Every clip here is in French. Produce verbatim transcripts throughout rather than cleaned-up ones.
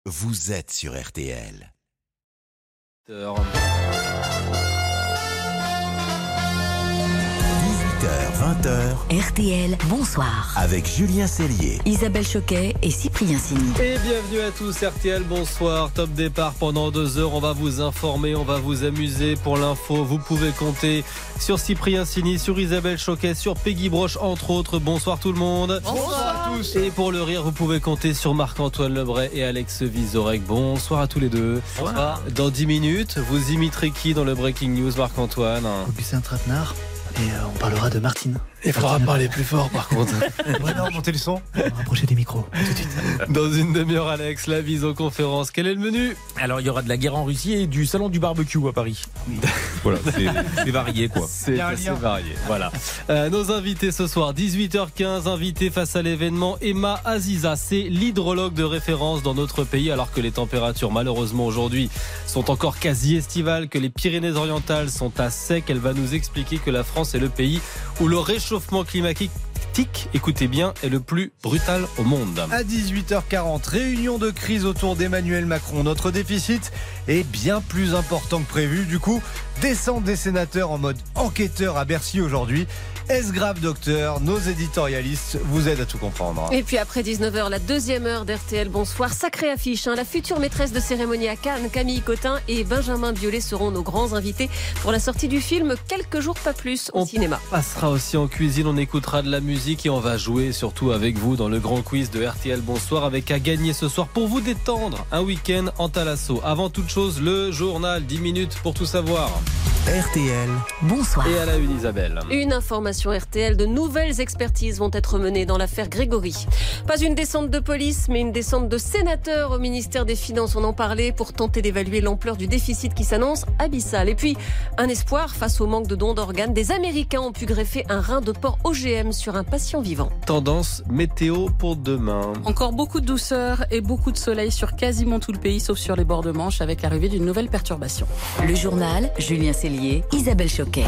vous êtes sur R T L. dix-huit heures, vingt heures. R T L, bonsoir. Avec Julien Cellier, Isabelle Choquet et Cyprien Sini. Et bienvenue à tous, R T L, bonsoir. Top départ pendant deux heures. On va vous informer, on va vous amuser. Pour l'info, vous pouvez compter sur Cyprien Sini, sur Isabelle Choquet, sur Peggy Broche, entre autres. Bonsoir tout le monde. Bonsoir à tous. Et pour le rire, vous pouvez compter sur Marc-Antoine Lebray et Alex Vizorek. Bonsoir à tous les deux. Bonsoir. Dans dix minutes, vous imiterez qui dans le Breaking News, Marc-Antoine? Augustin Trapenard. Et euh, on parlera de Martine. Il faudra Martine. parler plus fort par contre. Ouais, non, montez le son. On va rapprocher des micros. À tout de suite. Dans une demi-heure, Alex, la visioconférence. Quel est le menu? Alors, il y aura de la guerre en Russie et du salon du barbecue à Paris. Oui. Voilà, c'est, c'est varié quoi. C'est Il y a un assez lien. varié. Voilà. Euh, nos invités ce soir, dix-huit heures quinze, invités face à l'événement. Emma Aziza, c'est l'hydrologue de référence dans notre pays, alors que les températures, malheureusement aujourd'hui, sont encore quasi estivales, que les Pyrénées-Orientales sont à sec. Elle va nous expliquer que la France est le pays où le réchauffement climatique, écoutez bien, est le plus brutal au monde. À dix-huit heures quarante, réunion de crise autour d'Emmanuel Macron. Notre déficit est bien plus important que prévu. Du coup, descente des sénateurs en mode enquêteur à Bercy aujourd'hui. Est-ce grave, docteur? Nos éditorialistes vous aident à tout comprendre. Et puis après dix-neuf heures, la deuxième heure d'R T L, bonsoir. Sacrée affiche, hein. La future maîtresse de cérémonie à Cannes, Camille Cotin et Benjamin Biolay seront nos grands invités pour la sortie du film Quelques jours pas plus au On cinéma. passera aussi en cuisine, on écoutera de la musique et on va jouer surtout avec vous dans le grand quiz de R T L. Bonsoir, avec à gagner ce soir pour vous détendre un week-end en Thalasso. Avant toute chose, le journal, dix minutes pour tout savoir. R T L, Bonsoir. Et à la une, Isabelle. Une information R T L, de nouvelles expertises vont être menées dans l'affaire Grégory. Pas une descente de police, mais une descente de sénateurs au ministère des Finances. On en parlait pour tenter d'évaluer l'ampleur du déficit qui s'annonce abyssal. Et puis, un espoir face au manque de dons d'organes. Des Américains ont pu greffer un rein de porc O G M sur un patient vivant. Tendance météo pour demain. Encore beaucoup de douceur et beaucoup de soleil sur quasiment tout le pays, sauf sur les bords de Manche, avec l'arrivée d'une nouvelle perturbation. Le journal, Julien Cellier, Isabelle Choquet.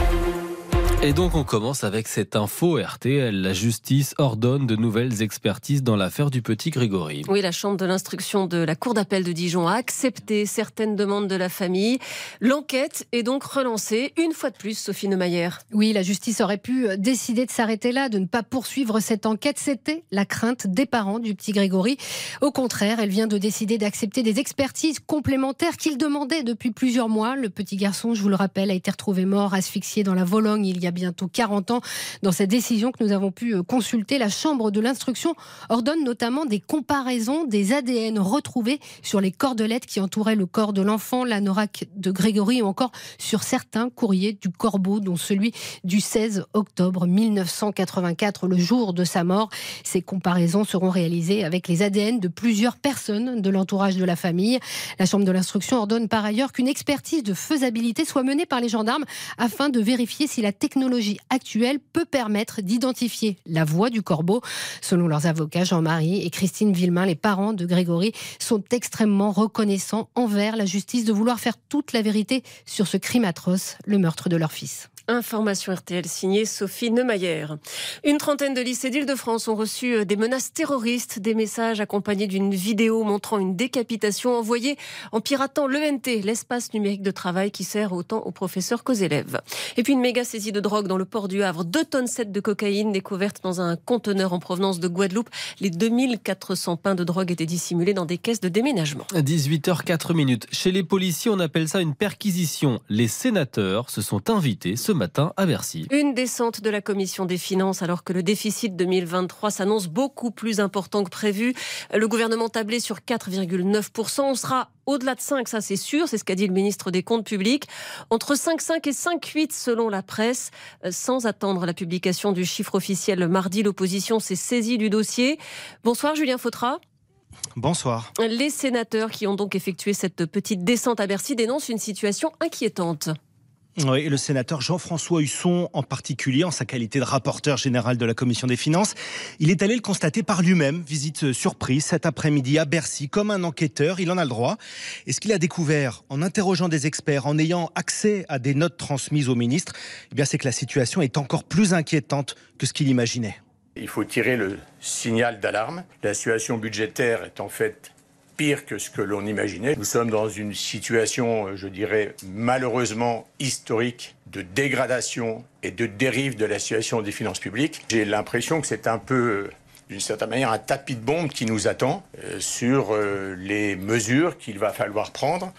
Et donc on commence avec cette info R T L. La justice ordonne de nouvelles expertises dans l'affaire du petit Grégory. Oui, la chambre de l'instruction de la cour d'appel de Dijon a accepté certaines demandes de la famille. L'enquête est donc relancée une fois de plus, Sophie Neumayer. Oui, la justice aurait pu décider de s'arrêter là, de ne pas poursuivre cette enquête. C'était la crainte des parents du petit Grégory. Au contraire, elle vient de décider d'accepter des expertises complémentaires qu'il demandait depuis plusieurs mois. Le petit garçon, je vous le rappelle, a été retrouvé mort, asphyxié dans la Vologne il y a bientôt quarante ans. Dans cette décision que nous avons pu consulter, la chambre de l'instruction ordonne notamment des comparaisons des A D N retrouvés sur les cordelettes qui entouraient le corps de l'enfant, l'anorak de Grégory, ou encore sur certains courriers du Corbeau, dont celui du seize octobre mille neuf cent quatre-vingt-quatre, le jour de sa mort. Ces comparaisons seront réalisées avec les A D N de plusieurs personnes de l'entourage de la famille. La chambre de l'instruction ordonne par ailleurs qu'une expertise de faisabilité soit menée par les gendarmes afin de vérifier si la technologie actuelle peut permettre d'identifier la voix du corbeau. Selon leurs avocats, Jean-Marie et Christine Villemain, les parents de Grégory sont extrêmement reconnaissants envers la justice de vouloir faire toute la vérité sur ce crime atroce, le meurtre de leur fils. Information R T L signée Sophie Neumayer. Une trentaine de lycées d'Île-de-France ont reçu des menaces terroristes, des messages accompagnés d'une vidéo montrant une décapitation envoyée en piratant l'E N T, l'espace numérique de travail qui sert autant aux professeurs qu'aux élèves. Et puis une méga saisie de drogue dans le port du Havre, deux tonnes sept de cocaïne découverte dans un conteneur en provenance de Guadeloupe. Les deux mille quatre cents pains de drogue étaient dissimulés dans des caisses de déménagement. dix-huit heures quatre minutes. Chez les policiers, on appelle ça une perquisition. Les sénateurs se sont invités ce matin à Bercy. Une descente de la commission des finances alors que le déficit deux mille vingt-trois s'annonce beaucoup plus important que prévu. Le gouvernement tablait sur quatre virgule neuf pour cent. On sera au-delà de cinq, ça c'est sûr, c'est ce qu'a dit le ministre des Comptes publics. Entre cinq virgule cinq et cinq virgule huit selon la presse. Sans attendre la publication du chiffre officiel mardi, l'opposition s'est saisie du dossier. Bonsoir Julien Fautra. Bonsoir. Les sénateurs qui ont donc effectué cette petite descente à Bercy dénoncent une situation inquiétante. Oui, le sénateur Jean-François Husson, en particulier, en sa qualité de rapporteur général de la Commission des Finances, il est allé le constater par lui-même, visite surprise cet après-midi à Bercy, comme un enquêteur, il en a le droit. Et ce qu'il a découvert en interrogeant des experts, en ayant accès à des notes transmises au ministre, eh bien, c'est que la situation est encore plus inquiétante que ce qu'il imaginait. Il faut tirer le signal d'alarme. La situation budgétaire est en fait pire que ce que l'on imaginait. Nous sommes dans une situation, je dirais, malheureusement historique de dégradation et de dérive de la situation des finances publiques. J'ai l'impression que c'est un peu, d'une certaine manière, un tapis de bombe qui nous attend euh, sur euh, les mesures qu'il va falloir prendre.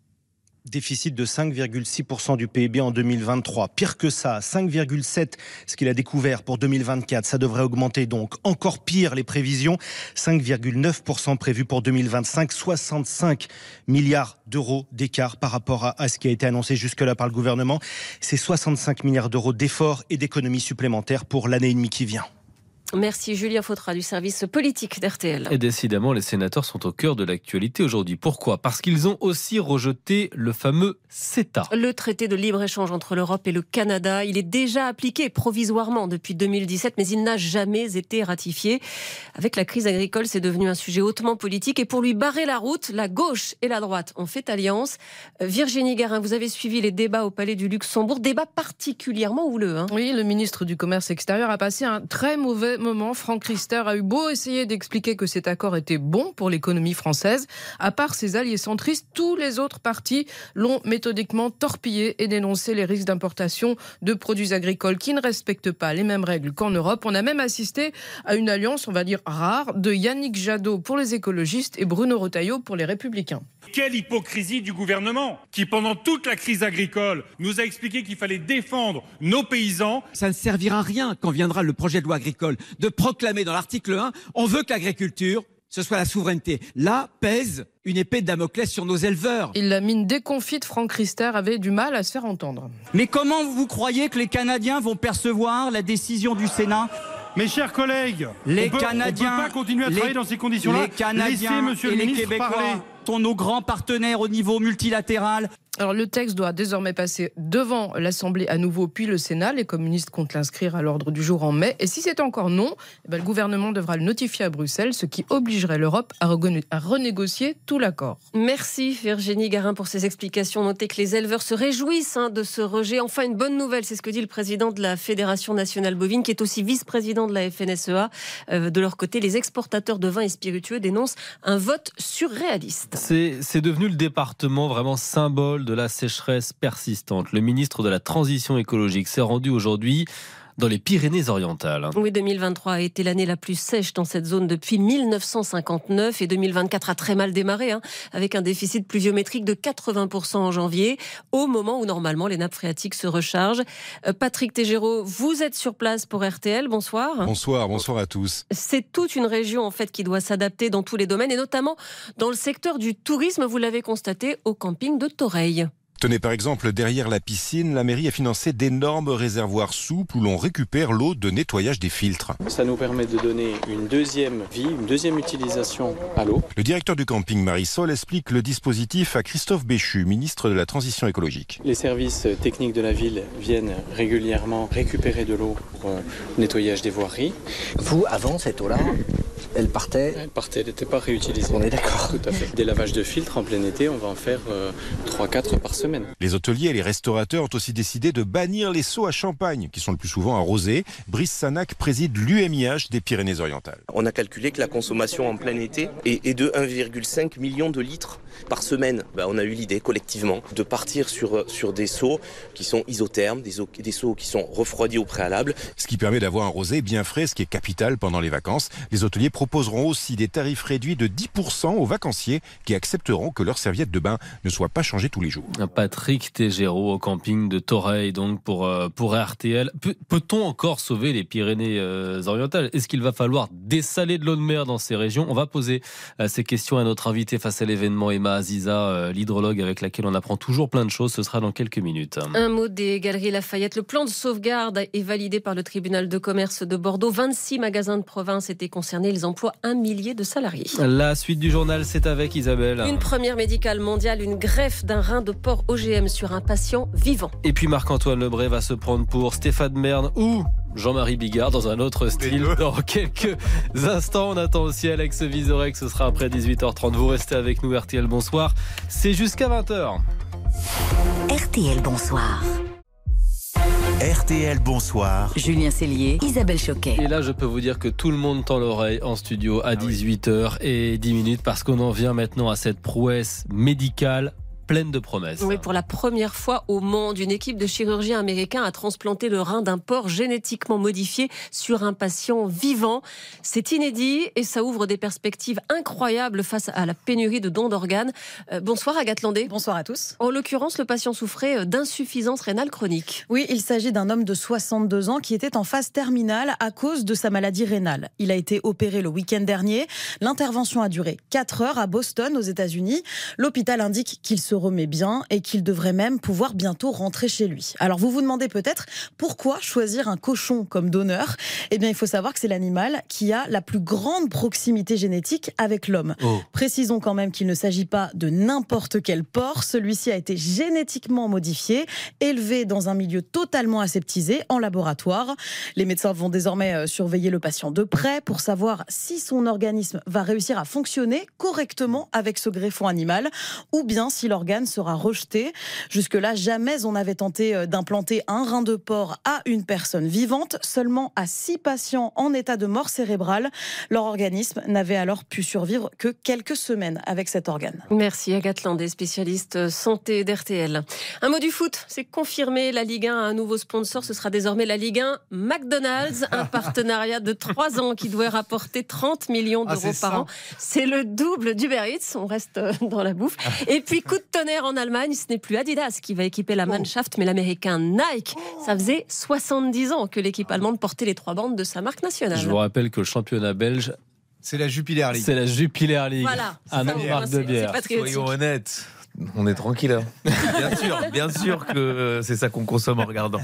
Déficit de cinq virgule six pour cent du P I B en deux mille vingt-trois. Pire que ça, cinq virgule sept, ce qu'il a découvert pour deux mille vingt-quatre. Ça devrait augmenter donc. Encore pire, les prévisions, cinq virgule neuf pour cent prévus pour deux mille vingt-cinq. soixante-cinq milliards d'euros d'écart par rapport à, à ce qui a été annoncé jusque-là par le gouvernement. C'est soixante-cinq milliards d'euros d'efforts et d'économies supplémentaires pour l'année et demie qui vient. Merci Julien Fautra du service politique d'R T L. Et décidément, les sénateurs sont au cœur de l'actualité aujourd'hui. Pourquoi ? Parce qu'ils ont aussi rejeté le fameux CETA. Le traité de libre-échange entre l'Europe et le Canada, il est déjà appliqué provisoirement depuis deux mille dix-sept, mais il n'a jamais été ratifié. Avec la crise agricole, c'est devenu un sujet hautement politique. Et pour lui barrer la route, la gauche et la droite ont fait alliance. Virginie Garin, vous avez suivi les débats au Palais du Luxembourg, débat particulièrement houleux. Hein. Oui, le ministre du Commerce extérieur a passé un très mauvais moment. Franck Riester a eu beau essayer d'expliquer que cet accord était bon pour l'économie française. À part ses alliés centristes, tous les autres partis l'ont méthodiquement torpillé et dénoncé les risques d'importation de produits agricoles qui ne respectent pas les mêmes règles qu'en Europe. On a même assisté à une alliance, on va dire rare, de Yannick Jadot pour les écologistes et Bruno Retailleau pour les républicains. Quelle hypocrisie du gouvernement qui, pendant toute la crise agricole, nous a expliqué qu'il fallait défendre nos paysans. Ça ne servira à rien quand viendra le projet de loi agricole de proclamer dans l'article un, on veut que l'agriculture, ce soit la souveraineté. Là pèse une épée de Damoclès sur nos éleveurs. Et la mine déconfite, Franck Riester avait du mal à se faire entendre. Mais comment vous croyez que les Canadiens vont percevoir la décision du Sénat ? Mes chers collègues, les on peut, Canadiens, on peut pas continuer à les, travailler dans ces conditions-là. Les Canadiens Laissez monsieur et le les ministre Québécois parler. sont nos grands partenaires au niveau multilatéral. Alors le texte doit désormais passer devant l'Assemblée à nouveau, puis le Sénat. Les communistes comptent l'inscrire à l'ordre du jour en mai. Et si c'est encore non, eh ben, le gouvernement devra le notifier à Bruxelles, ce qui obligerait l'Europe à, re- à renégocier tout l'accord. Merci Virginie Garin pour ces explications. Notez que les éleveurs se réjouissent hein, de ce rejet. Enfin, une bonne nouvelle, c'est ce que dit le président de la Fédération nationale bovine, qui est aussi vice-président de la F N S E A. Euh, de leur côté, les exportateurs de vins et spiritueux dénoncent un vote surréaliste. C'est, c'est devenu le département vraiment symbole de la sécheresse persistante. Le ministre de la Transition écologique s'est rendu aujourd'hui dans les Pyrénées-Orientales. Oui, deux mille vingt-trois a été l'année la plus sèche dans cette zone depuis mille neuf cent cinquante-neuf et deux mille vingt-quatre a très mal démarré, hein, avec un déficit pluviométrique de quatre-vingts pour cent en janvier, au moment où normalement les nappes phréatiques se rechargent. Euh, Patrick Tégéraud, vous êtes sur place pour R T L, bonsoir. Bonsoir, bonsoir à tous. C'est toute une région en fait qui doit s'adapter dans tous les domaines et notamment dans le secteur du tourisme, vous l'avez constaté au camping de Toreil. Tenez, par exemple, derrière la piscine, la mairie a financé d'énormes réservoirs souples où l'on récupère l'eau de nettoyage des filtres. Ça nous permet de donner une deuxième vie, une deuxième utilisation à l'eau. Le directeur du camping Marisol explique le dispositif à Christophe Béchu, ministre de la Transition écologique. Les services techniques de la ville viennent régulièrement récupérer de l'eau pour le nettoyage des voiries. Vous, avant cette eau-là, elle partait Elle partait, elle n'était pas réutilisée. On est d'accord. Tout à fait. Des lavages de filtres en plein été, on va en faire euh, trois quatre par semaine. Les hôteliers et les restaurateurs ont aussi décidé de bannir les seaux à champagne, qui sont le plus souvent arrosés. Brice Sanac préside l'U M I H des Pyrénées-Orientales. On a calculé que la consommation en plein été est de un virgule cinq million de litres par semaine. Ben, on a eu l'idée collectivement de partir sur, sur des seaux qui sont isothermes, des, eaux, des seaux qui sont refroidis au préalable. Ce qui permet d'avoir un rosé bien frais, ce qui est capital pendant les vacances. Les hôteliers proposeront aussi des tarifs réduits de dix pour cent aux vacanciers qui accepteront que leur serviette de bain ne soit pas changée tous les jours. Patrick Tégéraud au camping de Toreil, donc pour, pour R T L. Pe- peut-on encore sauver les Pyrénées-Orientales ? Est-ce qu'il va falloir dessaler de l'eau de mer dans ces régions ? On va poser ces questions à notre invité face à l'événement, Emma Aziza, l'hydrologue avec laquelle on apprend toujours plein de choses. Ce sera dans quelques minutes. Un mot des Galeries Lafayette. Le plan de sauvegarde est validé par le tribunal de commerce de Bordeaux. vingt-six magasins de province étaient concernés. Ils emploient un millier de salariés. La suite du journal, c'est avec Isabelle. Une première médicale mondiale, une greffe d'un rein de porc O G M sur un patient vivant. Et puis Marc-Antoine Lebray va se prendre pour Stéphane Bern ou Jean-Marie Bigard dans un autre style dans quelques instants. On attend aussi Alex Vizorek, ce sera après dix-huit heures trente. Vous restez avec nous, R T L, bonsoir. C'est jusqu'à vingt heures. R T L, bonsoir. R T L, bonsoir. Julien Cellier, Isabelle Choquet. Et là, je peux vous dire que tout le monde tend l'oreille en studio à dix-huit heures et dix minutes parce qu'on en vient maintenant à cette prouesse médicale pleine de promesses. Oui, pour la première fois au monde, une équipe de chirurgiens américains a transplanté le rein d'un porc génétiquement modifié sur un patient vivant. C'est inédit et ça ouvre des perspectives incroyables face à la pénurie de dons d'organes. Euh, bonsoir Agathe Landé. Bonsoir à tous. En l'occurrence, le patient souffrait d'insuffisance rénale chronique. Oui, il s'agit d'un homme de soixante-deux ans qui était en phase terminale à cause de sa maladie rénale. Il a été opéré le week-end dernier. L'intervention a duré quatre heures à Boston, aux États-Unis. L'hôpital indique qu'il se remet bien et qu'il devrait même pouvoir bientôt rentrer chez lui. Alors vous vous demandez peut-être pourquoi choisir un cochon comme donneur ? Eh bien il faut savoir que c'est l'animal qui a la plus grande proximité génétique avec l'homme. Oh. Précisons quand même qu'il ne s'agit pas de n'importe quel porc. Celui-ci a été génétiquement modifié, élevé dans un milieu totalement aseptisé en laboratoire. Les médecins vont désormais surveiller le patient de près pour savoir si son organisme va réussir à fonctionner correctement avec ce greffon animal ou bien si l'organe sera rejeté. Jusque-là, jamais on n'avait tenté d'implanter un rein de porc à une personne vivante. Seulement à six patients en état de mort cérébrale. Leur organisme n'avait alors pu survivre que quelques semaines avec cet organe. Merci Agathe Landé, spécialiste santé d'R T L. Un mot du foot, c'est confirmé. La Ligue un a un nouveau sponsor. Ce sera désormais la Ligue un McDonald's. Un partenariat de trois ans qui doit rapporter trente millions d'euros ah, par ça. an. C'est le double d'Uber Eats. On reste dans la bouffe. Et puis, coup de tonnerre en Allemagne, ce n'est plus Adidas qui va équiper la Mannschaft, mais l'américain Nike. Ça faisait soixante-dix ans que l'équipe allemande portait les trois bandes de sa marque nationale. Je vous rappelle que le championnat belge, c'est la Jupiler League. C'est la Jupiler League. Voilà. Un autre marque de bière. Soyons honnêtes. On est tranquille. Hein. Bien sûr, bien sûr que c'est ça qu'on consomme en regardant.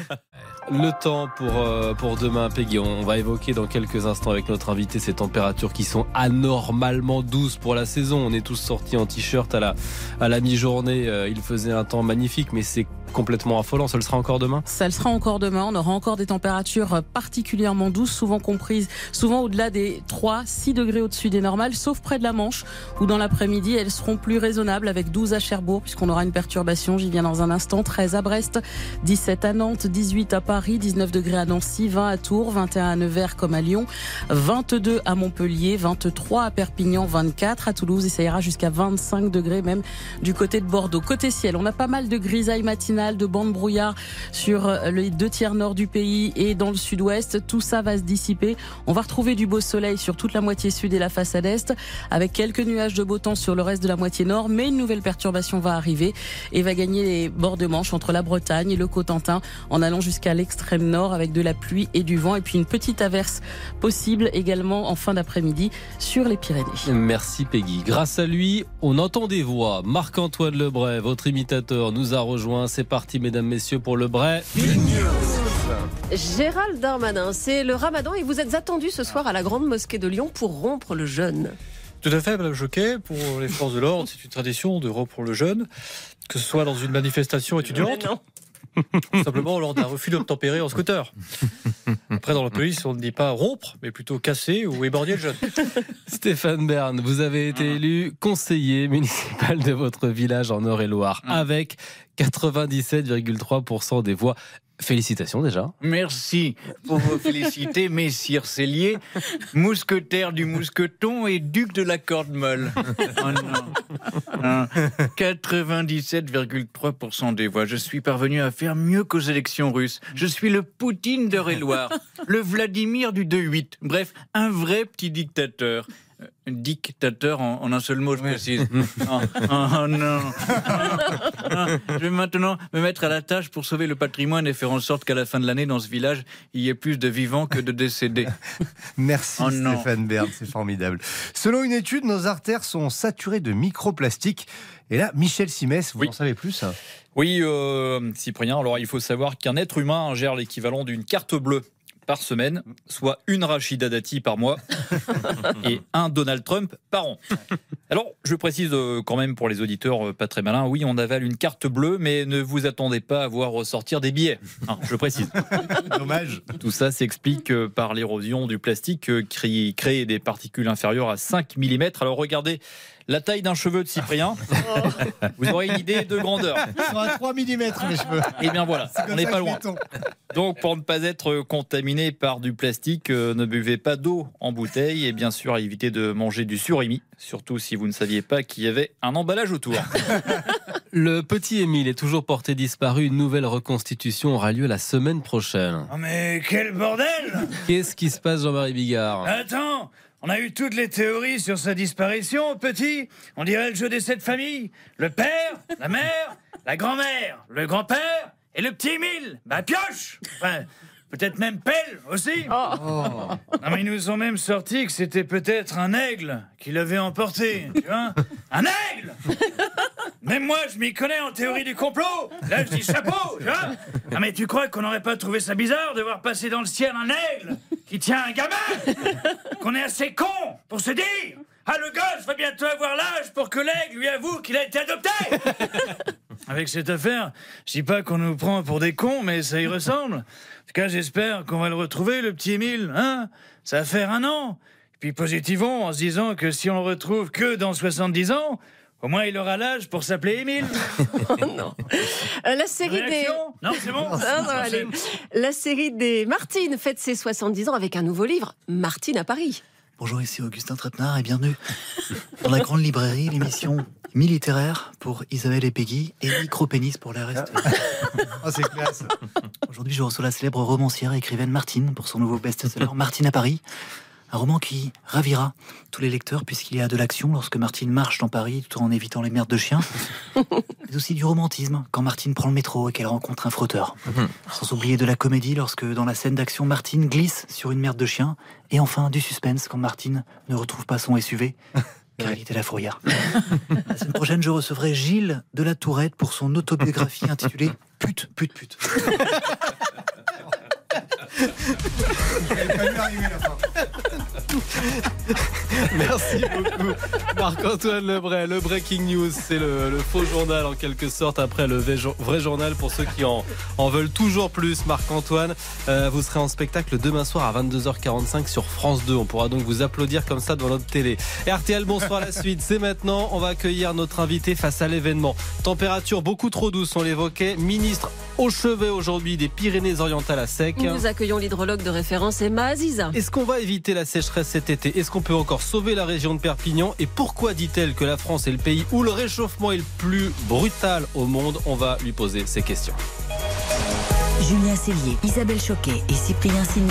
Le temps pour, euh, pour demain, Peggy. On va évoquer dans quelques instants avec notre invité ces températures qui sont anormalement douces pour la saison. On est tous sortis en t-shirt à la, à la mi-journée. Euh, il faisait un temps magnifique, mais c'est complètement affolant. Ça le sera encore demain ? Ça le sera encore demain. On aura encore des températures particulièrement douces, souvent comprises, souvent au-delà des trois à six degrés au-dessus des normales, sauf près de la Manche, où dans l'après-midi, elles seront plus raisonnables avec douze à Cherbourg, puisqu'on aura une perturbation. J'y viens dans un instant. treize à Brest, dix-sept à Nantes, dix-huit à Paris, dix-neuf degrés à Nancy, vingt à Tours, vingt et un à Nevers comme à Lyon, vingt-deux à Montpellier, vingt-trois à Perpignan, vingt-quatre à Toulouse et ça ira jusqu'à vingt-cinq degrés même du côté de Bordeaux. Côté ciel, on a pas mal de grisailles matinales, de bancs de brouillard sur les deux tiers nord du pays et dans le sud-ouest. Tout ça va se dissiper. On va retrouver du beau soleil sur toute la moitié sud et la façade est, avec quelques nuages de beau temps sur le reste de la moitié nord, mais une nouvelle perturbation va arriver et va gagner les bords de Manche entre la Bretagne et le Cotentin en allant jusqu'à l'extrême nord avec de la pluie et du vent et puis une petite averse possible également en fin d'après-midi sur les Pyrénées. Merci Peggy. Grâce à lui, on entend des voix. Marc-Antoine Lebray, votre imitateur, nous a rejoint. C'est parti mesdames, messieurs pour Lebray. Gérald Darmanin, c'est le Ramadan et vous êtes attendu ce soir à la Grande Mosquée de Lyon pour rompre le jeûne. Tout à fait, Madame Choquet. Pour les forces de l'ordre, c'est une tradition de rompre le jeûne, que ce soit dans une manifestation étudiante, tout simplement lors d'un refus d'obtempérer en scooter. Après, dans la police, on ne dit pas rompre, mais plutôt casser ou éborgner le jeune. Stéphane Bern, vous avez été élu conseiller municipal de votre village en Eure-et-Loire avec quatre-vingt-dix-sept virgule trois pour cent des voix. Félicitations déjà. Merci pour vous féliciter, messire Cellier, mousquetaire du mousqueton et duc de la corde molle. Oh non. quatre-vingt-dix-sept virgule trois pour cent des voix. Je suis parvenu à faire mieux qu'aux élections russes. Je suis le Poutine d'Eure-et-Loire, le Vladimir du deux huit. Bref, un vrai petit dictateur. Dictateur en, en un seul mot, je précise. Oh, oh non. Je vais maintenant me mettre à la tâche pour sauver le patrimoine et faire en sorte qu'à la fin de l'année, dans ce village, il y ait plus de vivants que de décédés. Merci oh Stéphane Bern, c'est formidable. Selon une étude, nos artères sont saturées de microplastiques. Et là, Michel Simès, vous oui. en savez plus ? Oui, euh, Cyprien. Alors, il faut savoir qu'un être humain ingère l'équivalent d'une carte bleue par semaine, soit une Rachida Dati par mois et un Donald Trump par an. Alors, je précise quand même pour les auditeurs pas très malins, oui, on avale une carte bleue, mais ne vous attendez pas à voir ressortir des billets. Hein, je précise. Dommage. Tout ça s'explique par l'érosion du plastique qui crée des particules inférieures à cinq millimètres. Alors, regardez la taille d'un cheveu de Cyprien. Vous aurez une idée de grandeur. Ils sont à trois millimètres, mes cheveux. Et bien voilà, on n'est pas loin. Béton. Donc pour ne pas être contaminé par du plastique, euh, ne buvez pas d'eau en bouteille et bien sûr évitez de manger du surimi, surtout si vous ne saviez pas qu'il y avait un emballage autour. Le petit Émile est toujours porté disparu. Une nouvelle reconstitution aura lieu la semaine prochaine. Oh mais quel bordel! Qu'est-ce qui se passe, Jean-Marie Bigard? Attends, on a eu toutes les théories sur sa disparition, petit. On dirait le jeu des sept familles. Le père, la mère, la grand-mère, le grand-père et le petit Émile. Bah pioche! Enfin, peut-être même pelle aussi. Oh. Non mais ils nous ont même sorti que c'était peut-être un aigle qui l'avait emporté, tu vois? Un aigle! Même moi, je m'y connais en théorie du complot. Là, je dis chapeau, tu vois. Ah, mais tu crois qu'on n'aurait pas trouvé ça bizarre de voir passer dans le ciel un aigle qui tient un gamin? Qu'on est assez con pour se dire: ah, le gosse va bientôt avoir l'âge pour que l'aigle lui avoue qu'il a été adopté. Avec cette affaire, je dis pas qu'on nous prend pour des cons, mais ça y ressemble. En tout cas, j'espère qu'on va le retrouver, le petit Émile, hein. Ça va faire un an. Et puis positivons en se disant que si on le retrouve que dans soixante-dix ans, au moins, il aura l'âge pour s'appeler Émile. Oh non. Euh, la série Réaction des... Non, c'est bon. Non, ça va aller. La série des Martine fête ses soixante-dix ans avec un nouveau livre, Martine à Paris. Bonjour, ici Augustin Trapenard et bienvenue dans la Grande Librairie, l'émission mi-littéraire pour Isabelle et Peggy et Micro-Pénis pour les restes. Oh, c'est classe. Aujourd'hui, je reçois la célèbre romancière et écrivaine Martine pour son nouveau best-seller Martine à Paris. Un roman qui ravira tous les lecteurs puisqu'il y a de l'action lorsque Martine marche dans Paris tout en évitant les merdes de chiens. Mais aussi du romantisme quand Martine prend le métro et qu'elle rencontre un frotteur. Sans oublier de la comédie lorsque dans la scène d'action Martine glisse sur une merde de chien. Et enfin du suspense quand Martine ne retrouve pas son S U V car il était la fourrière. La semaine prochaine je recevrai Gilles de la Tourette pour son autobiographie intitulée Pute, pute, pute. Merci beaucoup Marc-Antoine Lebray. Le Breaking News, c'est le, le faux journal en quelque sorte après le vrai journal pour ceux qui en, en veulent toujours plus. Marc-Antoine, euh, vous serez en spectacle demain soir à vingt-deux heures quarante-cinq sur France deux. On pourra donc vous applaudir comme ça devant notre télé. Et R T L, bonsoir, la suite c'est maintenant. On va accueillir notre invité face à l'événement. Température beaucoup trop douce, on l'évoquait. Ministre au chevet aujourd'hui des Pyrénées-Orientales à sec. Nous accueillons l'hydrologue de référence Emma Aziza. Est-ce qu'on va éviter la sécheresse cet été? Est-ce qu'on peut encore sauver la région de Perpignan? Et pourquoi dit-elle que la France est le pays où le réchauffement est le plus brutal au monde? On va lui poser ces questions. Julien Cellier, Isabelle Choquet et Cyprien Signy.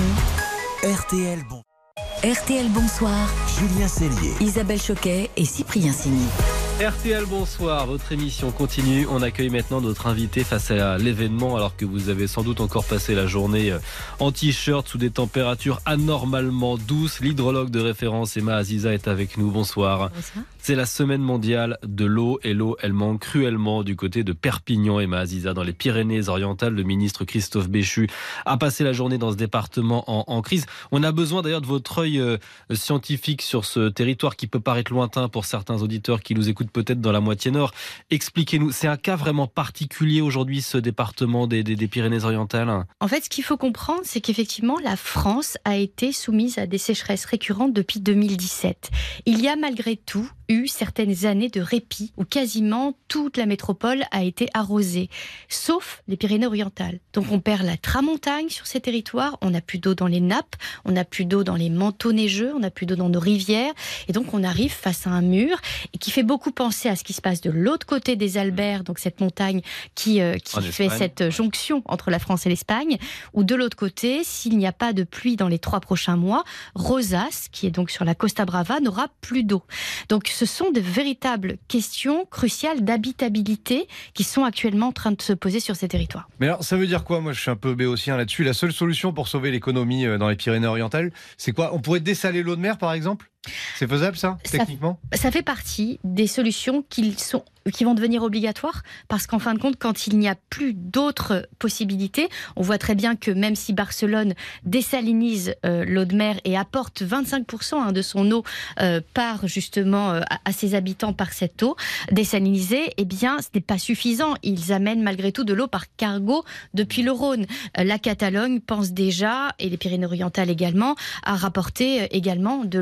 R T L, bon. R T L, bonsoir. Julien Cellier, Isabelle Choquet et Cyprien Signy. R T L, bonsoir, votre émission continue. On accueille maintenant notre invité face à l'événement alors que vous avez sans doute encore passé la journée en t-shirt sous des températures anormalement douces. L'hydrologue de référence Emma Aziza est avec nous, bonsoir. Bonsoir. C'est la semaine mondiale de l'eau et l'eau, elle manque cruellement du côté de Perpignan. Emma Aziza, dans les Pyrénées-Orientales, le ministre Christophe Béchu a passé la journée dans ce département en, en crise. On a besoin d'ailleurs de votre œil euh, scientifique sur ce territoire qui peut paraître lointain pour certains auditeurs qui nous écoutent peut-être dans la moitié nord. Expliquez-nous, c'est un cas vraiment particulier aujourd'hui, ce département des, des, des Pyrénées-Orientales? En fait, ce qu'il faut comprendre, c'est qu'effectivement, la France a été soumise à des sécheresses récurrentes depuis deux mille dix-sept. Il y a malgré tout eu certaines années de répit où quasiment toute la métropole a été arrosée, sauf les Pyrénées-Orientales. Donc on perd la tramontagne sur ces territoires, on n'a plus d'eau dans les nappes, on n'a plus d'eau dans les manteaux neigeux, on n'a plus d'eau dans nos rivières, et donc on arrive face à un mur et qui fait beaucoup penser à ce qui se passe de l'autre côté des Albères, donc cette montagne qui, euh, qui fait cette jonction entre la France et l'Espagne, ou de l'autre côté, s'il n'y a pas de pluie dans les trois prochains mois, Rosas, qui est donc sur la Costa Brava, n'aura plus d'eau. Donc ce sont de véritables questions cruciales d'habitabilité qui sont actuellement en train de se poser sur ces territoires. Mais alors, ça veut dire quoi? Moi, je suis un peu béotien là-dessus. La seule solution pour sauver l'économie dans les Pyrénées-Orientales, c'est quoi? On pourrait dessaler l'eau de mer, par exemple? C'est faisable, ça, techniquement? ça, ça fait partie des solutions qui, sont, qui vont devenir obligatoires parce qu'en fin de compte, quand il n'y a plus d'autres possibilités, on voit très bien que même si Barcelone dessalinise euh, l'eau de mer et apporte vingt-cinq pour cent hein, de son eau euh, par justement euh, à, à ses habitants par cette eau désalinisée, eh bien, ce n'est pas suffisant. Ils amènent malgré tout de l'eau par cargo depuis le Rhône. Euh, la Catalogne pense déjà, et les Pyrénées-Orientales également, à rapporter euh, également de l'eau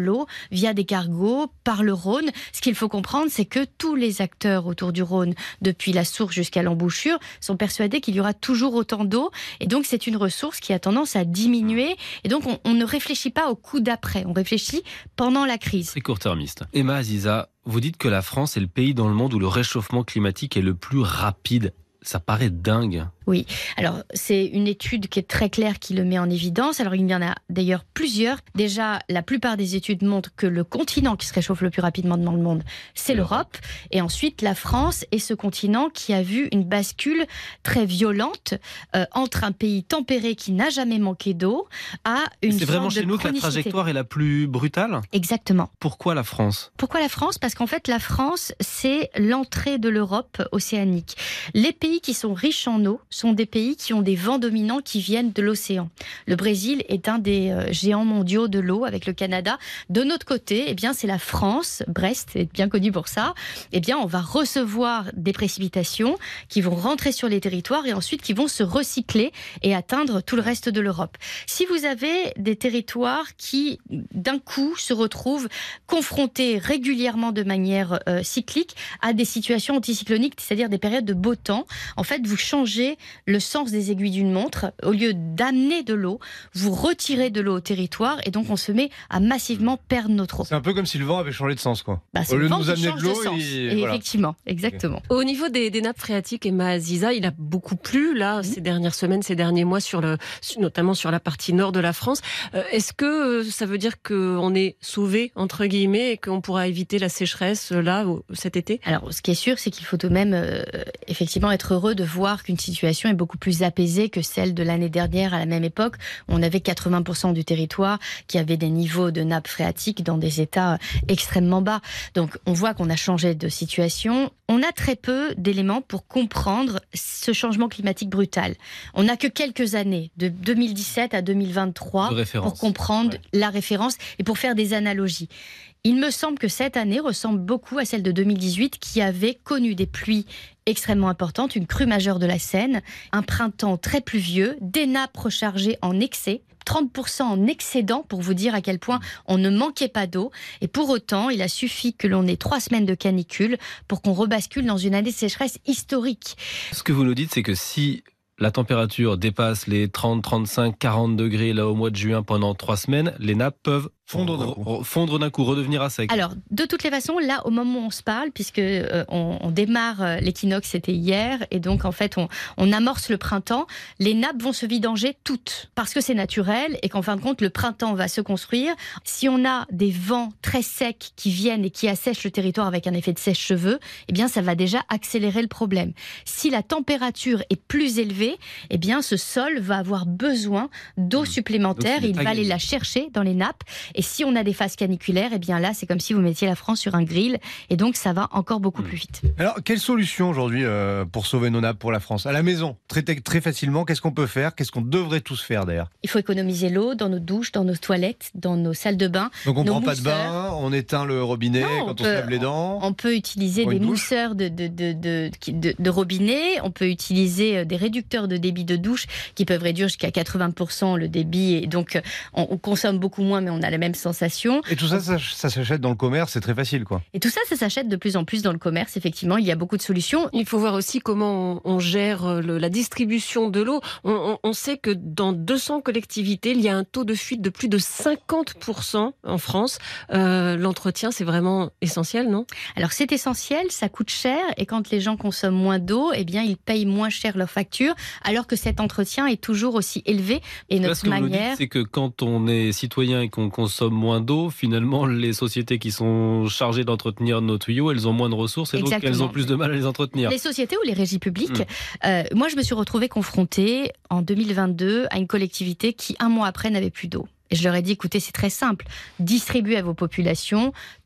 via des cargos, par le Rhône. Ce qu'il faut comprendre, c'est que tous les acteurs autour du Rhône, depuis la source jusqu'à l'embouchure, sont persuadés qu'il y aura toujours autant d'eau. Et donc, c'est une ressource qui a tendance à diminuer. Et donc, on, on ne réfléchit pas au coup d'après. On réfléchit pendant la crise. C'est court-termiste. Emma Aziza, vous dites que la France est le pays dans le monde où le réchauffement climatique est le plus rapide. Ça paraît dingue. Oui, alors c'est une étude qui est très claire qui le met en évidence. Alors il y en a d'ailleurs plusieurs. Déjà, la plupart des études montrent que le continent qui se réchauffe le plus rapidement dans le monde, c'est l'Europe. Et ensuite, la France est ce continent qui a vu une bascule très violente euh, entre un pays tempéré qui n'a jamais manqué d'eau à une C'est vraiment sorte de chez nous que la chronicité. trajectoire est la plus brutale ? Exactement. Pourquoi la France ? Pourquoi la France ? Parce qu'en fait, la France, c'est l'entrée de l'Europe océanique. Les pays qui sont riches en eau sont des pays qui ont des vents dominants qui viennent de l'océan. Le Brésil est un des euh, géants mondiaux de l'eau avec le Canada. De notre côté, eh bien, c'est la France, Brest est bien connu pour ça. Eh bien, on va recevoir des précipitations qui vont rentrer sur les territoires et ensuite qui vont se recycler et atteindre tout le reste de l'Europe. Si vous avez des territoires qui, d'un coup, se retrouvent confrontés régulièrement de manière euh, cyclique à des situations anticycloniques, c'est-à-dire des périodes de beau temps, en fait, vous changez le sens des aiguilles d'une montre. Au lieu d'amener de l'eau, vous retirez de l'eau au territoire et donc on se met à massivement perdre notre eau. C'est un peu comme si le vent avait changé de sens, quoi. Bah, c'est Au le lieu de vent nous qui amener change de l'eau, de sens. il- Et voilà. effectivement, exactement. Au niveau des, des nappes phréatiques, Emma Aziza, il a beaucoup plu là ces dernières semaines, ces derniers mois, sur le, notamment sur la partie nord de la France. Euh, est-ce que euh, ça veut dire qu'on est sauvé entre guillemets et qu'on pourra éviter la sécheresse euh, là au- cet été ? Alors, ce qui est sûr, c'est qu'il faut tout de même euh, effectivement être heureux de voir qu'une situation est beaucoup plus apaisée que celle de l'année dernière à la même époque. On avait quatre-vingts pour cent du territoire qui avait des niveaux de nappes phréatiques dans des états extrêmement bas. Donc, on voit qu'on a changé de situation. On a très peu d'éléments pour comprendre ce changement climatique brutal. On n'a que quelques années, de deux mille dix-sept à deux mille vingt-trois, De référence. pour comprendre la référence et pour faire des analogies. Il me semble que cette année ressemble beaucoup à celle de deux mille dix-huit qui avait connu des pluies extrêmement importantes, une crue majeure de la Seine, un printemps très pluvieux, des nappes rechargées en excès, trente pour cent en excédent pour vous dire à quel point on ne manquait pas d'eau. Et pour autant, il a suffi que l'on ait trois semaines de canicule pour qu'on rebascule dans une année de sécheresse historique. Ce que vous nous dites, c'est que si la température dépasse les trente, trente-cinq, quarante degrés là au mois de juin pendant trois semaines, les nappes peuvent Fondre d'un coup. re- fondre d'un coup, redevenir à sec. Alors, de toutes les façons, là, au moment où on se parle, puisque euh, on, on démarre euh, l'équinoxe, c'était hier, et donc en fait, on, on amorce le printemps, les nappes vont se vidanger toutes, parce que c'est naturel, et qu'en fin de compte, le printemps va se construire. Si on a des vents très secs qui viennent et qui assèchent le territoire avec un effet de sèche-cheveux, eh bien, ça va déjà accélérer le problème. Si la température est plus élevée, eh bien, ce sol va avoir besoin d'eau supplémentaire, Donc, il est il pas va aller gagné. la chercher dans les nappes. Et si on a des phases caniculaires, eh bien là, c'est comme si vous mettiez la France sur un grill. Et donc, ça va encore beaucoup plus vite. Alors, quelle solution aujourd'hui euh, pour sauver nos nappes pour la France ? À la maison, très, très facilement, qu'est-ce qu'on peut faire ? Qu'est-ce qu'on devrait tous faire d'ailleurs ? Il faut économiser l'eau dans nos douches, dans nos toilettes, dans nos salles de bain. Donc on ne nos prend pas de mousseurs. bain, on éteint le robinet Non, quand on on, peut- se lave les dents. On peut utiliser Pour des une douche. mousseurs de, de, de, de, qui- de- de robinet, on peut utiliser euh, des réducteurs de débit de douche qui peuvent réduire jusqu'à quatre-vingts pour cent le débit. Et donc, euh, on, on consomme beaucoup moins, mais on a la même sensation. Et tout ça, ça, ça s'achète dans le commerce, c'est très facile, quoi. Et tout ça, ça s'achète de plus en plus dans le commerce. Effectivement, il y a beaucoup de solutions. Il faut voir aussi comment on, on gère le- la distribution de l'eau. On, on- on sait que dans deux cents collectivités, il y a un taux de fuite de plus de cinquante pour cent en France. Euh, L'entretien, c'est vraiment essentiel, non ? Alors c'est essentiel, ça coûte cher et quand les gens consomment moins d'eau, eh bien ils payent moins cher leurs factures alors que cet entretien est toujours aussi élevé et Là, notre ce que vous nous dites, manière... c'est que quand on est citoyen et qu'on consomme moins d'eau, finalement, les sociétés qui sont chargées d'entretenir nos tuyaux, elles ont moins de ressources et donc Exactement. elles ont plus de mal à les entretenir. Les sociétés ou les régies publiques. Mm. Euh, moi, je me suis retrouvée confrontée en deux mille vingt-deux à une collectivité qui, un mois après, n'avait plus d'eau. Et je leur ai dit, écoutez, c'est très simple. Distribuez à vos populations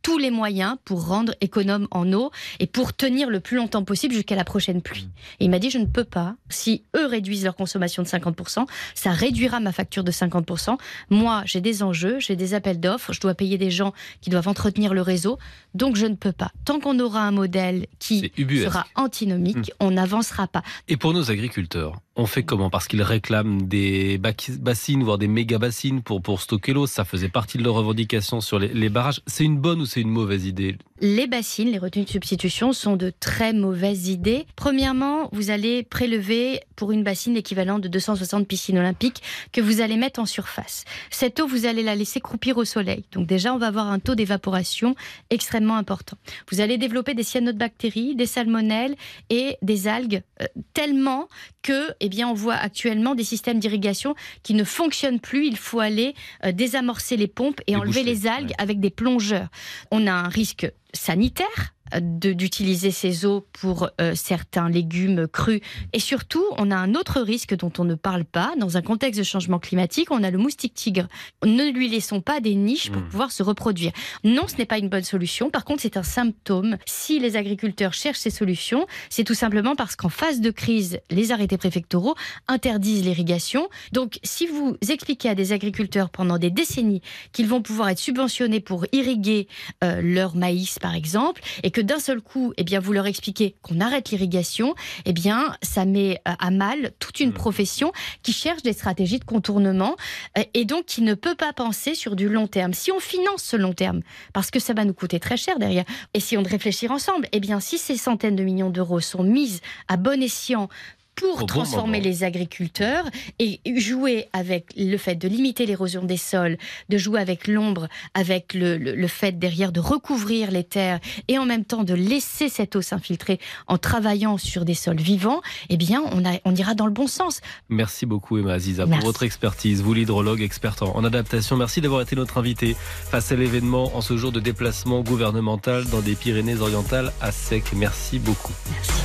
tous les moyens pour rendre économe en eau et pour tenir le plus longtemps possible jusqu'à la prochaine pluie. Et il m'a dit, je ne peux pas. Si eux réduisent leur consommation de cinquante pour cent, ça réduira ma facture de cinquante pour cent. Moi, j'ai des enjeux, j'ai des appels d'offres, je dois payer des gens qui doivent entretenir le réseau, donc je ne peux pas. Tant qu'on aura un modèle qui sera antinomique, mmh. on n'avancera pas. Et pour nos agriculteurs, on fait comment? Parce qu'ils réclament des bassines, voire des méga-bassines pour, pour stocker l'eau. Ça faisait partie de leurs revendications sur les, les barrages. C'est une bonne ou c'est une mauvaise idée? Les bassines, les retenues de substitution sont de très mauvaises idées. Premièrement, vous allez prélever pour une bassine l'équivalent de deux cent soixante piscines olympiques que vous allez mettre en surface. Cette eau, vous allez la laisser croupir au soleil. Donc déjà, on va avoir un taux d'évaporation extrêmement important. Vous allez développer des cyanobactéries, des salmonelles et des algues euh, tellement que, eh bien, on voit actuellement des systèmes d'irrigation qui ne fonctionnent plus. Il faut aller euh, désamorcer les pompes et, et enlever boucher, les algues ouais. avec des plongeurs. On a un risque sanitaire de, d'utiliser ces eaux pour euh, certains légumes crus. Et surtout, on a un autre risque dont on ne parle pas. Dans un contexte de changement climatique, on a le moustique tigre. Ne lui laissons pas des niches pour mmh. pouvoir se reproduire. Non, ce n'est pas une bonne solution. Par contre, c'est un symptôme. Si les agriculteurs cherchent ces solutions, c'est tout simplement parce qu'en phase de crise, les arrêtés préfectoraux interdisent l'irrigation. Donc, si vous expliquez à des agriculteurs pendant des décennies qu'ils vont pouvoir être subventionnés pour irriguer euh, leur maïs, par exemple, et que d'un seul coup, eh bien, vous leur expliquez qu'on arrête l'irrigation, eh bien, ça met à mal toute une profession qui cherche des stratégies de contournement et donc qui ne peut pas penser sur du long terme. Si on finance ce long terme, parce que ça va nous coûter très cher derrière, et si on réfléchit ensemble, eh bien, si ces centaines de millions d'euros sont mises à bon escient pour transformer bon les agriculteurs et jouer avec le fait de limiter l'érosion des sols, de jouer avec l'ombre, avec le, le, le fait derrière de recouvrir les terres et en même temps de laisser cette eau s'infiltrer en travaillant sur des sols vivants, eh bien on, a, on ira dans le bon sens. Merci beaucoup Emma Aziza Merci. pour votre expertise, vous l'hydrologue experte en, en adaptation. Merci d'avoir été notre invité face à l'événement en ce jour de déplacement gouvernemental dans des Pyrénées-Orientales à sec. Merci beaucoup. Merci.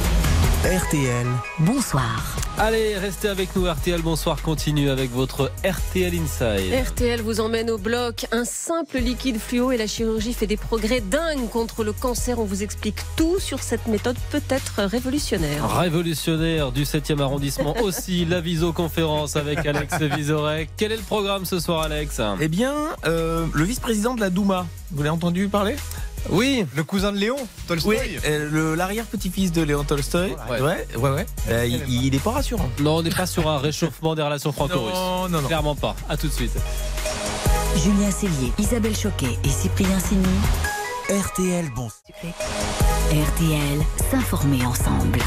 R T L, bonsoir. Allez, restez avec nous. R T L, bonsoir, continue avec votre R T L Inside. R T L vous emmène au bloc. Un simple liquide fluo et la chirurgie fait des progrès dingues contre le cancer. On vous explique tout sur cette méthode peut-être révolutionnaire. Révolutionnaire du septième arrondissement aussi. La visioconférence avec Alex Vizorek. Quel est le programme ce soir, Alex? Eh bien, euh, le vice-président de la Douma. Vous l'avez entendu parler? Oui, le cousin de Léon Tolstoï. Oui, euh, le, l'arrière-petit-fils de Léon Tolstoï. Ouais, ouais, ouais. ouais. Euh, il, il est pas rassurant. Non, on n'est pas sur un réchauffement des relations franco-russes. Non, non, non. Clairement pas. À tout de suite. Julien Cellier, Isabelle Choquet et Cyprien Signy. R T L, bon. R T L, s'informer ensemble.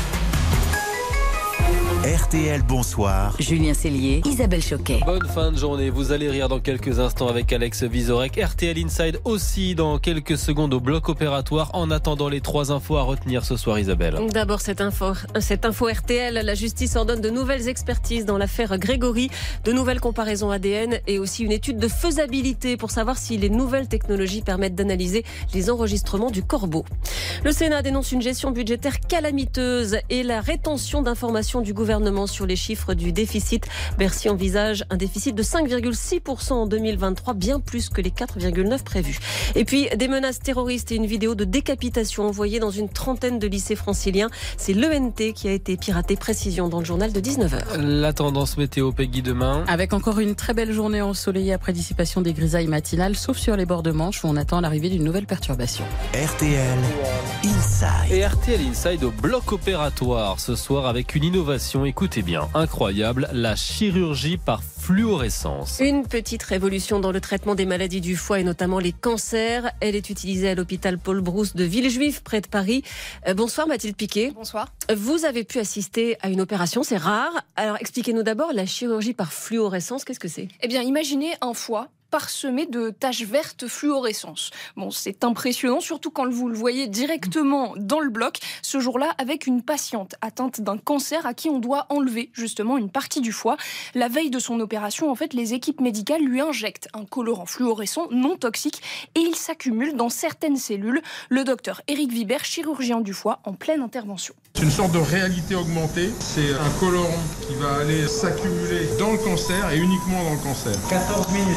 R T L, bonsoir. Julien Cellier, Isabelle Choquet. Bonne fin de journée. Vous allez rire dans quelques instants avec Alex Vizorek. R T L Inside aussi dans quelques secondes au bloc opératoire. En attendant, les trois infos à retenir ce soir, Isabelle. D'abord, cette info, cette info R T L. La justice ordonne de nouvelles expertises dans l'affaire Grégory. De nouvelles comparaisons A D N et aussi une étude de faisabilité pour savoir si les nouvelles technologies permettent d'analyser les enregistrements du corbeau. Le Sénat dénonce une gestion budgétaire calamiteuse et la rétention d'informations du gouvernement sur les chiffres du déficit. Bercy envisage un déficit de cinq virgule six pour cent en deux mille vingt-trois, bien plus que les quatre virgule neuf pour cent prévus. Et puis, des menaces terroristes et une vidéo de décapitation envoyée dans une trentaine de lycées franciliens. C'est l'E N T qui a été piraté. Précision dans le journal de dix-neuf heures. La tendance météo, Peggy, demain. Avec encore une très belle journée ensoleillée après dissipation des grisailles matinales, sauf sur les bords de Manche où on attend l'arrivée d'une nouvelle perturbation. R T L Inside. Et R T L Inside au bloc opératoire ce soir avec une innovation. Écoutez bien, incroyable, la chirurgie par fluorescence. Une petite révolution dans le traitement des maladies du foie et notamment les cancers. Elle est utilisée à l'hôpital Paul Brousse de Villejuif, près de Paris. Euh, bonsoir Mathilde Piquet. Bonsoir. Vous avez pu assister à une opération, c'est rare. Alors expliquez-nous d'abord la chirurgie par fluorescence, qu'est-ce que c'est? Eh bien, imaginez un foie parsemé de taches vertes fluorescence. Bon, c'est impressionnant, surtout quand vous le voyez directement dans le bloc, ce jour-là, avec une patiente atteinte d'un cancer à qui on doit enlever justement une partie du foie. La veille de son opération, en fait, les équipes médicales lui injectent un colorant fluorescent non toxique et il s'accumule dans certaines cellules. Le docteur Éric Vibert, chirurgien du foie, en pleine intervention. C'est une sorte de réalité augmentée. C'est un colorant qui va aller s'accumuler dans le cancer et uniquement dans le cancer. quatorze minutes. Le cancer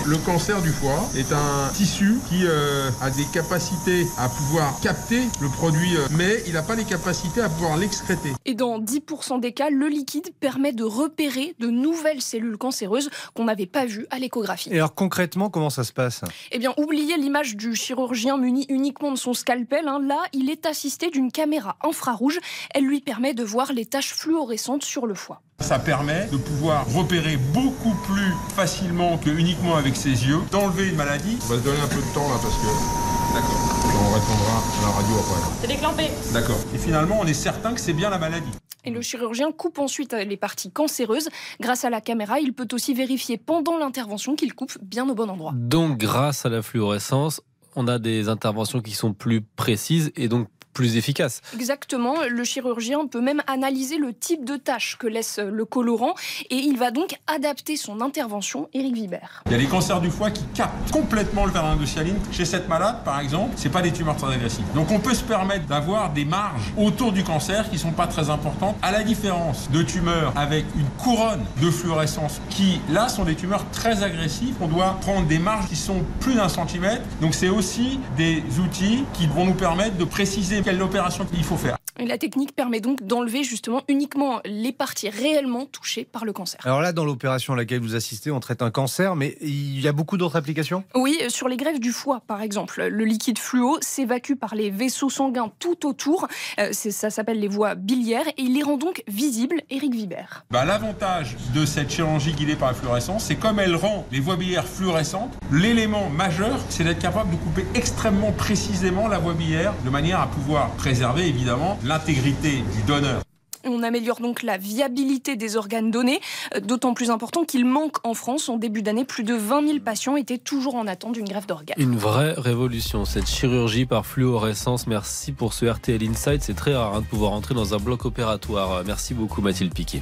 cancer du foie est un tissu qui euh, a des capacités à pouvoir capter le produit, euh, mais il n'a pas les capacités à pouvoir l'excréter. Et dans dix pour cent des cas, le liquide permet de repérer de nouvelles cellules cancéreuses qu'on n'avait pas vues à l'échographie. Et alors concrètement, comment ça se passe ? Eh bien, oubliez l'image du chirurgien muni uniquement de son scalpel. Hein. Là, il est assisté d'une caméra infrarouge. Elle lui permet de voir les taches fluorescentes sur le foie. Ça permet de pouvoir repérer beaucoup plus facilement que uniquement avec ses yeux, d'enlever une maladie. On va se donner un peu de temps là parce que... D'accord. On répondra à la radio après. C'est déclampé. D'accord. Et finalement, on est certain que c'est bien la maladie. Et le chirurgien coupe ensuite les parties cancéreuses. Grâce à la caméra, il peut aussi vérifier pendant l'intervention qu'il coupe bien au bon endroit. Donc, grâce à la fluorescence, on a des interventions qui sont plus précises et donc plus efficaces. Exactement. Le chirurgien peut même analyser le type de tache que laisse le colorant et il va donc adapter son intervention. Éric Vibert. Il y a les cancers du foie qui captent complètement le vernindocyaline. Chez cette malade, par exemple, c'est pas des tumeurs très agressives. Donc on peut se permettre d'avoir des marges autour du cancer qui sont pas très importantes, à la différence de tumeurs avec une couronne de fluorescence qui, là, sont des tumeurs très agressives. On doit prendre des marges qui sont plus d'un centimètre. Donc c'est aussi des outils qui vont nous permettre de préciser quelle opération il faut faire. Et la technique permet donc d'enlever justement uniquement les parties réellement touchées par le cancer. Alors là, dans l'opération à laquelle vous assistez, on traite un cancer, mais il y a beaucoup d'autres applications ? Oui, sur les greffes du foie, par exemple. Le liquide fluo s'évacue par les vaisseaux sanguins tout autour. Euh, c'est, ça s'appelle les voies biliaires et il les rend donc visibles. Éric Vibert. Bah, l'avantage de cette chirurgie guidée par la fluorescence, c'est comme elle rend les voies biliaires fluorescentes, l'élément majeur, c'est d'être capable de couper extrêmement précisément la voie biliaire de manière à pouvoir préserver évidemment l'intégrité du donneur. On améliore donc la viabilité des organes donnés, d'autant plus important qu'il manque en France. En début d'année, plus de vingt mille patients étaient toujours en attente d'une greffe d'organes. Une vraie révolution, cette chirurgie par fluorescence. Merci pour ce R T L Insight. C'est très rare hein, de pouvoir entrer dans un bloc opératoire. Merci beaucoup Mathilde Piquet.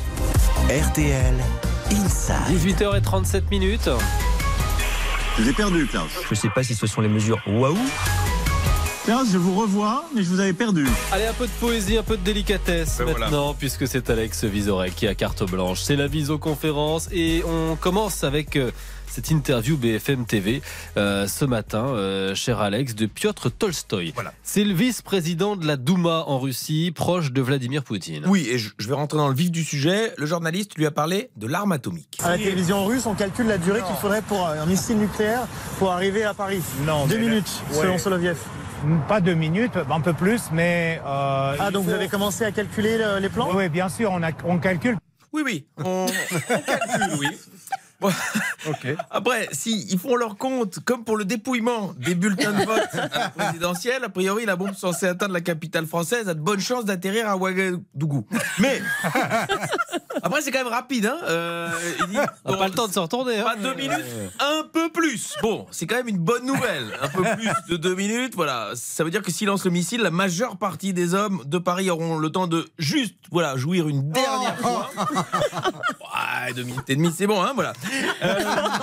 R T L Insight. dix-huit heures trente-sept minutes. Je vous ai perdu, Klaus. Je ne sais pas si ce sont les mesures waouh. Klaus, je vous revois, mais je vous avais perdu. Allez, un peu de poésie, un peu de délicatesse ben maintenant, voilà. Puisque c'est Alex Vizorek qui a carte blanche. C'est la visioconférence et on commence avec euh, cette interview B F M T V euh, ce matin, euh, cher Alex, de Piotr Tolstoï. Voilà. C'est le vice-président de la Douma en Russie, proche de Vladimir Poutine. Oui, et je, je vais rentrer dans le vif du sujet. Le journaliste lui a parlé de l'arme atomique. À la télévision russe, on calcule la durée qu'il faudrait pour un missile nucléaire pour arriver à Paris. Non, Deux minutes, le... selon ouais. Soloviev. Pas deux minutes, un peu plus, mais... Euh, ah, donc faut... vous avez commencé à calculer le, les plans ? Oui, bien sûr, on, a, on calcule. Oui, oui, on, on calcule, oui. Okay. Après, si ils font leur compte, comme pour le dépouillement des bulletins de vote à la présidentielle, a priori, la bombe censée atteindre la capitale française a de bonnes chances d'atterrir à Ouagadougou. Mais après, c'est quand même rapide. Hein euh, il dit, on n'a pas le temps de se retourner. Hein. Pas deux minutes, un peu plus. Bon, c'est quand même une bonne nouvelle. Un peu plus de deux minutes, voilà. Ça veut dire que s'il lance le missile, la majeure partie des hommes de Paris auront le temps de juste, voilà, jouir une dernière oh fois. Ouais, deux minutes et demie, c'est bon, hein, voilà. Euh,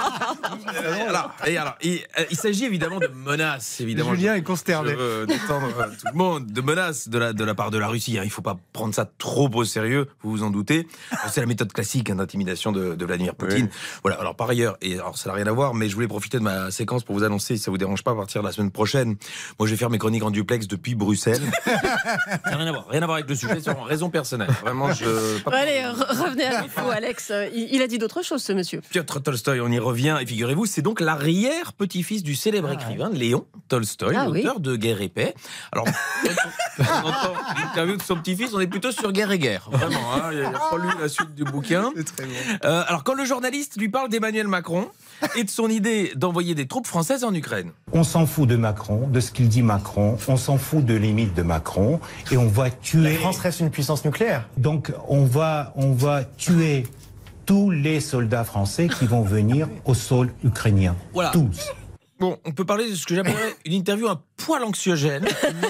euh, alors, et alors, il, euh, il s'agit évidemment de menaces, évidemment. Julien est consterné. Je veux détendre tout le monde, de menaces de la, de la part de la Russie. Hein. Il ne faut pas prendre ça trop au sérieux, vous vous en doutez. C'est la méthode classique hein, d'intimidation de, de Vladimir Poutine. Oui. Voilà. Alors par ailleurs, et alors ça n'a rien à voir, mais je voulais profiter de ma séquence pour vous annoncer, si ça vous dérange pas, à partir de la semaine prochaine, moi je vais faire mes chroniques en duplex depuis Bruxelles. Ça n'a rien à voir, rien à voir avec le sujet, c'est en raison personnelle. Vraiment, je. Pas Allez, re- revenez à l'info, Alex. Il, il a dit d'autres choses, ce monsieur. Piotr Tolstoï, on y revient. Et figurez-vous, c'est donc l'arrière-petit-fils du célèbre ah, écrivain Léon Tolstoï, ah, l'auteur oui. de Guerre et Paix. Alors, quand on entend l'interview de son petit-fils, on est plutôt sur Guerre et Guerre. Vraiment, hein, il n'a pas lu la suite du bouquin. C'est très bon. Euh, alors, quand le journaliste lui parle d'Emmanuel Macron et de son idée d'envoyer des troupes françaises en Ukraine. On s'en fout de Macron, de ce qu'il dit Macron, on s'en fout de l'image de Macron, et on va tuer... La France reste une puissance nucléaire. Donc, on va, on va tuer tous les soldats français qui vont venir au sol ukrainien. Voilà. Tous. Bon, on peut parler de ce que j'appellerais une interview un poil anxiogène.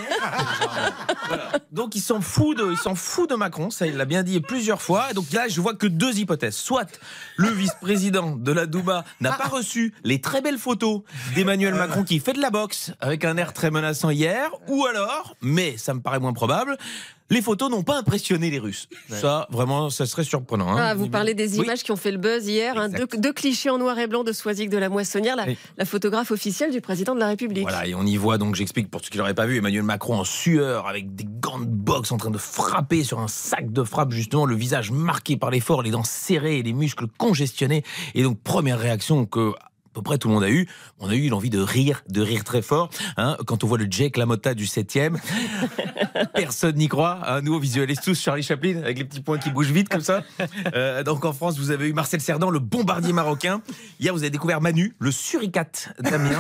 Voilà. Donc il s'en fout de, il s'en fout de Macron, ça il l'a bien dit plusieurs fois. Et donc là, je vois que deux hypothèses. Soit le vice-président de la Douma n'a pas reçu les très belles photos d'Emmanuel Macron qui fait de la boxe avec un air très menaçant hier, ou alors, mais ça me paraît moins probable, les photos n'ont pas impressionné les Russes. Ouais. Ça, vraiment, ça serait surprenant. Hein. Ah, vous parlez des images oui. qui ont fait le buzz hier. Hein, deux, deux clichés en noir et blanc de Soisig de la Moissonnière, la, oui. la photographe officielle du président de la République. Voilà, et on y voit, donc j'explique pour ceux qui ne l'auraient pas vu, Emmanuel Macron en sueur, avec des gants de boxe en train de frapper sur un sac de frappe, justement, le visage marqué par l'effort, les dents serrées et les muscles congestionnés. Et donc, première réaction que... à peu près tout le monde a eu, on a eu l'envie de rire, de rire très fort, hein, quand on voit le Jake LaMotta du septième. Personne n'y croit, hein, nous on visualise tous Charlie Chaplin avec les petits poings qui bougent vite comme ça. Euh, donc en France, vous avez eu Marcel Cerdan, le bombardier marocain. Hier, vous avez découvert Manu, le suricate d'Amiens.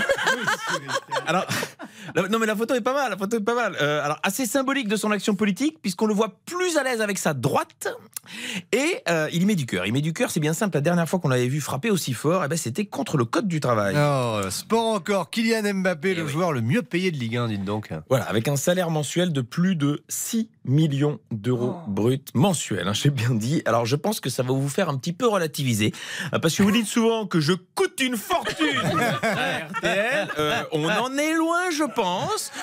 Alors, la, non mais la photo est pas mal, la photo est pas mal. Euh, alors assez symbolique de son action politique, puisqu'on le voit plus à l'aise avec sa droite, et euh, il y met du cœur. Il met du cœur, c'est bien simple. La dernière fois qu'on l'avait vu frapper aussi fort, eh ben, c'était contre le code du travail. Oh, sport encore, Kylian Mbappé, et le oui. joueur le mieux payé de Ligue un, dites donc. Voilà, avec un salaire mensuel de plus de six millions d'euros oh. bruts mensuels, hein, j'ai bien dit. Alors je pense que ça va vous faire un petit peu relativiser, parce que vous dites souvent que je coûte une fortune à R T L. Euh, on en est loin, je pense.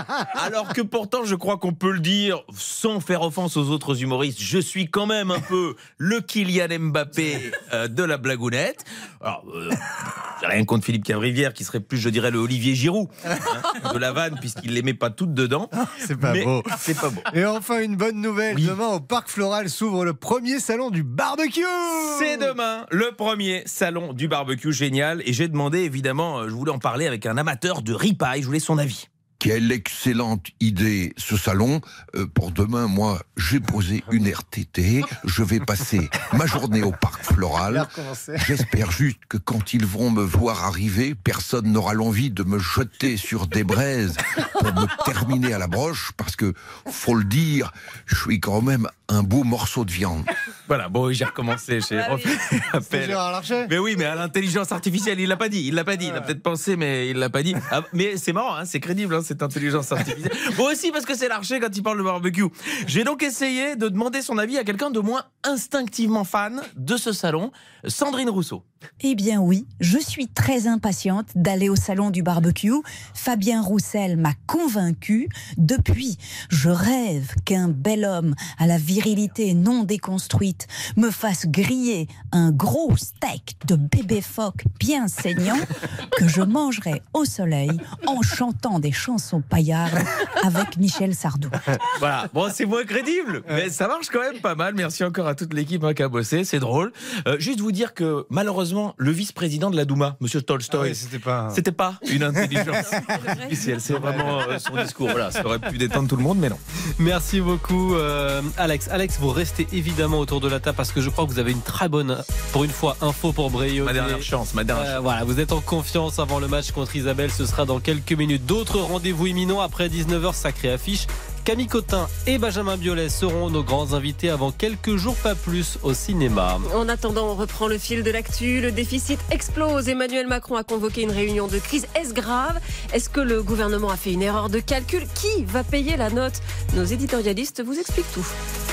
Alors que pourtant, je crois qu'on peut le dire sans faire offense aux autres humoristes. Je suis quand même un peu le Kylian Mbappé euh, de la blagounette. Alors, euh, j'ai rien contre Philippe Cavrivière, qui serait plus, je dirais, le Olivier Giroud hein, de la vanne, puisqu'il les met pas toutes dedans. C'est pas mais beau. C'est pas beau. Et enfin, une bonne nouvelle. Oui. Demain, au Parc Floral s'ouvre le premier salon du barbecue. C'est demain, le premier salon du barbecue. Génial. Et j'ai demandé, évidemment, je voulais en parler avec un amateur de ripaille. Je voulais son avis. Quelle excellente idée, ce salon. Euh, pour demain, moi, j'ai posé une R T T. Je vais passer ma journée au Parc Floral. J'espère juste que quand ils vont me voir arriver, personne n'aura l'envie de me jeter sur des braises pour me terminer à la broche, parce que, faut le dire, je suis quand même un beau morceau de viande. Voilà, bon, j'ai recommencé. J'ai ah refait oui. appel. Gérard Larcher. Mais oui, mais à l'intelligence artificielle, il l'a pas dit. Il l'a pas dit. Il a peut-être pensé, mais il l'a pas dit. Ah, mais c'est marrant, hein, c'est crédible, hein, cette intelligence artificielle. Bon, aussi parce que c'est Larcher quand il parle de barbecue. J'ai donc essayé de demander son avis à quelqu'un de moins instinctivement fan de ce salon, Sandrine Rousseau. Eh bien oui, je suis très impatiente d'aller au salon du barbecue. Fabien Roussel m'a convaincue. Depuis, je rêve qu'un bel homme à la virilité non déconstruite me fasse griller un gros steak de bébé phoque bien saignant que je mangerai au soleil en chantant des chansons paillardes avec Michel Sardou. Voilà, bon, c'est moins crédible, mais ça marche quand même pas mal. Merci encore à toute l'équipe hein, qui a bossé, c'est drôle. Euh, juste vous dire que malheureusement, le vice-président de la Douma, monsieur Tolstoï, ah oui, c'était pas, c'était pas une intelligence artificielle. C'est vraiment euh, son discours. Voilà, ça aurait pu détendre tout le monde, mais non. Merci beaucoup, euh, Alex. Alex, vous restez évidemment autour de la table parce que je crois que vous avez une très bonne, pour une fois, info pour Bréau. Ma dernière chance, ma dernière. Euh, chance. Voilà, vous êtes en confiance avant le match contre Isabelle. Ce sera dans quelques minutes. D'autres rendez-vous imminents après dix-neuf heures, sacrée affiche. Camille Cotin et Benjamin Biolay seront nos grands invités avant quelques jours, pas plus, au cinéma. En attendant, on reprend le fil de l'actu. Le déficit explose. Emmanuel Macron a convoqué une réunion de crise. Est-ce grave ? Est-ce que le gouvernement a fait une erreur de calcul ? Qui va payer la note ? Nos éditorialistes vous expliquent tout.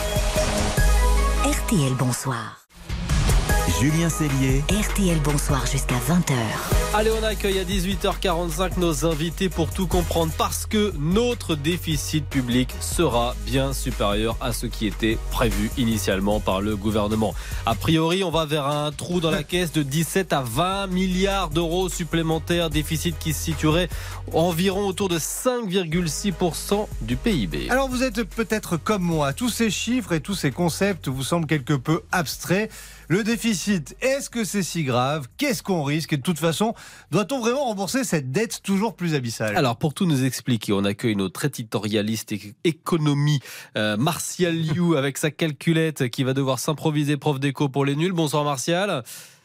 R T L, bonsoir. Julien Cellier. R T L, bonsoir jusqu'à vingt heures. Allez, on accueille à dix-huit heures quarante-cinq nos invités pour tout comprendre parce que notre déficit public sera bien supérieur à ce qui était prévu initialement par le gouvernement. A priori, on va vers un trou dans la caisse de dix-sept à vingt milliards d'euros supplémentaires, déficit qui se situerait environ autour de cinq virgule six pour cent du P I B. Alors vous êtes peut-être comme moi, tous ces chiffres et tous ces concepts vous semblent quelque peu abstraits. Le déficit, est-ce que c'est si grave ? Qu'est-ce qu'on risque ? Et de toute façon, doit-on vraiment rembourser cette dette toujours plus abyssale ? Alors, pour tout nous expliquer, on accueille notre éditorialiste économie, euh, Martial Liu, avec sa calculette qui va devoir s'improviser prof d'éco pour les nuls. Bonsoir Martial.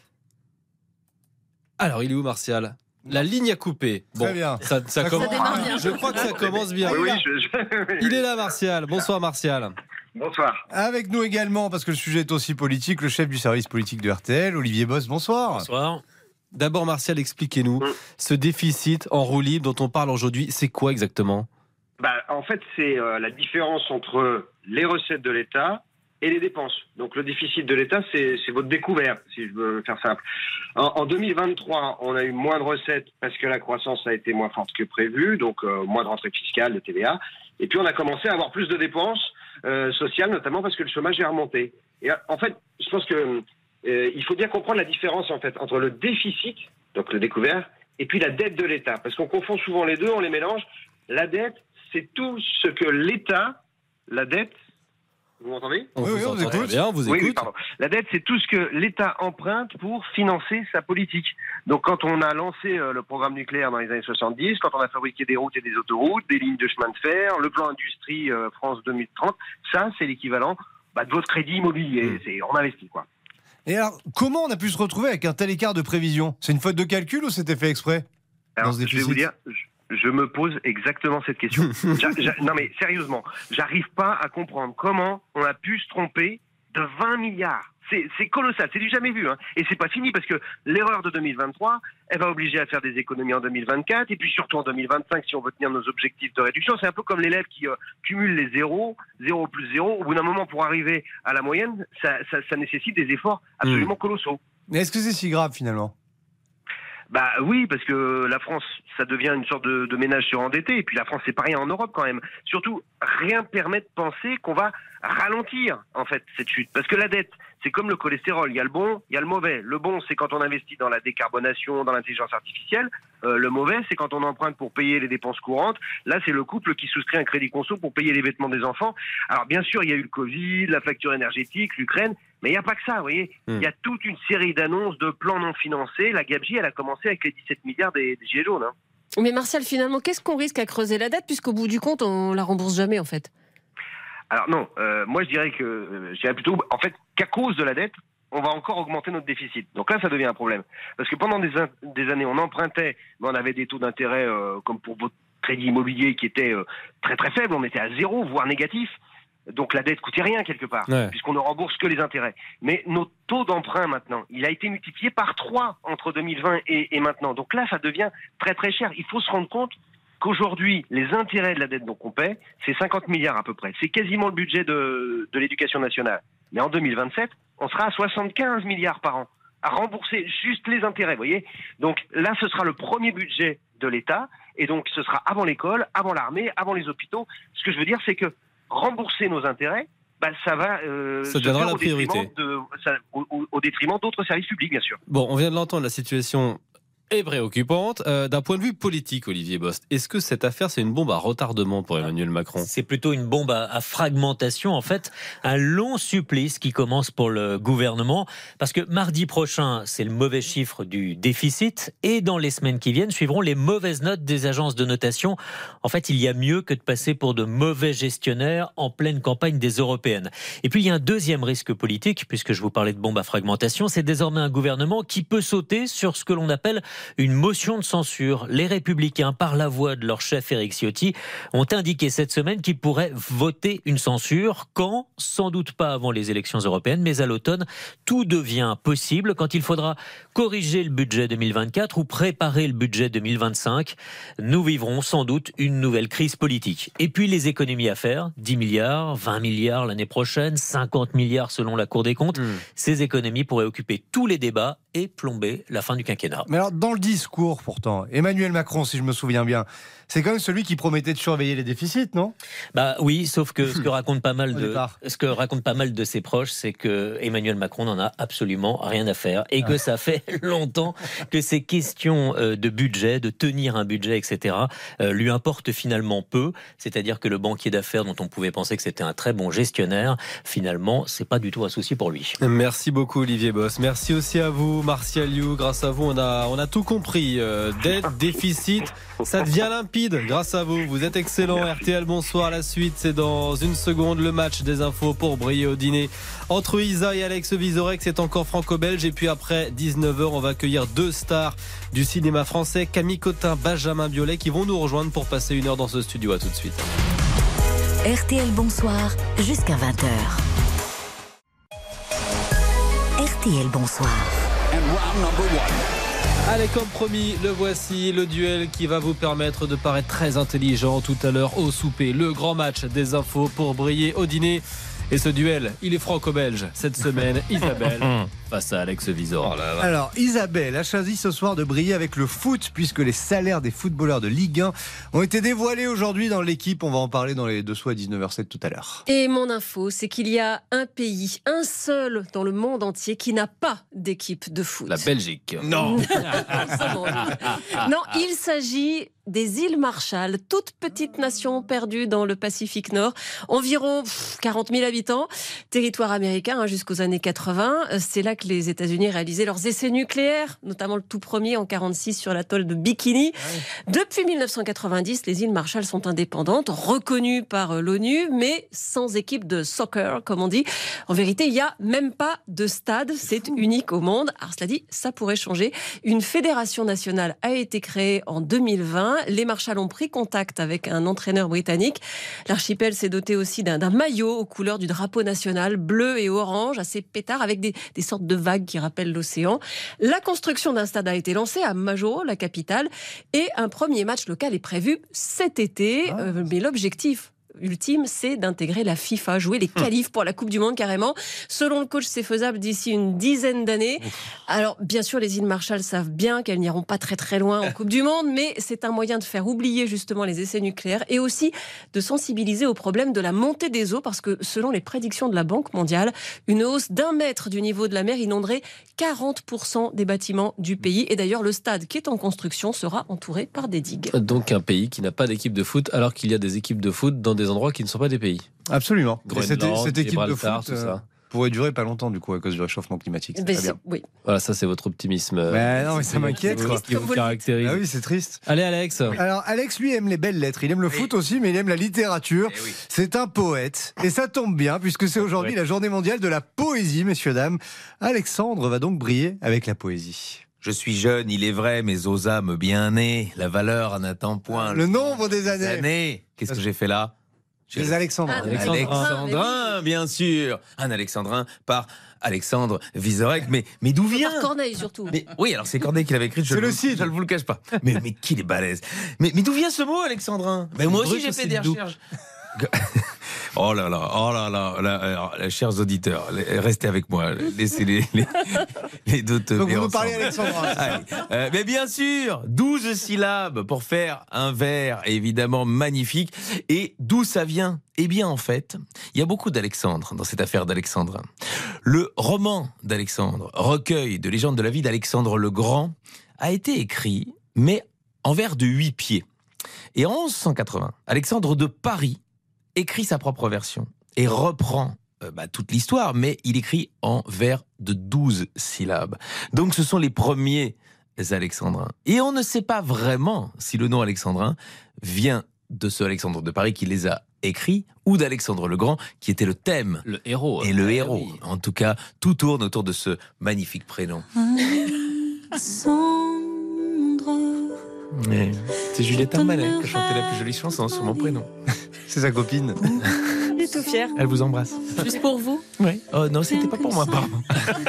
Alors, il est où Martial ? La ligne a coupé. Bon, très bien. Ça, ça, ça commence. Bien. Je crois que ça commence bien. Oui, oui, je, je... Il est là, Martial. Bonsoir, Martial. Bonsoir. Avec nous également, parce que le sujet est aussi politique, le chef du service politique de R T L, Olivier Boss. Bonsoir. Bonsoir. D'abord, Martial, expliquez-nous, mmh. ce déficit en roue libre dont on parle aujourd'hui, c'est quoi exactement ? Bah, en fait, c'est euh, la différence entre les recettes de l'État et les dépenses. Donc le déficit de l'État, c'est, c'est votre découvert, si je veux faire simple. En, en deux mille vingt-trois, on a eu moins de recettes parce que la croissance a été moins forte que prévu, donc euh, moins de rentrée fiscale, de T V A. Et puis on a commencé à avoir plus de dépenses euh, sociales, notamment parce que le chômage est remonté. Et en fait, je pense que euh, il faut bien comprendre la différence en fait entre le déficit, donc le découvert, et puis la dette de l'État, parce qu'on confond souvent les deux, on les mélange. La dette, c'est tout ce que l'État, la dette, vous m'entendez ? Oui, oui, on vous écoute. Bien, on vous écoute. Oui, oui, pardon. La dette, c'est tout ce que l'État emprunte pour financer sa politique. Donc, quand on a lancé euh, le programme nucléaire dans les années soixante-dix, quand on a fabriqué des routes et des autoroutes, des lignes de chemin de fer, le plan industrie euh, France deux mille trente, ça, c'est l'équivalent bah, de votre crédit immobilier. Mmh. C'est, on investit, quoi. Et alors, comment on a pu se retrouver avec un tel écart de prévision ? C'est une faute de calcul ou c'était fait exprès ? Alors, je vais vous dire... Je... Je me pose exactement cette question. j'a, j'a, non mais sérieusement, j'arrive pas à comprendre comment on a pu se tromper de vingt milliards. C'est, c'est colossal, c'est du jamais vu. Hein. Et c'est pas fini parce que l'erreur de deux mille vingt-trois, elle va obliger à faire des économies en deux mille vingt-quatre et puis surtout en deux mille vingt-cinq si on veut tenir nos objectifs de réduction. C'est un peu comme l'élève qui euh, cumule les zéros, zéro plus zéro. Au bout d'un moment, pour arriver à la moyenne, ça, ça, ça nécessite des efforts absolument mmh. colossaux. Mais est-ce que c'est si grave finalement ? Bah oui, parce que la France, ça devient une sorte de, de ménage surendetté. Et puis la France, c'est pas rien en Europe quand même. Surtout, rien permet de penser qu'on va ralentir, en fait, cette chute. Parce que la dette, c'est comme le cholestérol. Il y a le bon, il y a le mauvais. Le bon, c'est quand on investit dans la décarbonation, dans l'intelligence artificielle. Euh, le mauvais, c'est quand on emprunte pour payer les dépenses courantes. Là, c'est le couple qui souscrit un crédit conso pour payer les vêtements des enfants. Alors bien sûr, il y a eu le Covid, la facture énergétique, l'Ukraine. Mais il n'y a pas que ça, vous voyez. Il mmh. y a toute une série d'annonces de plans non financés. La gabegie, elle a commencé avec les dix-sept milliards des, des gilets jaunes. Hein. Mais Martial, finalement, qu'est-ce qu'on risque à creuser la dette, puisqu'au bout du compte, on la rembourse jamais, en fait ? Alors non, euh, moi je dirais que, euh, je dirais plutôt, en fait, qu'à cause de la dette, on va encore augmenter notre déficit. Donc là, ça devient un problème. Parce que pendant des, des années, on empruntait, mais on avait des taux d'intérêt, euh, comme pour votre crédit immobilier, qui étaient euh, très très faibles. On était à zéro, voire négatif. Donc la dette coûtait rien quelque part, ouais. puisqu'on ne rembourse que les intérêts. Mais notre taux d'emprunt maintenant, il a été multiplié par trois entre deux mille vingt et, et maintenant. Donc là, ça devient très très cher. Il faut se rendre compte qu'aujourd'hui, les intérêts de la dette qu'on paie, c'est cinquante milliards à peu près. C'est quasiment le budget de, de l'éducation nationale. Mais en deux mille vingt-sept, on sera à soixante-quinze milliards par an à rembourser juste les intérêts, vous voyez. Donc là, ce sera le premier budget de l'État. Et donc, ce sera avant l'école, avant l'armée, avant les hôpitaux. Ce que je veux dire, c'est que rembourser nos intérêts, bah, ça va euh, ça deviendra la priorité. De, ça, au, au, au détriment d'autres services publics, bien sûr. Bon, on vient de l'entendre, la situation est préoccupante. Euh, d'un point de vue politique, Olivier Bost, est-ce que cette affaire, c'est une bombe à retardement pour Emmanuel Macron ? C'est plutôt une bombe à, à fragmentation, en fait. Un long supplice qui commence pour le gouvernement, parce que mardi prochain, c'est le mauvais chiffre du déficit, et dans les semaines qui viennent, suivront les mauvaises notes des agences de notation. En fait, il y a mieux que de passer pour de mauvais gestionnaires en pleine campagne des européennes. Et puis, il y a un deuxième risque politique, puisque je vous parlais de bombe à fragmentation, c'est désormais un gouvernement qui peut sauter sur ce que l'on appelle une motion de censure. Les Républicains, par la voix de leur chef Éric Ciotti, ont indiqué cette semaine qu'ils pourraient voter une censure quand, sans doute pas avant les élections européennes, mais à l'automne, tout devient possible quand il faudra corriger le budget deux mille vingt-quatre ou préparer le budget deux mille vingt-cinq. Nous vivrons sans doute une nouvelle crise politique. Et puis les économies à faire, dix milliards, vingt milliards l'année prochaine, cinquante milliards selon la Cour des comptes. Mmh. Ces économies pourraient occuper tous les débats et plomber la fin du quinquennat. Mais alors, dans le discours, pourtant, Emmanuel Macron, si je me souviens bien, c'est quand même celui qui promettait de surveiller les déficits, non ? Bah oui, sauf que ce que raconte pas mal de ce que raconte pas mal de ses proches, c'est que Emmanuel Macron n'en a absolument rien à faire et que ah. ça fait longtemps que ces questions de budget, de tenir un budget, et cetera, lui importent finalement peu. C'est-à-dire que le banquier d'affaires dont on pouvait penser que c'était un très bon gestionnaire, finalement, c'est pas du tout un souci pour lui. Merci beaucoup Olivier Bost. Merci aussi à vous Martial You. Grâce à vous, on a on a tout compris. Euh, dette, déficit, ça devient limpide. Grâce à vous, vous êtes excellent. Merci. R T L, bonsoir. La suite, c'est dans une seconde. Le match des infos pour briller au dîner entre Isa et Alex Vizorek. C'est encore franco-belge. Et puis après dix-neuf heures, on va accueillir deux stars du cinéma français, Camille Cotin, Benjamin Biolay, qui vont nous rejoindre pour passer une heure dans ce studio. À tout de suite. R T L, bonsoir, jusqu'à vingt heures. R T L, bonsoir. And round number one. Allez, comme promis, le voici, le duel qui va vous permettre de paraître très intelligent tout à l'heure au souper. Le grand match des infos pour briller au dîner. Et ce duel, il est franco-belge cette semaine. Isabelle face à Alex Vizor. Oh Alors, Isabelle a choisi ce soir de briller avec le foot, puisque les salaires des footballeurs de Ligue un ont été dévoilés aujourd'hui dans l'équipe. On va en parler dans les dessous à dix-neuf heures sept tout à l'heure. Et mon info, c'est qu'il y a un pays, un seul dans le monde entier, qui n'a pas d'équipe de foot. La Belgique. Non. Non, il s'agit des îles Marshall, toute petite nation perdue dans le Pacifique Nord, environ pff, quarante mille habitants, territoire américain hein, jusqu'aux années quatre-vingts. C'est là que les États-Unis réalisaient leurs essais nucléaires, notamment le tout premier en quarante-six sur l'atoll de Bikini. Ouais. Depuis mille neuf cent quatre-vingt-dix, les îles Marshall sont indépendantes, reconnues par l'ONU, mais sans équipe de soccer, comme on dit. En vérité, il n'y a même pas de stade, c'est unique au monde. Alors cela dit, ça pourrait changer. Une fédération nationale a été créée en deux mille vingt. Les Marshall ont pris contact avec un entraîneur britannique. L'archipel s'est doté aussi d'un, d'un maillot aux couleurs du drapeau national, bleu et orange, assez pétard, avec des, des sortes de vagues qui rappellent l'océan. La construction d'un stade a été lancée à Majuro, la capitale, et un premier match local est prévu cet été. Ah. Euh, mais l'objectif ultime, c'est d'intégrer la FIFA, jouer les qualifs pour la Coupe du Monde carrément. Selon le coach, c'est faisable d'ici une dizaine d'années. Alors, bien sûr, les îles Marshall savent bien qu'elles n'iront pas très très loin en Coupe du Monde, mais c'est un moyen de faire oublier justement les essais nucléaires et aussi de sensibiliser au problème de la montée des eaux, parce que selon les prédictions de la Banque mondiale, une hausse d'un mètre du niveau de la mer inonderait quarante pour cent des bâtiments du pays. Et d'ailleurs, le stade qui est en construction sera entouré par des digues. Donc un pays qui n'a pas d'équipe de foot, alors qu'il y a des équipes de foot dans des endroits qui ne sont pas des pays. Absolument. Groenland, cette, cette équipe Gibraltar, de foot tout ça. Euh, pourrait durer pas longtemps du coup à cause du réchauffement climatique. C'est Ben très c'est, bien. oui. Voilà, ça c'est votre optimisme. Ben non, mais ça m'inquiète. Qui, Quoi. qui vous caractérise. Ah oui, c'est triste. Allez Alex. Alors Alex, lui, aime les belles lettres. Il aime le oui. foot aussi, mais il aime la littérature. Eh oui. C'est un poète. Et ça tombe bien, puisque c'est aujourd'hui oui. la journée mondiale de la poésie, messieurs, dames. Alexandre va donc briller avec la poésie. Je suis jeune, il est vrai, mais aux âmes bien nées, la valeur n'attend point. Le nombre des années. années. Qu'est-ce que j'ai fait là? Les Alexandrins. Un Alexandrin, bien sûr. Un Alexandrin par Alexandre Vizorek. Mais, mais d'où vient? Par Corneille, surtout. Mais, oui, alors c'est Corneille qui l'avait écrit. Je c'est le, le site. Je ne vous le cache pas. Mais, mais qu'il est balèze. Mais, mais d'où vient ce mot, Alexandrin? Mais moi aussi, j'ai fait des recherches. Oh là là, oh là là, là alors, là, chers auditeurs, restez avec moi, laissez les, les, les deux te Donc vous nous parlez Alexandra. euh, mais bien sûr, douze syllabes pour faire un vers évidemment magnifique. Et d'où ça vient? Eh bien en fait, il y a beaucoup d'Alexandre dans cette affaire d'Alexandre. Le roman d'Alexandre, recueil de légendes de la vie d'Alexandre le Grand, a été écrit, mais en vers de huit pieds. Et en onze cent quatre-vingts, Alexandre de Paris écrit sa propre version et reprend euh, bah, toute l'histoire, mais il écrit en vers de douze syllabes. Donc ce sont les premiers alexandrins. Et on ne sait pas vraiment si le nom alexandrin vient de ce Alexandre de Paris qui les a écrits ou d'Alexandre le Grand qui était le thème. Le héros. Et le ah, héros. Oui. En tout cas, tout tourne autour de ce magnifique prénom. Alexandre. Mais c'est Juliette Armanet qui a chanté la plus jolie chanson sur mon prénom. C'est sa copine. Il est tout fier. Elle vous embrasse. Juste pour vous? Oui. Oh non, c'était pas pour moi, pardon.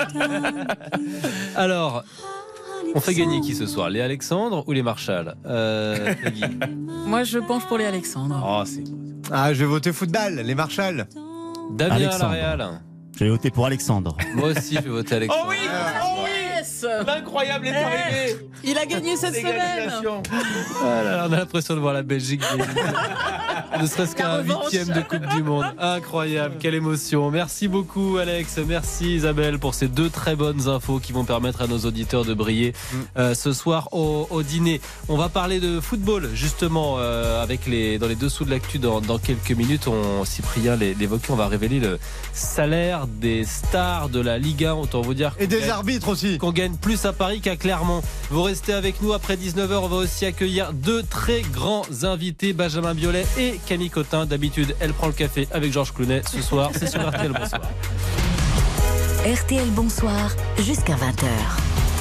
Alors, on fait gagner qui ce soir? Les Alexandre ou les Marshall? euh, Moi, je penche pour les Alexandre. Oh, c'est... Ah, je vais voter football, les Marshall. Damien à la Real. Je vais voter pour Alexandre. Moi aussi, je vais voter Alexandre. Oh oui, oh oui. L'incroyable est arrivé. Il a gagné cette semaine. Ah là là, on a l'impression de voir la Belgique ne serait-ce qu'un huitième de Coupe du Monde. Incroyable, quelle émotion. Merci beaucoup Alex, merci Isabelle pour ces deux très bonnes infos qui vont permettre à nos auditeurs de briller euh, ce soir au, au dîner. On va parler de football justement euh, avec les, dans les dessous de l'actu dans, dans quelques minutes. On, Cyprien l'évoquait, on va révéler le salaire des stars de la Ligue un. Autant vous dire et des gagne, arbitres aussi. Qu'on gagne plus à Paris qu'à Clermont. Vous restez avec nous après dix-neuf heures. On va aussi accueillir deux très grands invités, Benjamin Biolay et Camille Cotin. D'habitude, elle prend le café avec Georges Clounet. Ce soir, c'est sur R T L. Bonsoir. R T L Bonsoir, jusqu'à vingt heures.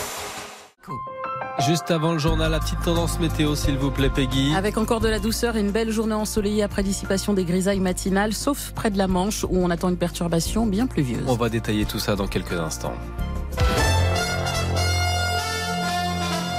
Juste avant le journal, la petite tendance météo, s'il vous plaît, Peggy. Avec encore de la douceur et une belle journée ensoleillée après dissipation des grisailles matinales, sauf près de la Manche où on attend une perturbation bien pluvieuse. On va détailler tout ça dans quelques instants.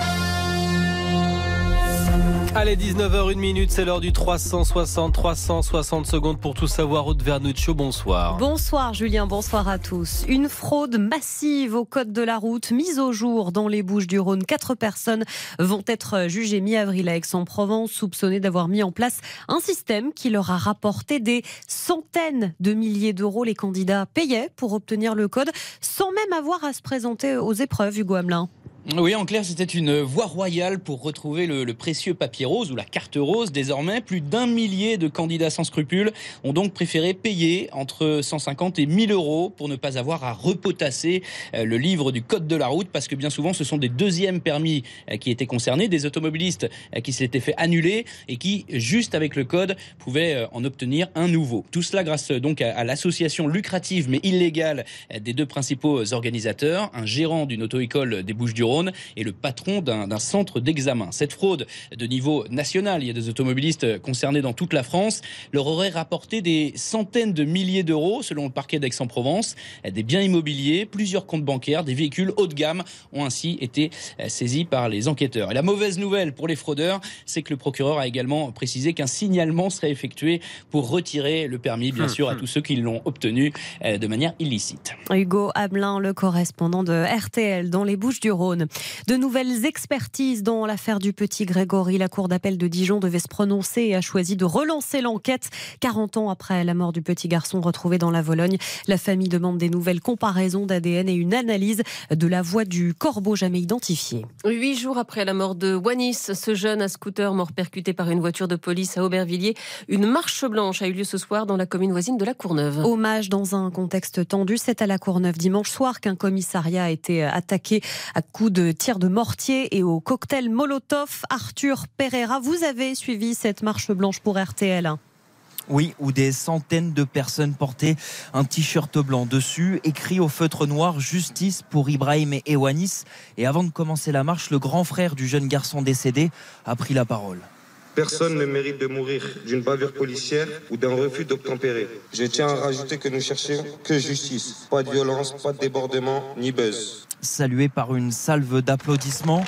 Allez, dix-neuf heures une, c'est l'heure du trois cent soixante, trois cent soixante secondes pour tout savoir. Aude Vernuccio, bonsoir. Bonsoir Julien, bonsoir à tous. Une fraude massive au code de la route mise au jour dans les Bouches-du-Rhône. Quatre personnes vont être jugées mi-avril à Aix-en-Provence, soupçonnées d'avoir mis en place un système qui leur a rapporté des centaines de milliers d'euros. Les candidats payaient pour obtenir le code sans même avoir à se présenter aux épreuves, Hugo Hamelin. Oui, en clair, c'était une voie royale pour retrouver le, le précieux papier rose ou la carte rose. Désormais, plus d'un millier de candidats sans scrupules ont donc préféré payer entre cent cinquante et mille euros pour ne pas avoir à repotasser le livre du code de la route, parce que bien souvent, ce sont des deuxièmes permis qui étaient concernés, des automobilistes qui s'étaient fait annuler et qui, juste avec le code, pouvaient en obtenir un nouveau. Tout cela grâce donc à, à l'association lucrative mais illégale des deux principaux organisateurs, un gérant d'une auto-école des Bouches-du-Rhône et le patron d'un, d'un centre d'examen. Cette fraude de niveau national, il y a des automobilistes concernés dans toute la France, leur aurait rapporté des centaines de milliers d'euros selon le parquet d'Aix-en-Provence. Des biens immobiliers, plusieurs comptes bancaires, des véhicules haut de gamme ont ainsi été saisis par les enquêteurs. Et la mauvaise nouvelle pour les fraudeurs, c'est que le procureur a également précisé qu'un signalement serait effectué pour retirer le permis, bien sûr, à tous ceux qui l'ont obtenu de manière illicite. Hugo Hamelin, le correspondant de R T L dans les Bouches-du-Rhône. De nouvelles expertises dans l'affaire du petit Grégory. La cour d'appel de Dijon devait se prononcer et a choisi de relancer l'enquête. quarante ans après la mort du petit garçon retrouvé dans la Vologne, la famille demande des nouvelles comparaisons d'A D N et une analyse de la voix du corbeau jamais identifié. Huit jours après la mort de Wanis, ce jeune à scooter mort percuté par une voiture de police à Aubervilliers, une marche blanche a eu lieu ce soir dans la commune voisine de La Courneuve. Hommage dans un contexte tendu. C'est à La Courneuve dimanche soir qu'un commissariat a été attaqué à coups de tirs de mortier et au cocktail Molotov. Arthur Pereira, vous avez suivi cette marche blanche pour R T L. Oui, où des centaines de personnes portaient un t-shirt blanc dessus, écrit au feutre noir « Justice pour Ibrahim et Wanis ». Et avant de commencer la marche, le grand frère du jeune garçon décédé a pris la parole. Personne ne mérite de mourir d'une bavure policière ou d'un refus d'obtempérer. Je tiens à rajouter que nous cherchons que justice. Pas de violence, pas de débordement, ni buzz. Salué par une salve d'applaudissements.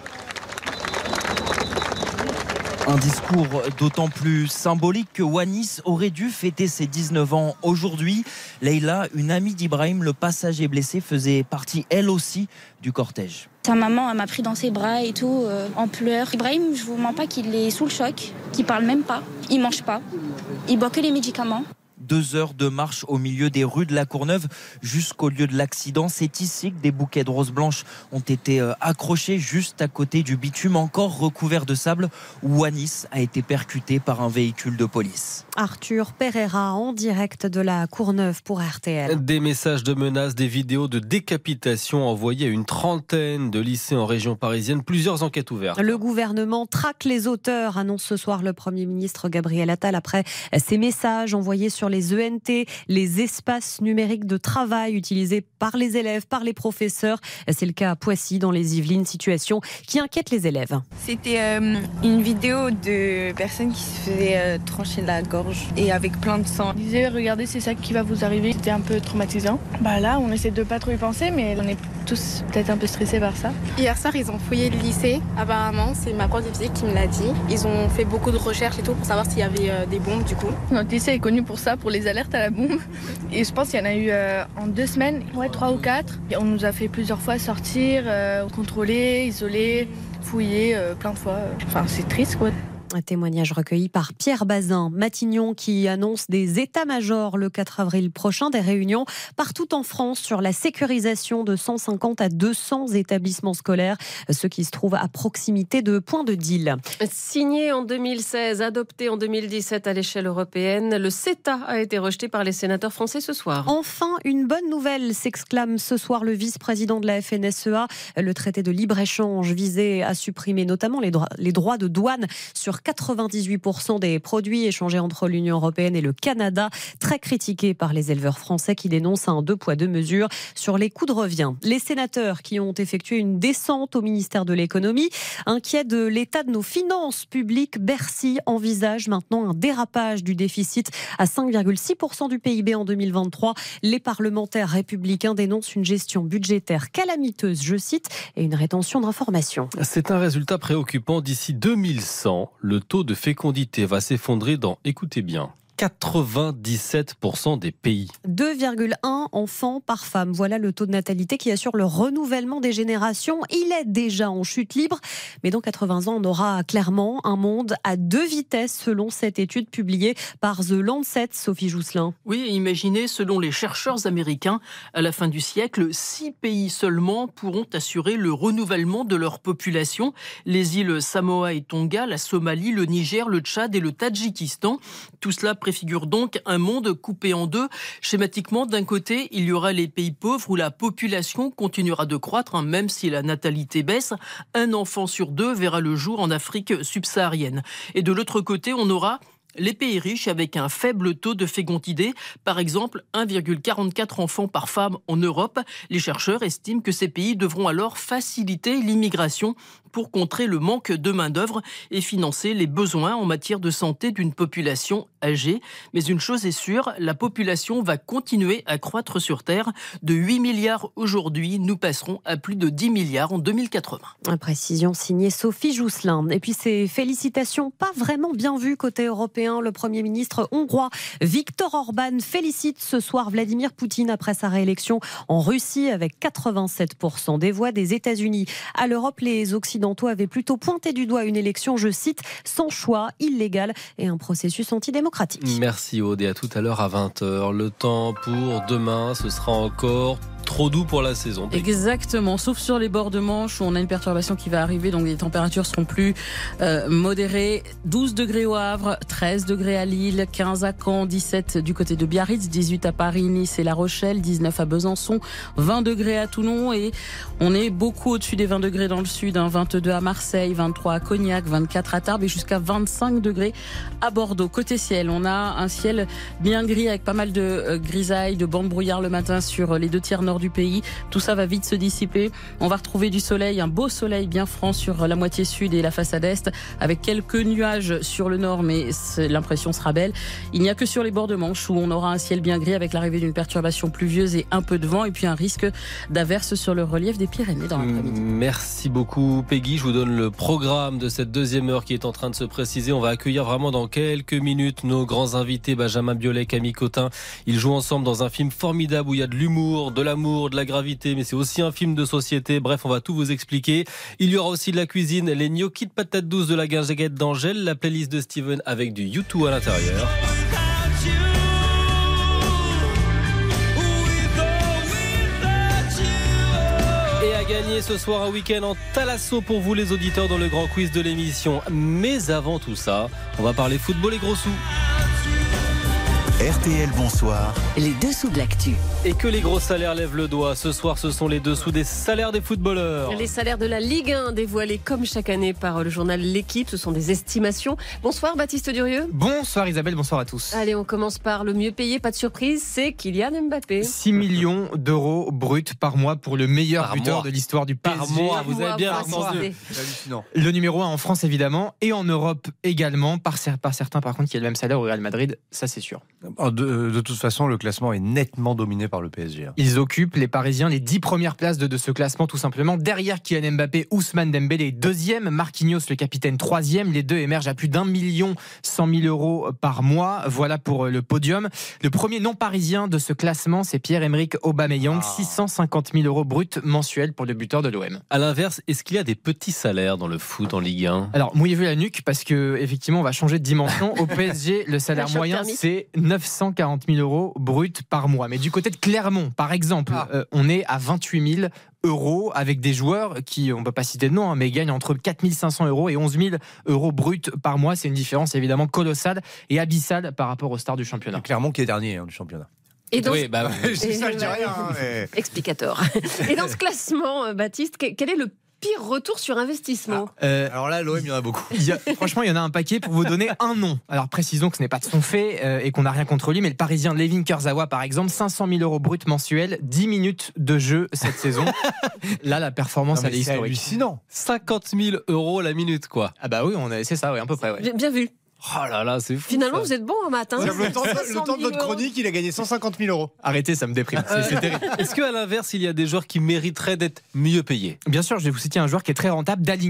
Un discours d'autant plus symbolique que Wanis aurait dû fêter ses dix-neuf ans aujourd'hui. Leïla, une amie d'Ibrahim, le passager blessé, faisait partie elle aussi du cortège. Sa maman, elle m'a pris dans ses bras et tout, euh, en pleurs. Ibrahim, je vous mens pas qu'il est sous le choc, qu'il parle même pas, il mange pas, il boit que les médicaments. Deux heures de marche au milieu des rues de La Courneuve jusqu'au lieu de l'accident. C'est ici que des bouquets de roses blanches ont été accrochés juste à côté du bitume encore recouvert de sable où Wanis a été percuté par un véhicule de police. Arthur Pereira en direct de La Courneuve pour R T L. Des messages de menaces, des vidéos de décapitation envoyées à une trentaine de lycées en région parisienne. Plusieurs enquêtes ouvertes. Le gouvernement traque les auteurs, annonce ce soir le Premier ministre Gabriel Attal après ces messages envoyés sur les E N T, les espaces numériques de travail utilisés par les élèves, par les professeurs. C'est le cas à Poissy, dans les Yvelines, situation qui inquiète les élèves. C'était euh, une vidéo de personnes qui se faisaient euh, trancher la gorge et avec plein de sang. Ils disaient, regardez, c'est ça qui va vous arriver. C'était un peu traumatisant. Bah là, on essaie de pas trop y penser, mais on est tous peut-être un peu stressés par ça. Hier soir, ils ont fouillé le lycée. Apparemment, c'est ma prof de physique qui me l'a dit. Ils ont fait beaucoup de recherches et tout pour savoir s'il y avait euh, des bombes du coup. Notre lycée est connu pour ça, pour les alertes à la bombe. Et je pense qu'il y en a eu euh, en deux semaines, ouais, trois ou quatre. Et on nous a fait plusieurs fois sortir, euh, contrôler, isoler, fouiller, euh, plein de fois. Enfin, c'est triste, quoi. Un témoignage recueilli par Pierre Bazin. Matignon qui annonce des états-majors le quatre avril prochain, des réunions partout en France sur la sécurisation de cent cinquante à deux cents établissements scolaires, ceux qui se trouvent à proximité de points de deal. Signé en deux mille seize, adopté en deux mille dix-sept à l'échelle européenne, le CETA a été rejeté par les sénateurs français ce soir. Enfin, une bonne nouvelle, s'exclame ce soir le vice-président de la F N S E A. Le traité de libre-échange visait à supprimer notamment les droits, les droits de douane sur quatre-vingt-dix-huit pour cent des produits échangés entre l'Union européenne et le Canada, très critiqué par les éleveurs français qui dénoncent un deux poids deux mesures sur les coûts de revient. Les sénateurs qui ont effectué une descente au ministère de l'économie, inquiets de l'état de nos finances publiques, Bercy envisage maintenant un dérapage du déficit à cinq virgule six pour cent du P I B en deux mille vingt-trois. Les parlementaires républicains dénoncent une gestion budgétaire calamiteuse, je cite, et une rétention d'informations. C'est un résultat préoccupant. D'ici deux mille cent, le le taux de fécondité va s'effondrer dans, écoutez bien, quatre-vingt-dix-sept pour cent des pays. deux virgule un enfants par femme. Voilà le taux de natalité qui assure le renouvellement des générations. Il est déjà en chute libre, mais dans quatre-vingts ans, on aura clairement un monde à deux vitesses, selon cette étude publiée par The Lancet. Sophie Jousselin. Oui, imaginez, selon les chercheurs américains, à la fin du siècle, six pays seulement pourront assurer le renouvellement de leur population. Les îles Samoa et Tonga, la Somalie, le Niger, le Tchad et le Tadjikistan. Tout cela préfigure donc un monde coupé en deux. Schématiquement, d'un côté, il y aura les pays pauvres où la population continuera de croître, hein, même si la natalité baisse. Un enfant sur deux verra le jour en Afrique subsaharienne. Et de l'autre côté, on aura les pays riches avec un faible taux de fécondité, par exemple un virgule quarante-quatre enfants par femme en Europe. Les chercheurs estiment que ces pays devront alors faciliter l'immigration pour contrer le manque de main-d'œuvre et financer les besoins en matière de santé d'une population âgée. Mais une chose est sûre, la population va continuer à croître sur Terre. De huit milliards aujourd'hui, nous passerons à plus de dix milliards en deux mille quatre-vingts. Précision signée Sophie Jousselin. Et puis ces félicitations pas vraiment bien vues côté européen. Le Premier ministre hongrois Viktor Orban félicite ce soir Vladimir Poutine après sa réélection en Russie avec quatre-vingt-sept pour cent des voix des États-Unis. À l'Europe, les Occidentaux avaient plutôt pointé du doigt une élection, je cite, sans choix, illégale et un processus antidémocratique. Merci Aude et à tout à l'heure à vingt heures. Le temps pour demain, ce sera encore trop doux pour la saison. Exactement, sauf sur les bords de Manche où on a une perturbation qui va arriver, donc les températures seront plus euh, modérées. douze degrés au Havre, treize degrés à Lille, quinze à Caen, dix-sept du côté de Biarritz, dix-huit à Paris, Nice et La Rochelle, dix-neuf à Besançon, vingt degrés à Toulon et on est beaucoup au-dessus des vingt degrés dans le sud, hein, vingt-deux à Marseille, vingt-trois à Cognac, vingt-quatre à Tarbes et jusqu'à vingt-cinq degrés à Bordeaux. Côté ciel, on a un ciel bien gris avec pas mal de euh, grisailles, de bancs de brouillard le matin sur les deux tiers nord du pays. Tout ça va vite se dissiper. On va retrouver du soleil, un beau soleil bien franc sur la moitié sud et la façade est, avec quelques nuages sur le nord, mais l'impression sera belle. Il n'y a que sur les bords de Manche où on aura un ciel bien gris avec l'arrivée d'une perturbation pluvieuse et un peu de vent, et puis un risque d'averse sur le relief des Pyrénées dans l'après-midi. Merci beaucoup Peggy. Je vous donne le programme de cette deuxième heure qui est en train de se préciser. On va accueillir vraiment dans quelques minutes nos grands invités, Benjamin Biolay, Camille Cotin. Ils jouent ensemble dans un film formidable où il y a de l'humour, de l'amour, de la gravité, mais c'est aussi un film de société. Bref, on va tout vous expliquer. Il y aura aussi de la cuisine, les gnocchis de patates douces de la guinguette d'Angèle, la playlist de Steven avec du U deux à l'intérieur. Et à gagner ce soir un week-end en Thalasso pour vous les auditeurs dans le grand quiz de l'émission. Mais avant tout ça, on va parler football et gros sous. R T L, bonsoir. Les dessous de l'actu. Et que les gros salaires lèvent le doigt. Ce soir, ce sont les dessous des salaires des footballeurs. Les salaires de la Ligue un dévoilés comme chaque année par le journal L'Équipe. Ce sont des estimations. Bonsoir Baptiste Durieux. Bonsoir Isabelle, bonsoir à tous. Allez, on commence par le mieux payé. Pas de surprise, c'est Kylian Mbappé. six millions d'euros bruts par mois pour le meilleur par buteur mois. de l'histoire du P S G. Par mois, vous avez bien entendu. Le numéro un en France évidemment et en Europe également. Par, par certains par contre qui a le même salaire au Real Madrid, ça c'est sûr. De, de toute façon, le classement est nettement dominé par le P S G. Ils occupent, les Parisiens, les dix premières places de, de ce classement tout simplement. Derrière Kylian Mbappé, Ousmane Dembélé deuxième, Marquinhos le capitaine troisième. Les deux émergent à plus d'un million cent mille euros par mois. Voilà pour le podium. Le premier non parisien de ce classement, c'est Pierre-Emerick Aubameyang, ah. six cent cinquante mille euros bruts mensuels pour le buteur de l'O M. À l'inverse, est-ce qu'il y a des petits salaires dans le foot en Ligue un ? Alors, mouillez-vous la nuque parce que effectivement, on va changer de dimension. Au P S G, le salaire moyen, thermique. C'est neuf cent quarante mille euros bruts par mois. Mais du côté de Clermont, par exemple, ah. euh, on est à vingt-huit mille euros avec des joueurs qui, on ne peut pas citer de nom, hein, mais gagnent entre quatre mille cinq cents euros et onze mille euros bruts par mois. C'est une différence évidemment colossale et abyssale par rapport aux stars du championnat. Clermont qui est dernier hein, du championnat. Et dans oui, bah, je dis ça, je dis rien. Hein, mais... Explicateur. Et dans ce classement, Baptiste, quel est le pire retour sur investissement? ah, euh, Alors là, l'O M, il y en a beaucoup. Il y a, franchement, il y en a un paquet pour vous donner un nom. Alors précisons que ce n'est pas de son fait euh, et qu'on n'a rien contre lui, mais le Parisien Levin Kurzawa, par exemple, cinq cent mille euros bruts mensuels, dix minutes de jeu cette saison. Là, la performance, non, elle est historique. C'est hallucinant. cinquante mille euros la minute, quoi. Ah bah oui, on a, c'est ça, oui, à peu près. Ouais. Bien, bien vu. Oh là là, c'est fou. Finalement, ça. Vous êtes bon en matin. Le temps, de, le temps de votre chronique, il a gagné cent cinquante mille euros. Arrêtez, ça me déprime. C'est, c'est terrible. Est-ce qu'à l'inverse, il y a des joueurs qui mériteraient d'être mieux payés? Bien sûr, je vais vous citer un joueur qui est très rentable, Dalinga.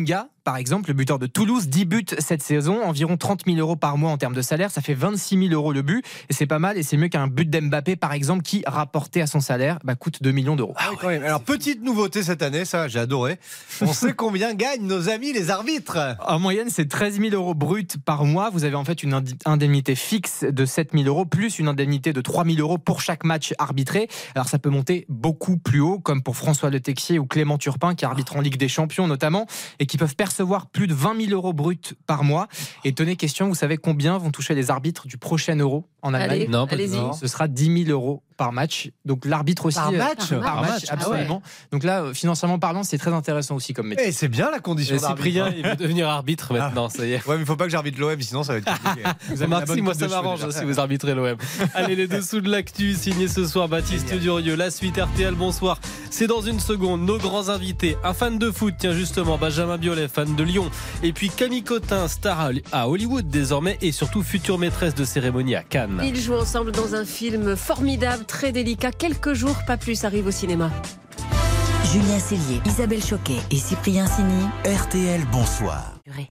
par exemple, le buteur de Toulouse, dix buts cette saison, environ trente mille euros par mois en termes de salaire, ça fait vingt-six mille euros le but, et c'est pas mal, et c'est mieux qu'un but d'Mbappé, par exemple, qui, rapporté à son salaire, bah, coûte deux millions d'euros. Ah oui, quand même. Alors, petite nouveauté cette année, ça, j'ai adoré. On sait combien gagnent nos amis les arbitres. En moyenne, c'est treize mille euros bruts par mois. Vous avez en fait une indemnité fixe de sept mille euros, plus une indemnité de trois mille euros pour chaque match arbitré. Alors, ça peut monter beaucoup plus haut, comme pour François Le Texier ou Clément Turpin, qui arbitrent en Ligue des Champions notamment, et qui peuvent percevoir plus de vingt mille euros bruts par mois. Et tenez question, vous savez combien vont toucher les arbitres du prochain Euro en Allemagne? Allez, Non, allez-y. Ce sera dix mille euros par match. Donc l'arbitre aussi. Par match euh, Par Par match, match, ah absolument. Donc là, euh, financièrement parlant, c'est très intéressant aussi comme métier. Et c'est bien la condition Et d'arbitre. Cyprien, il veut devenir arbitre maintenant, ça y est. Ouais, mais il faut pas que j'arbitre l'O M, sinon ça va être compliqué. Vous avez la Merci, bonne moi coupe ça de cheveux, m'arrange déjà. si vous arbitrez l'O M. Allez, les dessous de l'actu, signé ce soir Baptiste Durieux. La suite R T L, bonsoir. C'est dans une seconde. Nos grands invités, un fan de foot, tiens justement, Benjamin Biolay, fan de Lyon. Et puis Camille Cotin, star à Hollywood désormais, et surtout future maîtresse de cérémonie à Cannes. Ils jouent ensemble dans un film formidable, très délicat. Quelques jours, pas plus, arrive au cinéma. Julien Cellier, Isabelle Choquet et Cyprien Sini. R T L, bonsoir.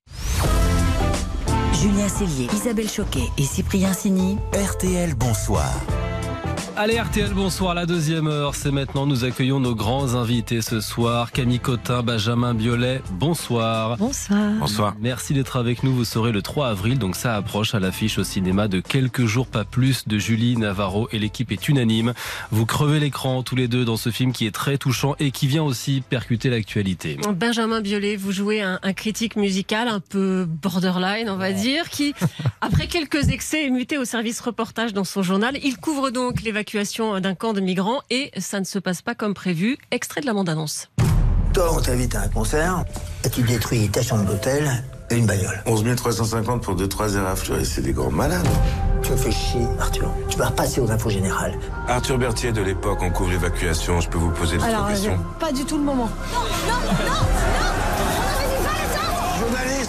Julien Cellier, Isabelle Choquet et Cyprien Sini. R T L, bonsoir. Allez R T L, bonsoir, la deuxième heure, c'est maintenant, nous accueillons nos grands invités ce soir, Camille Cotin, Benjamin Biolay, bonsoir. Bonsoir. Bonsoir. Merci d'être avec nous, vous serez le trois avril, donc ça approche à l'affiche au cinéma de Quelques jours pas plus de Julie Navarro et l'équipe est unanime. Vous crevez l'écran tous les deux dans ce film qui est très touchant et qui vient aussi percuter l'actualité. Benjamin Biolay, vous jouez un, un critique musical un peu borderline, on va dire, qui, après quelques excès, est muté au service reportage dans son journal. Il couvre donc l'évacuation d'un camp de migrants et ça ne se passe pas comme prévu. Extrait de la bande-annonce. Toi, on t'invite à un concert et tu détruis ta chambre d'hôtel et une bagnole. onze mille trois cent cinquante pour deux trois éraflures, c'est des grands malades. Tu me fais chier, Arthur. Tu vas repasser aux infos générales. Arthur Berthier de l'époque, on couvre l'évacuation, je peux vous poser des Alors, questions. euh, pas du tout le moment. Non, non, non, non, Journaliste.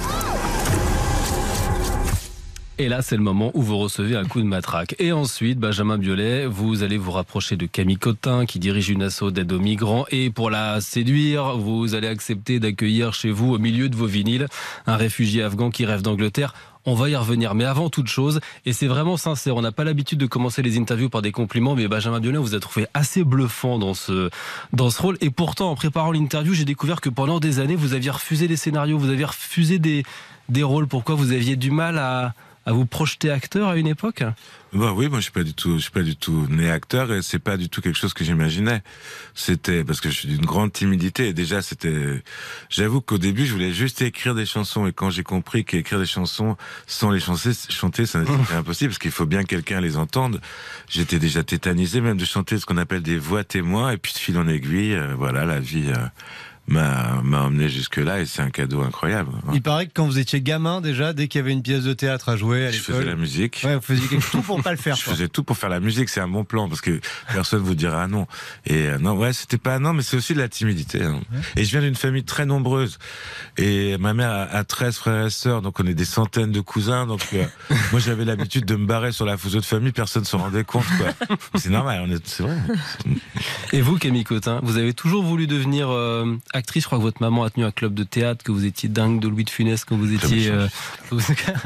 Et là, c'est le moment où vous recevez un coup de matraque. Et ensuite, Benjamin Biolay, vous allez vous rapprocher de Camille Cotin, qui dirige une asso d'aide aux migrants. Et pour la séduire, vous allez accepter d'accueillir chez vous, au milieu de vos vinyles, un réfugié afghan qui rêve d'Angleterre. On va y revenir, mais avant toute chose, et c'est vraiment sincère, on n'a pas l'habitude de commencer les interviews par des compliments, mais Benjamin Biolay, on vous a trouvé assez bluffant dans ce, dans ce rôle. Et pourtant, en préparant l'interview, j'ai découvert que pendant des années, vous aviez refusé des scénarios, vous aviez refusé des, des rôles. Pourquoi vous aviez du mal à... à vous projeter acteur à une époque? Bah oui, moi je suis pas du tout, je suis pas du tout né acteur et c'est pas du tout quelque chose que j'imaginais. C'était parce que je suis d'une grande timidité et déjà c'était, j'avoue qu'au début je voulais juste écrire des chansons et quand j'ai compris qu'écrire des chansons sans les chanter, chanter ça c'était impossible parce qu'il faut bien que quelqu'un les entende. J'étais déjà tétanisé même de chanter ce qu'on appelle des voix témoins et puis de fil en aiguille, euh, voilà la vie. Euh, m'a m'a emmené jusque là et c'est un cadeau incroyable. Il paraît que quand vous étiez gamin déjà, dès qu'il y avait une pièce de théâtre à jouer à je l'école, faisais la musique. Ouais, vous faisiez quelque- tout pour pas le faire. Je quoi. faisais tout pour faire la musique, c'est un bon plan parce que personne vous dira non. Et euh, non, ouais, c'était pas non, mais c'est aussi de la timidité. Hein. Et je viens d'une famille très nombreuse. Et ma mère a, a treize frères et sœurs, donc on est des centaines de cousins. Donc euh, moi j'avais l'habitude de me barrer sur la photo de famille, personne s'en rendait compte. Quoi. C'est normal, on est, c'est vrai. Et vous, Camille Cotin, vous avez toujours voulu devenir euh, actrice. Je crois que votre maman a tenu un club de théâtre, que vous étiez dingue de Louis de Funès quand vous étiez... Euh, vous...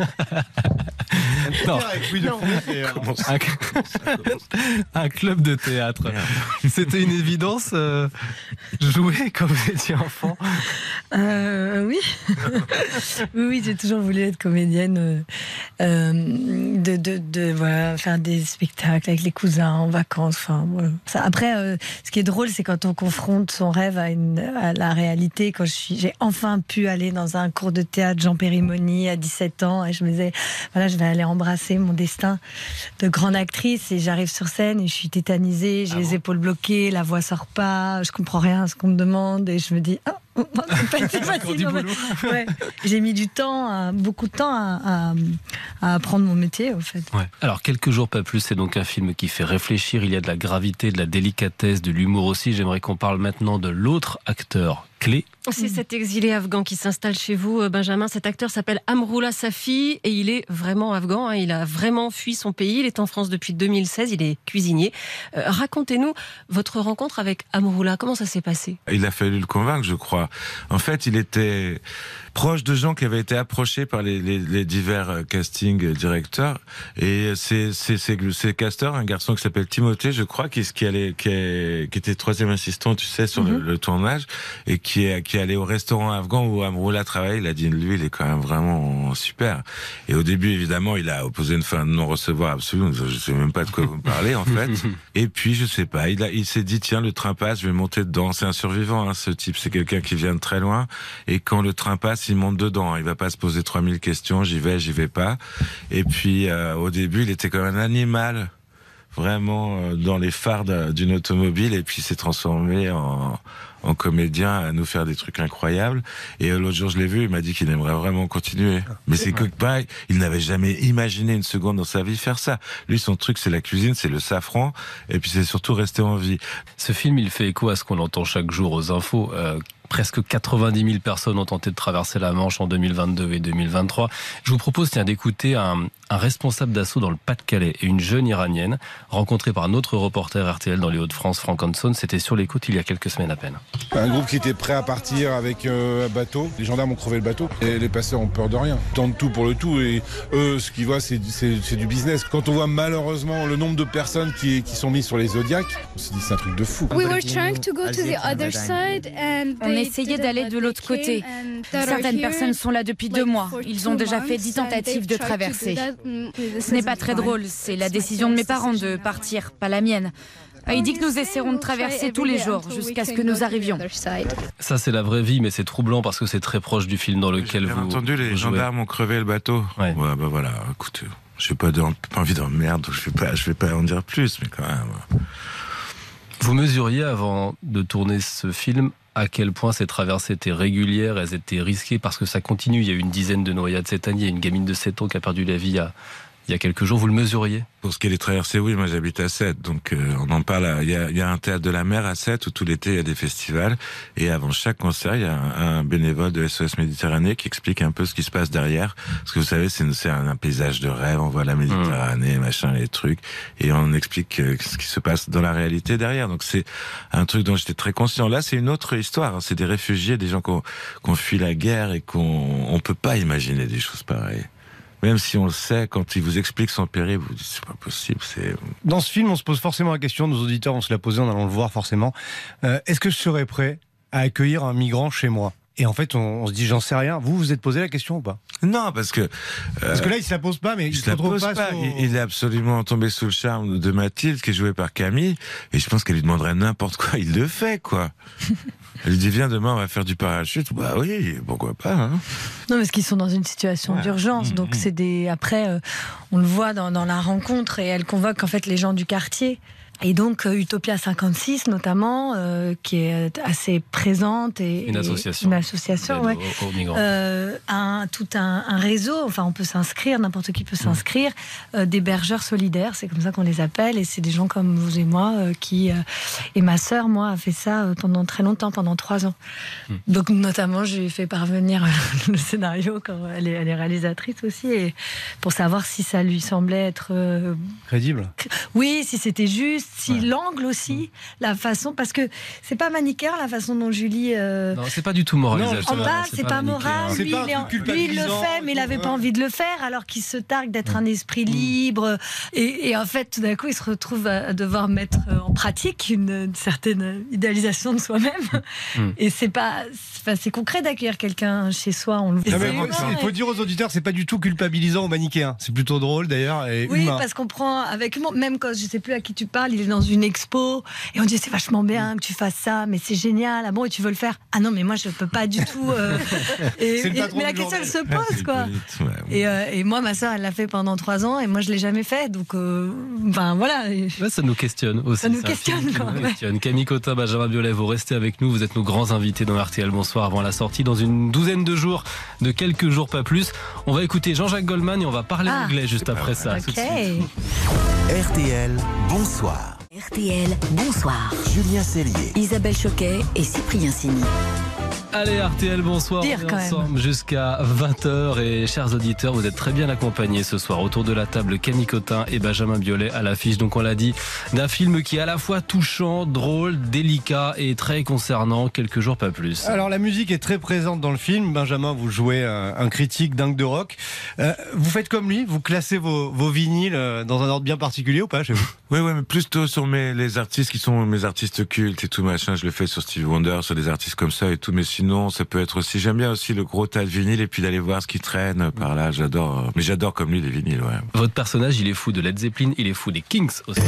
non. non. un... un club de théâtre. C'était une évidence euh, jouer quand vous étiez enfant. Euh, oui. oui, oui, j'ai toujours voulu être comédienne, euh, de, de, de voilà, faire des spectacles avec les cousins en vacances. Enfin, voilà. Ça, après, euh, ce qui est drôle, c'est quand on confronte son rêve à, une, à la réalité. Quand je suis, j'ai enfin pu aller dans un cours de théâtre Jean Périmoni à dix-sept ans, et je me disais, voilà, je vais aller embrasser mon destin de grande actrice, et j'arrive sur scène et je suis tétanisée, j'ai ah les bon épaules bloquées, la voix sort pas, je comprends rien à ce qu'on me demande, et je me dis, ah, c'est pas été facile. Ouais. J'ai mis du temps, à, beaucoup de temps à, à, à apprendre mon métier, au fait. Ouais. Alors, Quelques jours pas plus, c'est donc un film qui fait réfléchir. Il y a de la gravité, de la délicatesse, de l'humour aussi. J'aimerais qu'on parle maintenant de l'autre acteur clé. C'est cet exilé afghan qui s'installe chez vous, Benjamin. Cet acteur s'appelle Amroullah Safi et il est vraiment afghan. Hein. Il a vraiment fui son pays. Il est en France depuis deux mille seize. Il est cuisinier. Euh, racontez-nous votre rencontre avec Amroullah. Comment ça s'est passé ? Il a fallu le convaincre, je crois. En fait, il était proche de gens qui avaient été approchés par les, les, les divers casting directeurs. Et c'est, c'est, c'est, c'est casteurs, un garçon qui s'appelle Timothée, je crois, qui, qui, allait, qui, est, qui était troisième assistant, tu sais, sur mm-hmm. le, le tournage, et qui est, qui est allé au restaurant afghan où Amroullah travaille. Il a dit, lui, il est quand même vraiment super. Et au début, évidemment, il a opposé une fin de non-recevoir absolue. Je sais même pas de quoi vous me parlez, en fait. Et puis, je sais pas, il a, il s'est dit, tiens, le train passe, je vais monter dedans. C'est un survivant, hein, ce type. C'est quelqu'un qui vient de très loin. Et quand le train passe, il monte dedans. Il va pas se poser trois mille questions. J'y vais, j'y vais pas. Et puis, euh, au début, il était comme un animal, vraiment euh, dans les phares d'une automobile. Et puis, il s'est transformé en, en comédien à nous faire des trucs incroyables. Et euh, l'autre jour, je l'ai vu. Il m'a dit qu'il aimerait vraiment continuer. Mais c'est que pareil, il n'avait jamais imaginé une seconde dans sa vie faire ça. Lui, son truc, c'est la cuisine, c'est le safran. Et puis, c'est surtout rester en vie. Ce film, il fait écho à ce qu'on entend chaque jour aux infos. Euh, Presque quatre-vingt-dix mille personnes ont tenté de traverser la Manche en deux mille vingt-deux et deux mille vingt-trois. Je vous propose tiens, d'écouter un, un responsable d'assaut dans le Pas-de-Calais et une jeune Iranienne rencontrée par notre reporter R T L dans les Hauts-de-France, Franck Hanson. C'était sur les côtes il y a quelques semaines à peine. Un groupe qui était prêt à partir avec euh, un bateau. Les gendarmes ont crevé le bateau et les passeurs ont peur de rien. Ils tentent tout pour le tout et eux, ce qu'ils voient, c'est, c'est, c'est du business. Quand on voit malheureusement le nombre de personnes qui, qui sont mises sur les Zodiacs, on se dit c'est un truc de fou. We were trying to go to the other side and they... On essayait d'aller de l'autre côté. Certaines personnes sont là depuis deux mois. Ils ont déjà fait dix tentatives de traversée. Ce n'est pas très drôle. C'est la décision de mes parents de partir, pas la mienne. Il dit que nous essaierons de traverser tous les jours jusqu'à ce que nous arrivions. Ça, c'est la vraie vie, mais c'est troublant parce que c'est très proche du film dans lequel J'ai vous. J'ai entendu, les vous gendarmes ont crevé le bateau. Ouais, ouais bah voilà, écoute, j'ai pas, de, pas envie d'emmerde, donc je vais pas, je vais pas en dire plus, mais quand même. Vous mesuriez avant de tourner ce film à quel point ces traversées étaient régulières, elles étaient risquées, parce que ça continue. Il y a eu une dizaine de noyades cette année. Il y a une gamine de sept ans qui a perdu la vie il y a, il y a quelques jours. Vous le mesuriez ? Pour ce qui est des traversées, oui, moi j'habite à Sète, donc euh, on en parle. Il y a, il y a un théâtre de la mer à Sète où tout l'été il y a des festivals, et avant chaque concert, il y a un, un bénévole de S O S Méditerranée qui explique un peu ce qui se passe derrière. Parce que vous savez, c'est, une, c'est un, un paysage de rêve, on voit la Méditerranée, mmh. machin, les trucs, et on explique euh, ce qui se passe dans la réalité derrière. Donc c'est un truc dont j'étais très conscient. Là, c'est une autre histoire. Hein. C'est des réfugiés, des gens qui ont, qui ont fui la guerre et qu'on on peut pas imaginer des choses pareilles. Même si on le sait, quand il vous explique son périple, vous dites c'est pas possible. C'est... Dans ce film, on se pose forcément la question, nos auditeurs vont se la poser en allant le voir forcément. Euh, est-ce que je serais prêt à accueillir un migrant chez moi ? Et en fait, on, on se dit, j'en sais rien. Vous, vous êtes posé la question ou pas ? Non, parce que... Euh, parce que là, il se la pose pas, mais il se retrouve pas. pas. Sur... Il, il est absolument tombé sous le charme de Mathilde, qui est jouée par Camille. Et je pense qu'elle lui demanderait n'importe quoi. Il le fait, quoi. Elle lui dit, viens, demain, on va faire du parachute. Bah oui, pourquoi pas, hein. Non, parce qu'ils sont dans une situation ouais. d'urgence. Mmh, donc, mmh. c'est des... Après, euh, on le voit dans, dans la rencontre, et elle convoque, en fait, les gens du quartier. Et donc euh, Utopia cinquante-six notamment, euh, qui est assez présente et une association, et une association, ouais, aux, aux migrants. Euh, un, tout un, un réseau. Enfin, on peut s'inscrire, n'importe qui peut s'inscrire. Euh, d'hébergeurs solidaires, c'est comme ça qu'on les appelle, et c'est des gens comme vous et moi euh, qui. Euh, et ma sœur, moi, a fait ça euh, pendant très longtemps, pendant trois ans. Mmh. Donc notamment, je lui ai fait parvenir le scénario quand elle est, elle est réalisatrice aussi, et pour savoir si ça lui semblait être euh, crédible. Oui, si c'était juste. Si ouais. l'angle aussi, la façon, parce que c'est pas manichéen la façon dont Julie. Euh... Non, c'est pas du tout moralisateur. En bas, c'est, c'est pas, pas moral. Lui, pas il, est, lui, il le fait, mais il avait pas envie de le faire, alors qu'il se targue d'être ouais. un esprit libre. Et, et en fait, tout d'un coup, il se retrouve à devoir mettre en pratique une, une certaine idéalisation de soi-même. Mm. Et c'est pas, c'est, c'est concret d'accueillir quelqu'un chez soi. On le voit. Il faut dire aux auditeurs, c'est pas du tout culpabilisant ou manichéen. C'est plutôt drôle d'ailleurs. Et oui, humain. Parce qu'on prend avec même quand je sais plus à qui tu parles. Il est dans une expo et on dit c'est vachement bien que tu fasses ça, mais c'est génial. Ah bon, et tu veux le faire ? Ah non, mais moi je peux pas du tout. Euh... Et, et, mais la question elle se pose quoi. Ouais, ouais. Et, euh, et moi ma soeur elle l'a fait pendant trois ans et moi je l'ai jamais fait, donc euh, ben voilà. Ouais, ça nous questionne aussi. Ça nous ça questionne quoi. Nous questionne. Camille Cotin, Benjamin Biolay, vous restez avec nous. Vous êtes nos grands invités dans R T L Bonsoir avant la sortie dans une douzaine de jours, de quelques jours pas plus. On va écouter Jean-Jacques Goldman et on va parler ah, anglais juste après ça. Okay. R T L Bonsoir. R T L, bonsoir. Julien Cellier, Isabelle Choquet et Cyprien Sini. Allez, R T L, bonsoir. Dire, on est ensemble jusqu'à vingt heures. Et chers auditeurs, vous êtes très bien accompagnés ce soir. Autour de la table, Camille Cotin et Benjamin Biolay à l'affiche. Donc, on l'a dit, d'un film qui est à la fois touchant, drôle, délicat et très concernant. Quelques jours, pas plus. Alors, la musique est très présente dans le film. Benjamin, vous jouez un, un critique dingue de rock. Euh, vous faites comme lui, vous classez vos, vos vinyles dans un ordre bien particulier ou pas chez vous? Oui, oui, mais plutôt sur mes, les artistes qui sont mes artistes cultes et tout machin. Je le fais sur Stevie Wonder, sur des artistes comme ça et tout. Mais sinon, ça peut être aussi, j'aime bien aussi le gros tas de vinyles et puis d'aller voir ce qui traîne par là. J'adore, mais j'adore comme lui les vinyles, ouais. Votre personnage, il est fou de Led Zeppelin, il est fou des Kings aussi.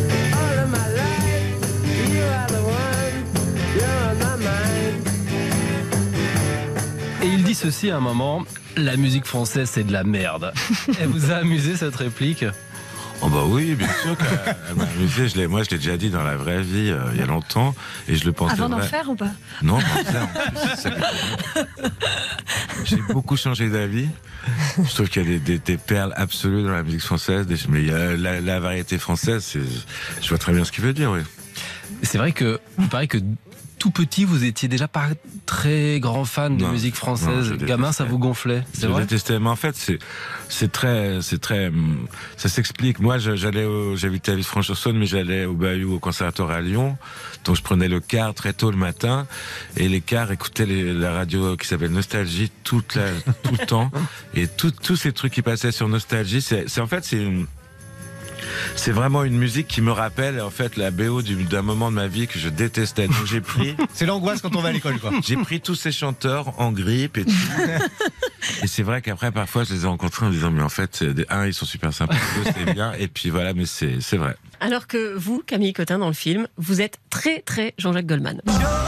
Et il dit ceci à un moment, la musique française c'est de la merde. Elle vous a amusé cette réplique? Oh bah oui, bien sûr qu'elle m'a amusé. Je l'ai, moi, je l'ai déjà dit dans la vraie vie euh, il y a longtemps, et je le pensais. Avant d'en vrai. faire ou pas? Non, pas ça, en plus, c'est ça que- J'ai beaucoup changé d'avis. Je trouve qu'il y a des, des, des perles absolues dans la musique française, des- mais il y a la, la variété française. C'est, je vois très bien ce qu'il veut dire, oui. C'est vrai que, il paraît que tout petit, vous étiez déjà pas très grand fan de Non, musique non, française. je Gamin, ça détestais. vous gonflait. C'est Je vrai? détestais, mais en fait, c'est, c'est très, c'est très, hum, ça s'explique. Moi, je- j'allais au, j'habitais à Villefranche-sur-Saône, mais j'allais au Bahut, au conservatoire à Lyon. Donc, je prenais le car très tôt le matin, et les cars écoutaient les- la radio qui s'appelle Nostalgie toute la, tout le temps. Et tout- tous ces trucs qui passaient sur Nostalgie, c'est, c'est en fait, c'est une, c'est vraiment une musique qui me rappelle en fait la B O du- d'un moment de ma vie que je détestais. Donc j'ai pris. C'est l'angoisse quand on va à l'école, quoi. J'ai pris tous ces chanteurs en grippe et tout. Et c'est vrai qu'après parfois je les ai rencontrés en me disant mais en fait des- un ils sont super sympas, deux c'est bien et puis voilà mais c'est c'est vrai. Alors que vous, Camille Cotin, dans le film, vous êtes très très Jean-Jacques Goldman.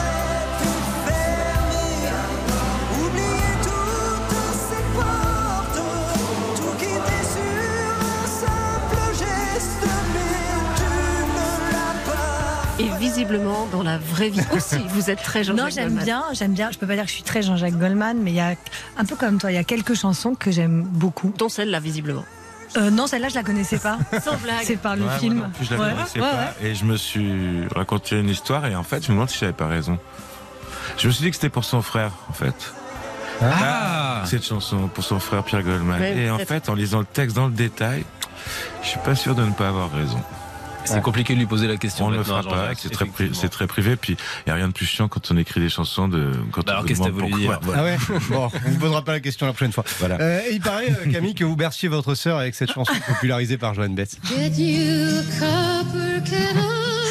Et visiblement, dans la vraie vie aussi, vous êtes très Jean-Jacques Non, j'aime Goldman. bien, j'aime bien. Je peux pas dire que je suis très Jean-Jacques Goldman, mais il y a un peu comme toi, il y a quelques chansons que j'aime beaucoup. Dont celle-là, visiblement. Euh, non, celle-là, je la connaissais pas. Sans blague. C'est par le Ouais, film. moi non plus, je la Ouais. connaissais Ouais, pas et je me suis raconté une histoire et en fait je me demande si j'avais pas raison. Je me suis dit que c'était pour son frère en fait. Ah Cette chanson pour son frère Pierre Goldman. Ouais, et en peut-être. fait en lisant le texte dans le détail, je suis pas sûr de ne pas avoir raison. C'est compliqué de lui poser la question. On ne le maintenant, fera pas, Jean-Jacques, c'est très, pri- effectivement. c'est très privé, puis il n'y a rien de plus chiant quand on écrit des chansons de. Quand Bah on alors, vous qu'est-ce que demande t'as voulu pourquoi. dire Voilà. Ah ouais. Bon, on ne posera pas la question la prochaine fois. Voilà. Euh, et il paraît, euh, Camille, que vous berciez votre sœur avec cette chanson popularisée par Joan Baez. Get you copper kettle.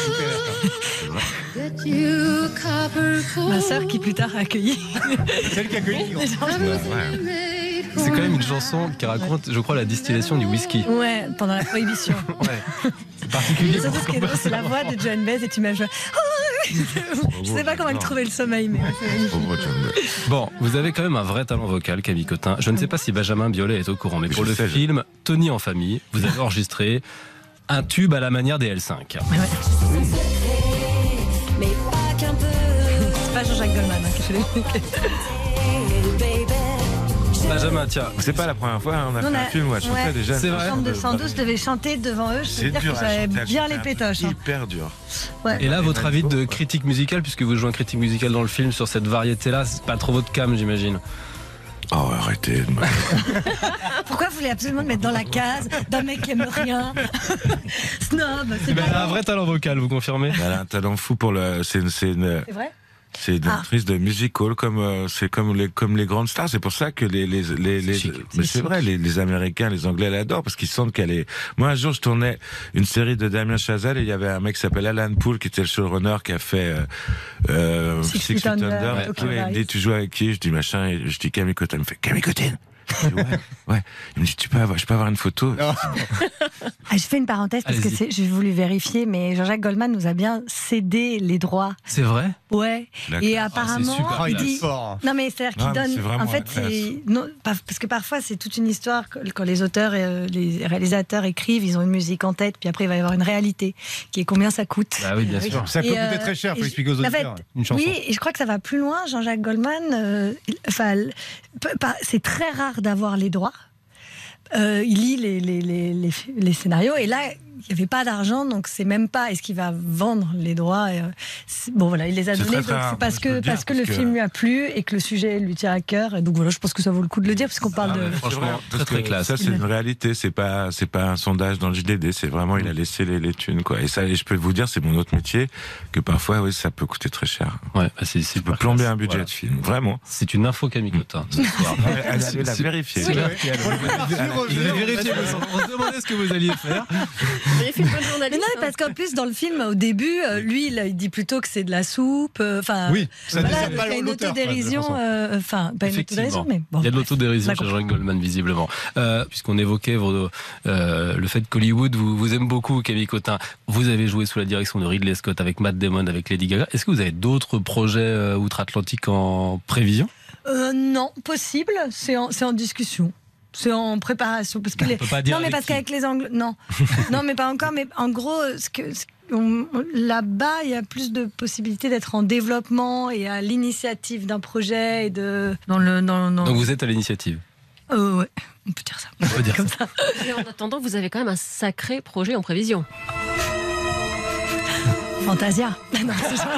Get you copper coal. Ma sœur qui plus tard a accueilli. Celle qui a accueilli. C'est quand même une chanson qui raconte, je crois, la distillation du whisky. Ouais, pendant la prohibition. Ouais. C'est particulier. Surtout ce qui est drôle, c'est la voix de Joan Baez et tu m'as joué. Je sais pas comment elle trouvait le sommeil, mais. Bon, vous avez quand même un vrai talent vocal, Camille Cotin. Je ne sais pas si Benjamin Biolay est au courant, mais Mais pour je le sais, je- film Tony en famille, vous avez enregistré un tube à la manière des L cinq. Mais pas qu'un peu. C'est pas Jean-Jacques Goldman hein, qui fait les. Benjamin, tiens. C'est pas la première fois, hein, on a On fait a- un film où elle chantait ouais. déjà. C'est vrai. Chambre de cent douze, je devais chanter devant eux. Je peux C'est te dire dur que à j'avais chanter, elle bien chantait les un truc pétoches. hein. Hyper dur. Ouais. Et là, votre avis de critique musicale, puisque vous jouez un critique musical dans le film sur cette variété-là, c'est pas trop votre cam, j'imagine. Oh, arrêtez. de me- Pourquoi vous voulez absolument me mettre dans la case d'un mec qui aime rien? Snob, c'est Ben, pas elle a un grave. vrai talent vocal, vous confirmez? Elle a un talent fou pour le. C'est une. C'est une... C'est vrai? C'est une Ah. actrice de musical comme euh, c'est comme les comme les grandes stars. C'est pour ça que les les les, les chic. mais C'est c'est vrai les, les Américains, les Anglais l'adorent parce qu'ils sentent qu'elle est. Moi un jour je tournais une série de Damien Chazelle et il y avait un mec qui s'appelle Alan Poole qui était le showrunner qui a fait euh, euh, Six Six Feet Feet Under, Under. Tokyo Ouais, il me dit Vice. tu joues avec qui? Je dis machin et je dis Camille Cotin. Il me fait Camille Cotin. Je dis, ouais, ouais. Il me dit tu peux avoir, je peux avoir une photo. Ah, je fais une parenthèse parce que Allez-y. c'est- j'ai voulu vérifier, mais Jean-Jacques Goldman nous a bien cédé les droits. C'est vrai? Ouais. D'accord. Et Ah, apparemment, c'est super il classe. dit. Fort. Non, mais c'est-à-dire qu'il Ah, mais donne. c'est vraiment En fait, la classe. c'est. Non, pas- parce que parfois, c'est toute une histoire. que- Quand les auteurs et euh, les réalisateurs écrivent, ils ont une musique en tête, puis après, il va y avoir une réalité, qui est combien ça coûte. Bah oui, bien sûr. Ça peut Et, coûter euh, très cher, faut et expliquer aux je- en auditeurs. fait, Une chanson. Oui, et je crois que ça va plus loin. Jean-Jacques Goldman, euh, il- enfin, l- p- pas- c'est très rare d'avoir les droits. Euh, il lit les, les, les, les, les scénarios et là, n'y avait pas d'argent, donc c'est même pas est-ce qu'il va vendre les droits. Et, euh, bon voilà, il les a C'est donnés, très, très donc rare, c'est parce je que veux dire, parce que parce le que- film lui a plu et que le sujet lui tient à cœur. Et donc voilà, je pense que ça vaut le coup de le dire parce qu'on parle de. Franchement, très Parce très que classe. Ça, c'est une réalité. C'est pas, c'est pas un sondage dans le J D D. C'est vraiment, il a laissé les, les thunes, quoi. Et ça, et je peux vous dire, c'est mon autre métier, que parfois, oui, ça peut coûter très cher. Ouais, bah c'est, c'est peut plomber un budget Voilà. de film. Vraiment. C'est une info Camille Cotin ce soir. Allez, allez la vérifier. C'est clair. Je vais vérifier. On se demandait ce que vous alliez faire. Vous avez fait une bonne Mais journaliste. non, mais parce qu'en plus, dans le film, au début, euh, lui, il, il dit plutôt que c'est de la soupe. euh, Enfin, Oui, ça voilà, décède pas il y a une l'auteur, autodérision. quoi, de toute façon. euh, Enfin, pas une autodérision, mais bon. Il y a de l'autodérision D'accord. chez Jean Goldman, visiblement. Euh, puisqu'on évoquait vos, euh, le fait qu'Hollywood vous, vous aime beaucoup, Camille Cotin. Vous avez joué sous la direction de Ridley Scott avec Matt Damon, avec Lady Gaga. Est-ce que vous avez d'autres projets euh, outre-Atlantique en prévision? Euh, non, possible. C'est en, c'est en discussion. C'est en préparation. Parce que On les... peut pas dire non, mais avec parce qui. qu'avec les Anglais. Non. non, mais pas encore. Mais en gros, ce que. ce on- on- Là-bas, il y a plus de possibilités d'être en développement et à l'initiative d'un projet et de dans le dans, dans... Donc vous êtes à l'initiative. Euh, ouais, on peut dire ça. On peut dire Comme ça. ça. Et en attendant, vous avez quand même un sacré projet en prévision. Fantasia. Non, c'est ça.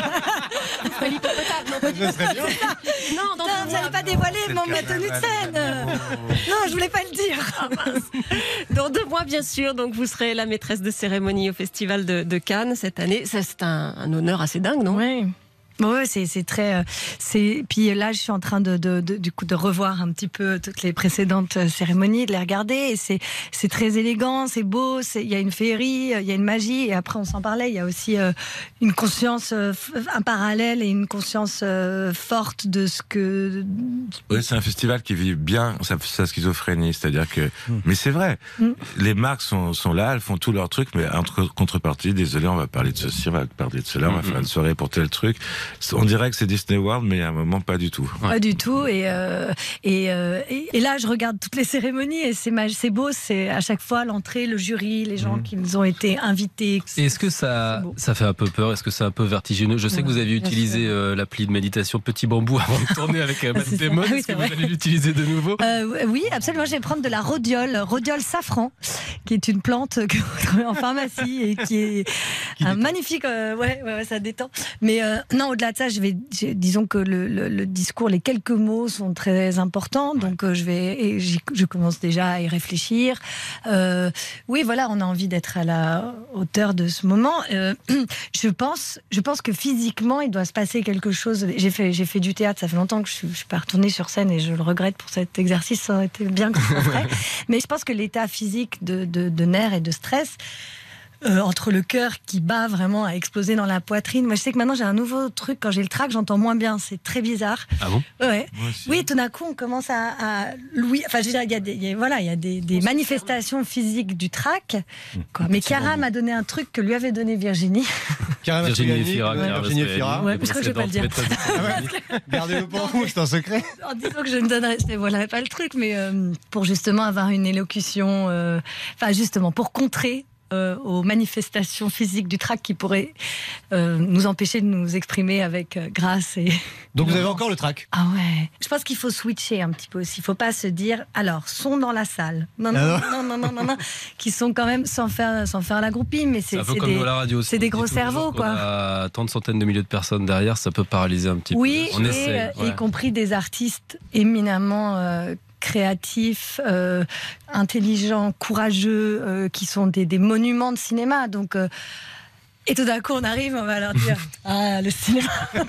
Non, pas du tout. Non, dans Putain, deux vous mois. n'allez pas dévoiler C'est mon le ma tenue de scène. Non, je voulais pas le dire. Dans deux mois, bien sûr, donc vous serez la maîtresse de cérémonie au Festival de, de Cannes cette année. Ça, c'est un, un honneur assez dingue, non? Oui. Ouais, c'est c'est très euh, c'est puis là je suis en train de, de, de du coup de revoir un petit peu toutes les précédentes euh, cérémonies, de les regarder et c'est c'est très élégant, c'est beau, c'est il y a une féerie, il y a une magie et après on s'en parlait, il y a aussi euh, une conscience euh, un parallèle et une conscience euh, forte de ce que Oui, c'est un festival qui vit bien sa, sa schizophrénie, c'est-à-dire que, mais c'est vrai, Mm. les marques sont, sont là, elles font tout leur truc, mais entre contrepartie, désolé, on va parler de ceci, on va parler de cela, on va faire une soirée pour tel truc. On dirait que c'est Disney World, mais à un moment pas du tout. pas du tout et euh, et, euh, et et là je regarde toutes les cérémonies et c'est mag- c'est beau, c'est à chaque fois l'entrée, le jury, les gens qui nous ont été invités. Et Est-ce que ça, ça fait un peu peur? Est-ce que c'est un peu vertigineux? Je sais Ouais, que vous aviez bien utilisé euh, l'appli de méditation Petit Bambou avant de tourner avec euh, Matt C'est ça. Damon. Oui, Est-ce c'est que vous vrai. allez l'utiliser de nouveau? Euh, oui, absolument. Je vais prendre de la rhodiole, rhodiole safran, qui est une plante que vous trouvez en pharmacie et qui est un magnifique. euh, ouais, ouais, ouais, ça détend. Mais euh, non, au-delà de ça, je vais, j'ai- disons que le, le- le discours, les quelques mots sont très importants. Donc, euh, je vais, et j'y- je commence déjà à y réfléchir. Euh, oui, voilà, on a envie d'être à la hauteur de ce moment. Euh, je pense, je pense que physiquement, il doit se passer quelque chose. J'ai fait, j'ai fait du théâtre. Ça fait longtemps que je, je suis pas retournée sur scène et je le regrette pour cet exercice. Ça aurait été bien que je le ferais. Mais je pense que l'état physique de, de, de nerfs et de stress, euh, entre le cœur qui bat vraiment à exploser dans la poitrine. Moi, je sais que maintenant j'ai un nouveau truc. Quand j'ai le trac, j'entends moins bien. C'est très bizarre. Ah bon? Ouais. Oui, tout d'un coup, on commence à, à louer. Enfin, je veux dire, il y a des, il y a- voilà, il y a des, des manifestations physiques du trac. Quoi. Mais Chiara m'a donné un truc que lui avait donné Virginie. Chiara Virginie Mastroianni, Efira, ouais, Chiara Virginie Mastroianni, Efira. Ouais, je crois que je vais pas le dire. précédente Gardez-le pour vous, c'est un secret. En disant que je ne donnerais c'est- voilà, pas le truc, mais euh, pour justement avoir une élocution, euh, enfin justement pour contrer euh, aux manifestations physiques du trac qui pourraient euh, nous empêcher de nous exprimer avec euh, grâce et. Donc vous avez encore le trac. Ah ouais. Je pense qu'il faut switcher un petit peu aussi. Il faut pas se dire alors son dans la salle. Non non Ah non non non non, non, qui sont quand même sans faire sans faire la groupie, mais C'est c'est un peu c'est comme des nous à la radio. c'est des gros cerveaux quoi. À tant de centaines de milliers de personnes derrière, ça peut paralyser un petit Oui, peu. On et, essaie. euh, y compris des artistes éminemment euh, créatifs, euh, intelligents, courageux, euh, qui sont des, des monuments de cinéma. Donc, euh, et tout d'un coup, on arrive, on va leur dire ah, le cinéma.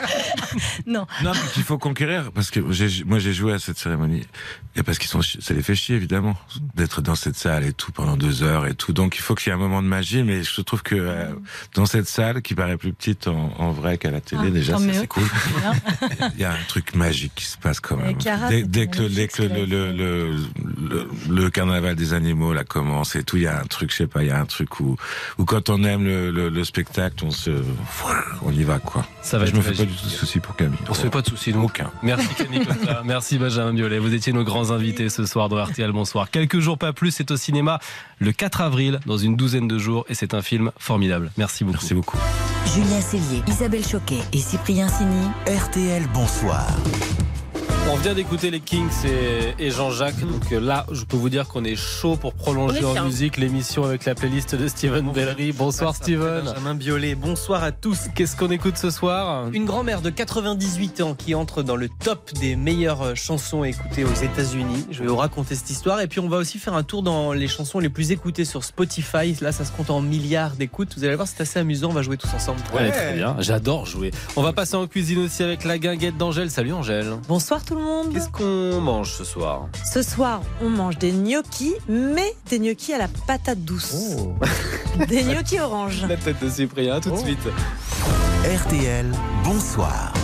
Non. Non, mais qu'il faut conquérir, parce que j'ai- moi j'ai joué à cette cérémonie, et parce qu'ils sont, chi- ça les fait chier évidemment d'être dans cette salle et tout pendant deux heures et tout. Donc il faut qu'il y ait un moment de magie, mais je trouve que euh, dans cette salle qui paraît plus petite en, en vrai qu'à la télé, Ah, déjà tant ça, mieux. c'est cool. Il y a un truc magique qui se passe quand même. Chiara, Dès, c'était dès que, le, dès magnifique, que le, le, le, le, le carnaval des animaux là commence et tout, il y a un truc, je sais pas, il y a un truc où, où quand on aime le, le, le spectacle, on se, on y va quoi. Ça va je être me fais pas magique. du tout de soucis pour Camille. On se fait pas de soucis, nous. Aucun. Merci Camille Cotin, merci Benjamin Biolay. Vous étiez nos grands invités ce soir dans R T L. Bonsoir. Quelques jours, pas plus, c'est au cinéma le quatre avril, dans une douzaine de jours, et c'est un film formidable. Merci beaucoup. Merci beaucoup. Julien Cellier, Isabelle Choquet et Cyprien Sini. R T L, bonsoir. On vient d'écouter les Kings et, et Jean-Jacques. Donc là, je peux vous dire qu'on est chaud pour prolonger en musique l'émission avec la playlist de Steven Bellery. Bonsoir Steven. Benjamin Biolay, bonsoir à tous. Qu'est-ce qu'on écoute ce soir? Une grand-mère de quatre-vingt-dix-huit ans qui entre dans le top des meilleures chansons écoutées aux États-Unis. Je vais vous raconter cette histoire. Et puis on va aussi faire un tour dans les chansons les plus écoutées sur Spotify. Là, ça se compte en milliards d'écoutes. Vous allez voir, c'est assez amusant. On va jouer tous ensemble. Ouais, très bien. J'adore jouer. On va passer en cuisine aussi avec la guinguette d'Angèle. Salut Angèle. Bonsoir tout le monde. Qu'est-ce qu'on mange ce soir? Ce soir, on mange des gnocchis, mais des gnocchis à la patate douce. Oh. Des gnocchis orange. La tête de Cyprien, tout de Oh. suite. R T L, bonsoir.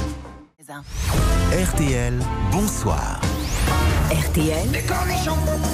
R T L, bonsoir. R T L. Des cornichons,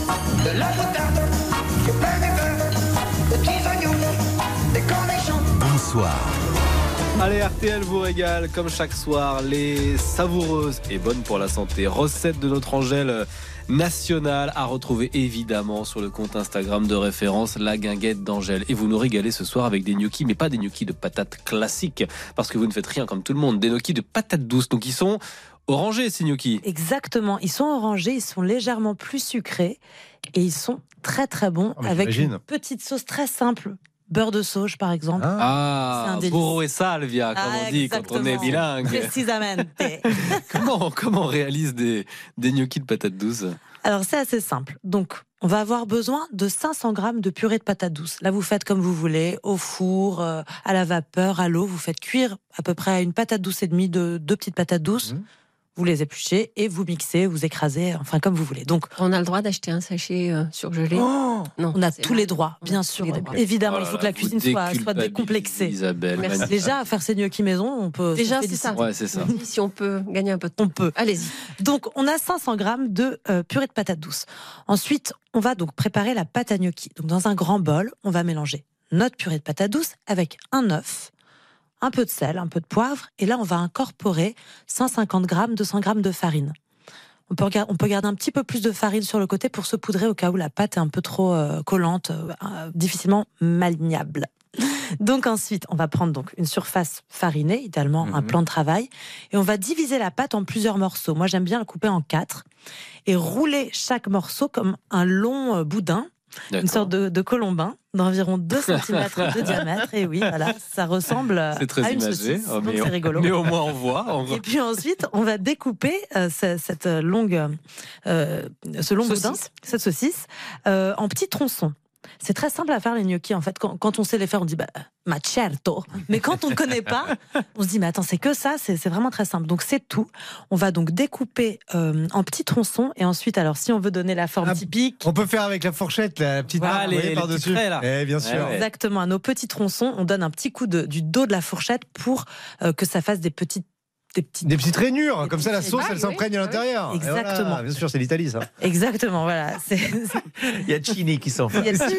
de la moutarde, du pain de beurre, de petits oignons, des cornichons. Bonsoir. Allez, R T L vous régale comme chaque soir les savoureuses et bonnes pour la santé recettes de notre Angèle nationale à retrouver évidemment sur le compte Instagram de référence La Guinguette d'Angèle. Et vous nous régalez ce soir avec des gnocchis, mais pas des gnocchis de patates classiques, parce que vous ne faites rien comme tout le monde, des gnocchis de patates douces, donc ils sont orangés ces gnocchis. Exactement, ils sont orangés, ils sont légèrement plus sucrés et ils sont très très bons Oh, avec j'imagine. une petite sauce très simple. Beurre de sauge par exemple. C'est un Ah, délice. burro et salvia, comme Ah, on dit quand on est exactement. bilingue. Precisamente. comment, comment on réalise des, des gnocchis de patates douces? Alors c'est assez simple. Donc on va avoir besoin de cinq cents grammes de purée de patates douces. Là vous faites comme vous voulez, au four, euh, à la vapeur, à l'eau. Vous faites cuire à peu près une patate douce et demie de deux petites patates douces. Vous les épluchez et vous mixez, vous écrasez, enfin comme vous voulez. Donc on a le droit d'acheter un sachet euh, surgelé. Oh non, on a c'est tous vrai. les droits, bien sûr. les droits. Évidemment, Oh il là faut là, que la vous cuisine soit, soit déculpabilisez, décomplexée. Isabelle, Merci. magnifique. Déjà, faire ces gnocchis maison, on peut. Déjà, se c'est féliciter. ça. Ouais, c'est ça. Si on peut gagner un peu de temps. On peut. Allez-y. Donc, on a cinq cents grammes de euh, purée de patates douces. Ensuite, on va donc préparer la pâte à gnocchi. Donc, dans un grand bol, on va mélanger notre purée de patates douces avec un œuf, un peu de sel, un peu de poivre. Et là, on va incorporer cent cinquante grammes, deux cents grammes de farine. On peut, on peut garder un petit peu plus de farine sur le côté pour saupoudrer au cas où la pâte est un peu trop euh, collante, euh, difficilement maniable. Donc ensuite, on va prendre donc une surface farinée, idéalement un plan de travail, et on va diviser la pâte en plusieurs morceaux. Moi, j'aime bien la couper en quatre et rouler chaque morceau comme un long euh, boudin, une sorte de, de colombin d'environ deux centimètres de diamètre. Et oui, voilà, ça ressemble euh, C'est très à une imagé, saucisse. oh, Donc mais, c'est on- rigolo. mais au moins on voit. on voit. Et puis ensuite, on va découper euh, ce- cette longue, euh, ce long Saucisse. boudin, cette saucisse, euh, en petits tronçons. C'est très simple à faire les gnocchis. En fait, quand, quand on sait les faire, on dit bah, ma certo. Mais quand on ne connaît pas, on se dit mais attends, c'est que ça. C'est c'est vraiment très simple. Donc c'est tout. On va donc découper euh, en petits tronçons et ensuite, alors si on veut donner la forme Ah, typique, On peut faire avec la fourchette, la petite Voilà, barre, les- vous voyez, les par-dessus. petits traits, là. Eh, bien sûr. exactement à nos petits tronçons, on donne un petit coup de, du dos de la fourchette pour euh, que ça fasse des petites des petites Des petites rainures, comme ça la petites sauce rainures. elle s'imprègne à l'intérieur. Et voilà, Exactement. bien sûr, c'est l'Italie ça. Exactement, voilà. C'est- Il y a Chini qui s'en fait. Il y a-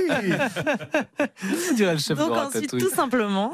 On dirait le chef Donc de ensuite, Ratatouille. tout simplement,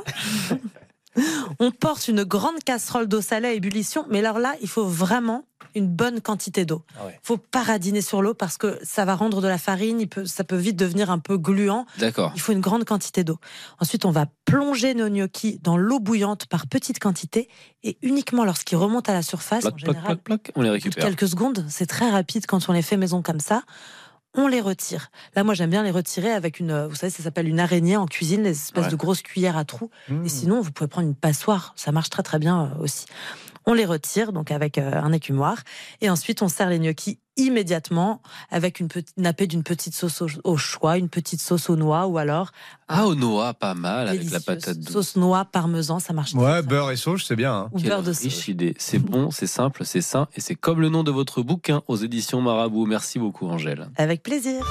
on porte une grande casserole d'eau salée à ébullition. Mais alors là, il faut vraiment une bonne quantité d'eau. Il Ah ouais. faut pas radiner sur l'eau parce que ça va rendre de la farine, il peut, ça peut vite devenir un peu gluant. D'accord. Il faut une grande quantité d'eau. Ensuite, on va plonger nos gnocchis dans l'eau bouillante par petites quantités et uniquement lorsqu'ils remontent à la surface, Plac, en plac, général, plac, plac, on les récupère. quelques secondes, c'est très rapide quand on les fait maison comme ça. On les retire. Là, moi, j'aime bien les retirer avec une, vous savez, ça s'appelle une araignée en cuisine, les espèces Ouais. de grosses cuillères à trous. Et sinon, vous pouvez prendre une passoire, ça marche très très bien euh, aussi. On les retire donc avec euh, un écumoire et ensuite on sert les gnocchis immédiatement avec une petite nappée d'une petite sauce au, au choix, une petite sauce aux noix ou alors Ah, au noix, pas mal, avec la délicieuse patate douce. sauce noix parmesan, ça marche. très Ouais, bien. beurre et sauge, c'est bien. hein. Ou Quelle beurre de riche sauge. idée. C'est bon, c'est simple, c'est sain et c'est comme le nom de votre bouquin aux éditions Marabout. Merci beaucoup, Angèle. Avec plaisir.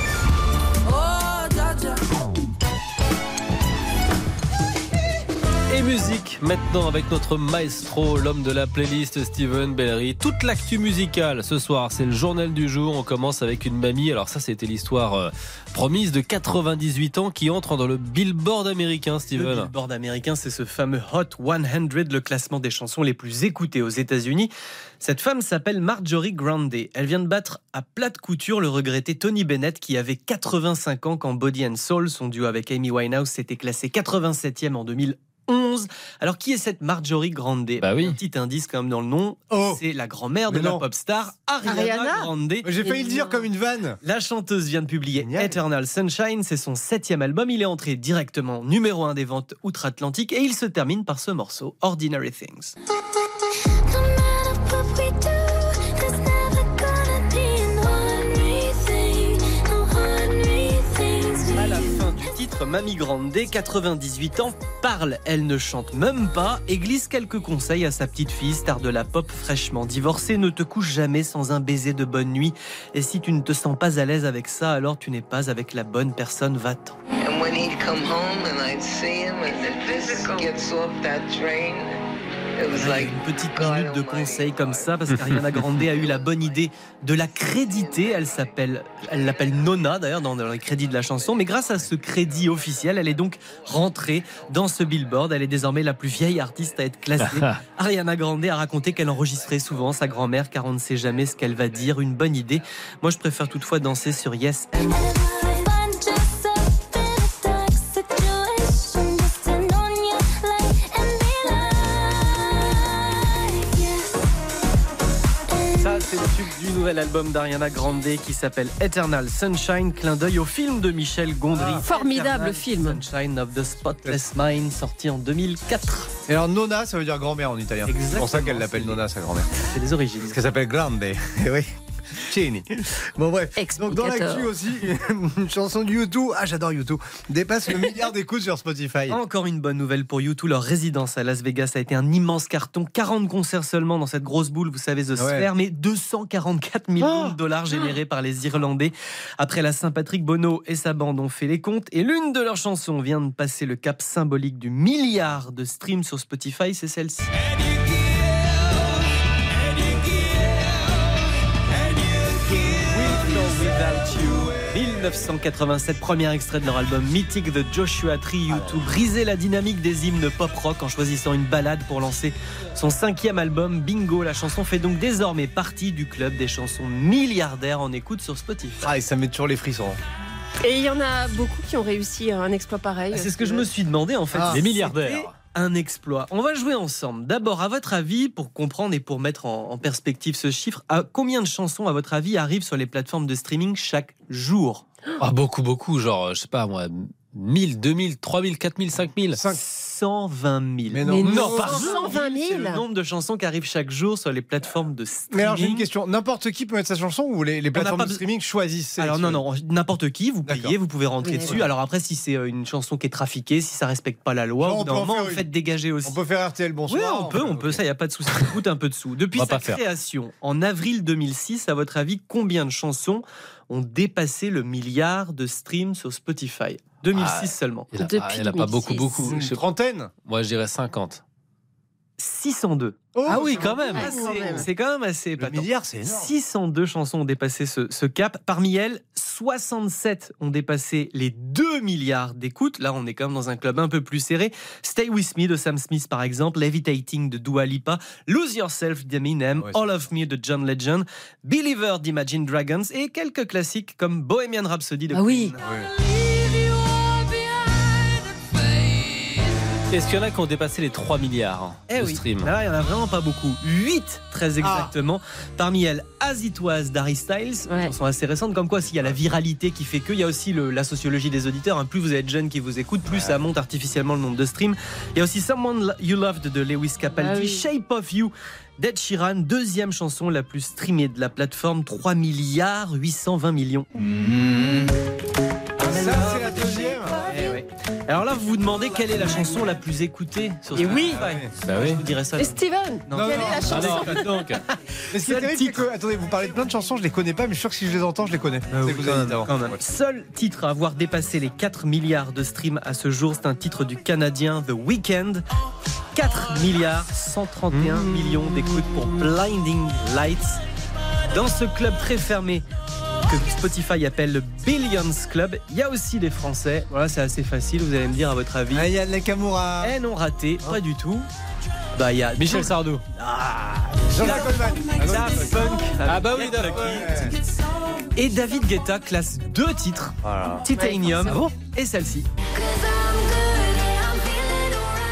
Et musique, maintenant avec notre maestro, l'homme de la playlist Steven Bellery. Toute l'actu musicale ce soir, c'est le journal du jour. On commence avec une mamie. Alors ça, c'était l'histoire euh, promise de quatre-vingt-dix-huit ans qui entre dans le Billboard américain, Steven. Le Billboard américain, c'est ce fameux Hot cent, le classement des chansons les plus écoutées aux États-Unis. Cette femme s'appelle Marjorie Grande. Elle vient de battre à plate couture le regretté Tony Bennett qui avait quatre-vingt-cinq ans quand Body and Soul, son duo avec Amy Winehouse, s'était classé quatre-vingt-septième en deux mille onze. Alors, qui est cette Marjorie Grande? Bah oui. Un petit indice quand même dans le nom. Oh. C'est la grand-mère de Mais la non. pop star Ariana, Ariana Grande. J'ai failli le dire comme une vanne. La chanteuse vient de publier Génial. Eternal Sunshine, c'est son septième album. Il est entré directement numéro un des ventes outre-Atlantique et il se termine par ce morceau, Ordinary Things. À la fin du titre, Mamie Grande, quatre-vingt-dix-huit ans, parle. Elle ne chante même pas et glisse quelques conseils à sa petite fille, star de la pop fraîchement divorcée. Ne te couche jamais sans un baiser de bonne nuit. Et si tu ne te sens pas à l'aise avec ça, alors tu n'es pas avec la bonne personne, va-t'en. And when he'd come home and I'd see him and this gets off that train, it was like Une petite minute de conseils comme ça parce qu'Ariana Grande a eu la bonne idée de la créditer. Elle s'appelle, elle l'appelle Nona d'ailleurs dans, dans les crédits de la chanson. Mais grâce à ce crédit officiel, elle est donc rentrée dans ce Billboard. Elle est désormais la plus vieille artiste à être classée. Ariana Grande a raconté qu'elle enregistrait souvent sa grand-mère car on ne sait jamais ce qu'elle va dire. Une bonne idée. Moi, je préfère toutefois danser sur Yes and. C'est le tube du nouvel album d'Ariana Grande qui s'appelle Eternal Sunshine, clin d'œil au film de Michel Gondry. Ah, formidable Eternal film. Sunshine of the Spotless Mind, sorti en deux mille quatre. Et alors Nona, ça veut dire grand-mère en italien. Exactement. C'est pour ça qu'elle l'appelle Nona, sa grand-mère. C'est les origines. Parce qu'elle s'appelle Grande. Eh oui. Cini. Bon bref, donc dans l'actu aussi, une chanson de U deux, ah j'adore U deux, dépasse le milliard d'écoutes sur Spotify. Encore une bonne nouvelle pour U deux, leur résidence à Las Vegas a été un immense carton, quarante concerts seulement dans cette grosse boule, vous savez, The Sphere, ouais. Mais deux cent quarante-quatre millions oh de dollars générés par les Irlandais. Après la Saint-Patrick, Bono et sa bande ont fait les comptes et l'une de leurs chansons vient de passer le cap symbolique du milliard de streams sur Spotify, c'est celle-ci. dix-neuf cent quatre-vingt-sept, premier extrait de leur album Mythic The Joshua Tree. U deux brisait la dynamique des hymnes pop-rock en choisissant une ballade pour lancer son cinquième album Bingo. La chanson fait donc désormais partie du club des chansons milliardaires en écoute sur Spotify. Ah, et ça met toujours les frissons. Et il y en a beaucoup qui ont réussi un exploit pareil. Ah, c'est ce que je me suis demandé en fait. Ah, les milliardaires. Un exploit. On va jouer ensemble. D'abord, à votre avis, pour comprendre et pour mettre en, en perspective ce chiffre, à combien de chansons, à votre avis, arrivent sur les plateformes de streaming chaque jour? Ah, beaucoup, beaucoup. Genre, je sais pas moi, mille, deux mille, trois mille, quatre mille, cinq mille. cent vingt mille. Mais non, Mais non, non par jour. cent vingt mille. C'est le nombre de chansons qui arrivent chaque jour sur les plateformes de streaming. Mais alors j'ai une question, n'importe qui peut mettre sa chanson ou les, les plateformes pas de streaming choisissent? Alors non, non, n'importe qui, vous payez, vous pouvez rentrer Oui, dessus. voilà. Alors après, si c'est une chanson qui est trafiquée, si ça respecte pas la loi, Genre, au on bout d'un peut en moment, faire vous une. faites dégager aussi. On peut faire R T L bonsoir. Oui, on peut, on peut, ça, il n'y a pas de souci. Ça coûte un peu de sous. Depuis On va sa pas faire. création, en avril deux mille six, à votre avis, combien de chansons ont dépassé le milliard de streams sur Spotify? deux mille six Ah, seulement. Il n'y en a pas beaucoup, beaucoup. Une Je sais- trentaine. Moi, je dirais cinquante. six cent deux. Oh, Ah oui, c'est quand même. Ah, c'est- C'est quand même assez Le épatant. milliard, c'est énorme. six cent deux chansons ont dépassé ce, ce cap. Parmi elles, soixante-sept ont dépassé les deux milliards d'écoutes. Là, on est quand même dans un club un peu plus serré. Stay With Me de Sam Smith, par exemple. Levitating de Dua Lipa. Lose Yourself d'Eminem. Ouais, All of Me de John Legend. Believer d'Imagine Dragons. Et quelques classiques comme Bohemian Rhapsody de Ah oui. Queen. Est-ce qu'il y en a qui ont dépassé les trois milliards Eh de oui, streams? là, il n'y en a vraiment pas beaucoup. huit, très exactement. Parmi elles, As It Was d'Harry Styles, Ouais. une chanson assez récente, comme quoi s'il y a la viralité qui fait que, il y a aussi le- la sociologie des auditeurs. hein. Plus vous êtes jeunes qui vous écoutent, plus ça monte artificiellement le nombre de streams. Il y a aussi Someone You Loved de Lewis Capaldi, Ah oui. Shape of You d'Ed Sheeran, deuxième chanson la plus streamée de la plateforme, trois milliards huit cent vingt millions. Ça c'est la deuxième. Eh ouais. Alors là, vous vous demandez quelle est la chanson la plus écoutée sur Et Spotify. oui. Bah oui. Je vous dirais ça. Et Steven, Non. quelle Non, est la non. chanson? Ah non, donc. Mais ce qui est Seul terrible, c'est titre. que, attendez, vous parlez de plein de chansons, je les connais pas, mais je suis sûr que si je les entends, je les connais. Ah oui, C'est que vous quand avez même, dit avant. quand même. Seul titre à avoir dépassé les quatre milliards de streams à ce jour, c'est un titre du Canadien The Weeknd. quatre milliards cent trente et un millions d'écoutes pour Blinding Lights. Dans ce club très fermé que Spotify appelle le Billions Club, il y a aussi des Français. Voilà, c'est assez facile, vous allez me dire à votre avis. Ah, il y a Nakamura. Eh non, raté, pas du tout. Bah, il y a Michel Sardou. Jean-Jacques Goldman. Ah, non, Daft Punk. Ah bah oui, avec Daft Get Punk. Lucky. Et David Guetta classe deux titres, Voilà. Titanium Ouais, ah bon et celle-ci.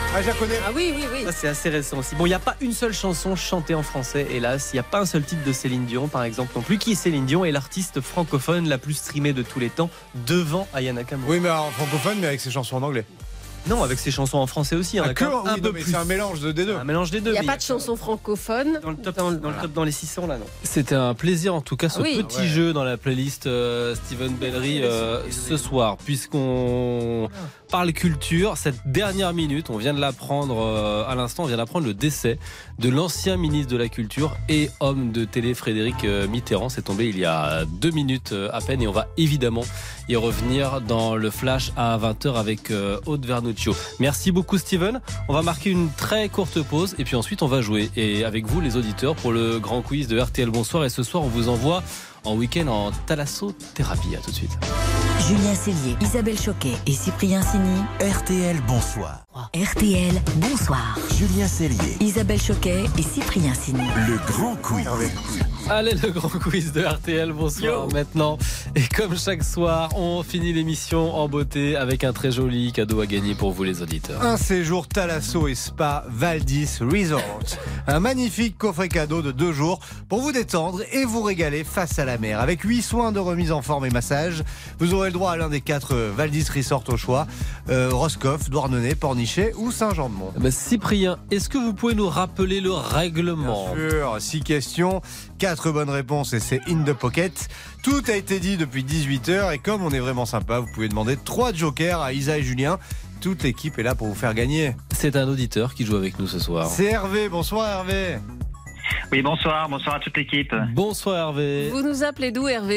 Ah, je la connais. Ah oui, oui, oui. Ça, c'est assez récent aussi. Bon, il n'y a pas une seule chanson chantée en français, hélas. Il n'y a pas un seul titre de Céline Dion, par exemple, non plus. Qui est Céline Dion est l'artiste francophone la plus streamée de tous les temps, devant Aya Nakamura. Oui, mais en francophone, mais avec ses chansons en anglais. Non, avec ses chansons en français aussi. Ah, que, un oui, peu non, mais plus. c'est un mélange de, des deux. Un mélange des deux. Il n'y a mais pas de chanson francophone. Dans le top, dans, dans, le top dans les six cents, là, non. C'était un plaisir, en tout cas, ce Ah oui. petit Ouais. jeu dans la playlist euh, Steven Bellery euh, ce soir, puisqu'on parle culture. Cette dernière minute, on vient de l'apprendre euh, à l'instant, on vient d'apprendre le décès de l'ancien ministre de la Culture et homme de télé Frédéric euh, Mitterrand. C'est tombé il y a deux minutes euh, à peine, et on va évidemment y revenir dans le flash à vingt heures avec euh, Aude Vernuccio. Merci beaucoup Steven. On va marquer une très courte pause et puis ensuite on va jouer, et avec vous les auditeurs, pour le grand quiz de R T L Bonsoir. Et ce soir on vous envoie en week-end en thalassothérapie. À tout de suite. Julien Cellier, Isabelle Choquet et Cyprien Sini. R T L Bonsoir. R T L, bonsoir. Julien Cellier. Isabelle Choquet et Cyprien Sini. Le grand quiz. Allez, le grand quiz de R T L, bonsoir. Yo. Maintenant, et comme chaque soir, on finit l'émission en beauté avec un très joli cadeau à gagner pour vous les auditeurs. Un séjour Thalasso et Spa Valdis Resort. Un magnifique coffret cadeau de deux jours pour vous détendre et vous régaler face à la mer. Avec huit soins de remise en forme et massage, vous aurez le droit à l'un des quatre Valdis Resort au choix. Euh, Roscoff, Douarnenez, Pornichet ou Saint-Jean-de-Mont. Bah, Cyprien, est-ce que vous pouvez nous rappeler le règlement ? Bien sûr, six questions, quatre bonnes réponses et c'est in the pocket. Tout a été dit depuis dix-huit heures et comme on est vraiment sympa, vous pouvez demander trois jokers à Isa et Julien. Toute l'équipe est là pour vous faire gagner. C'est un auditeur qui joue avec nous ce soir. C'est Hervé, bonsoir Hervé. Oui, bonsoir, bonsoir à toute l'équipe. Bonsoir Hervé. Vous nous appelez d'où, Hervé ?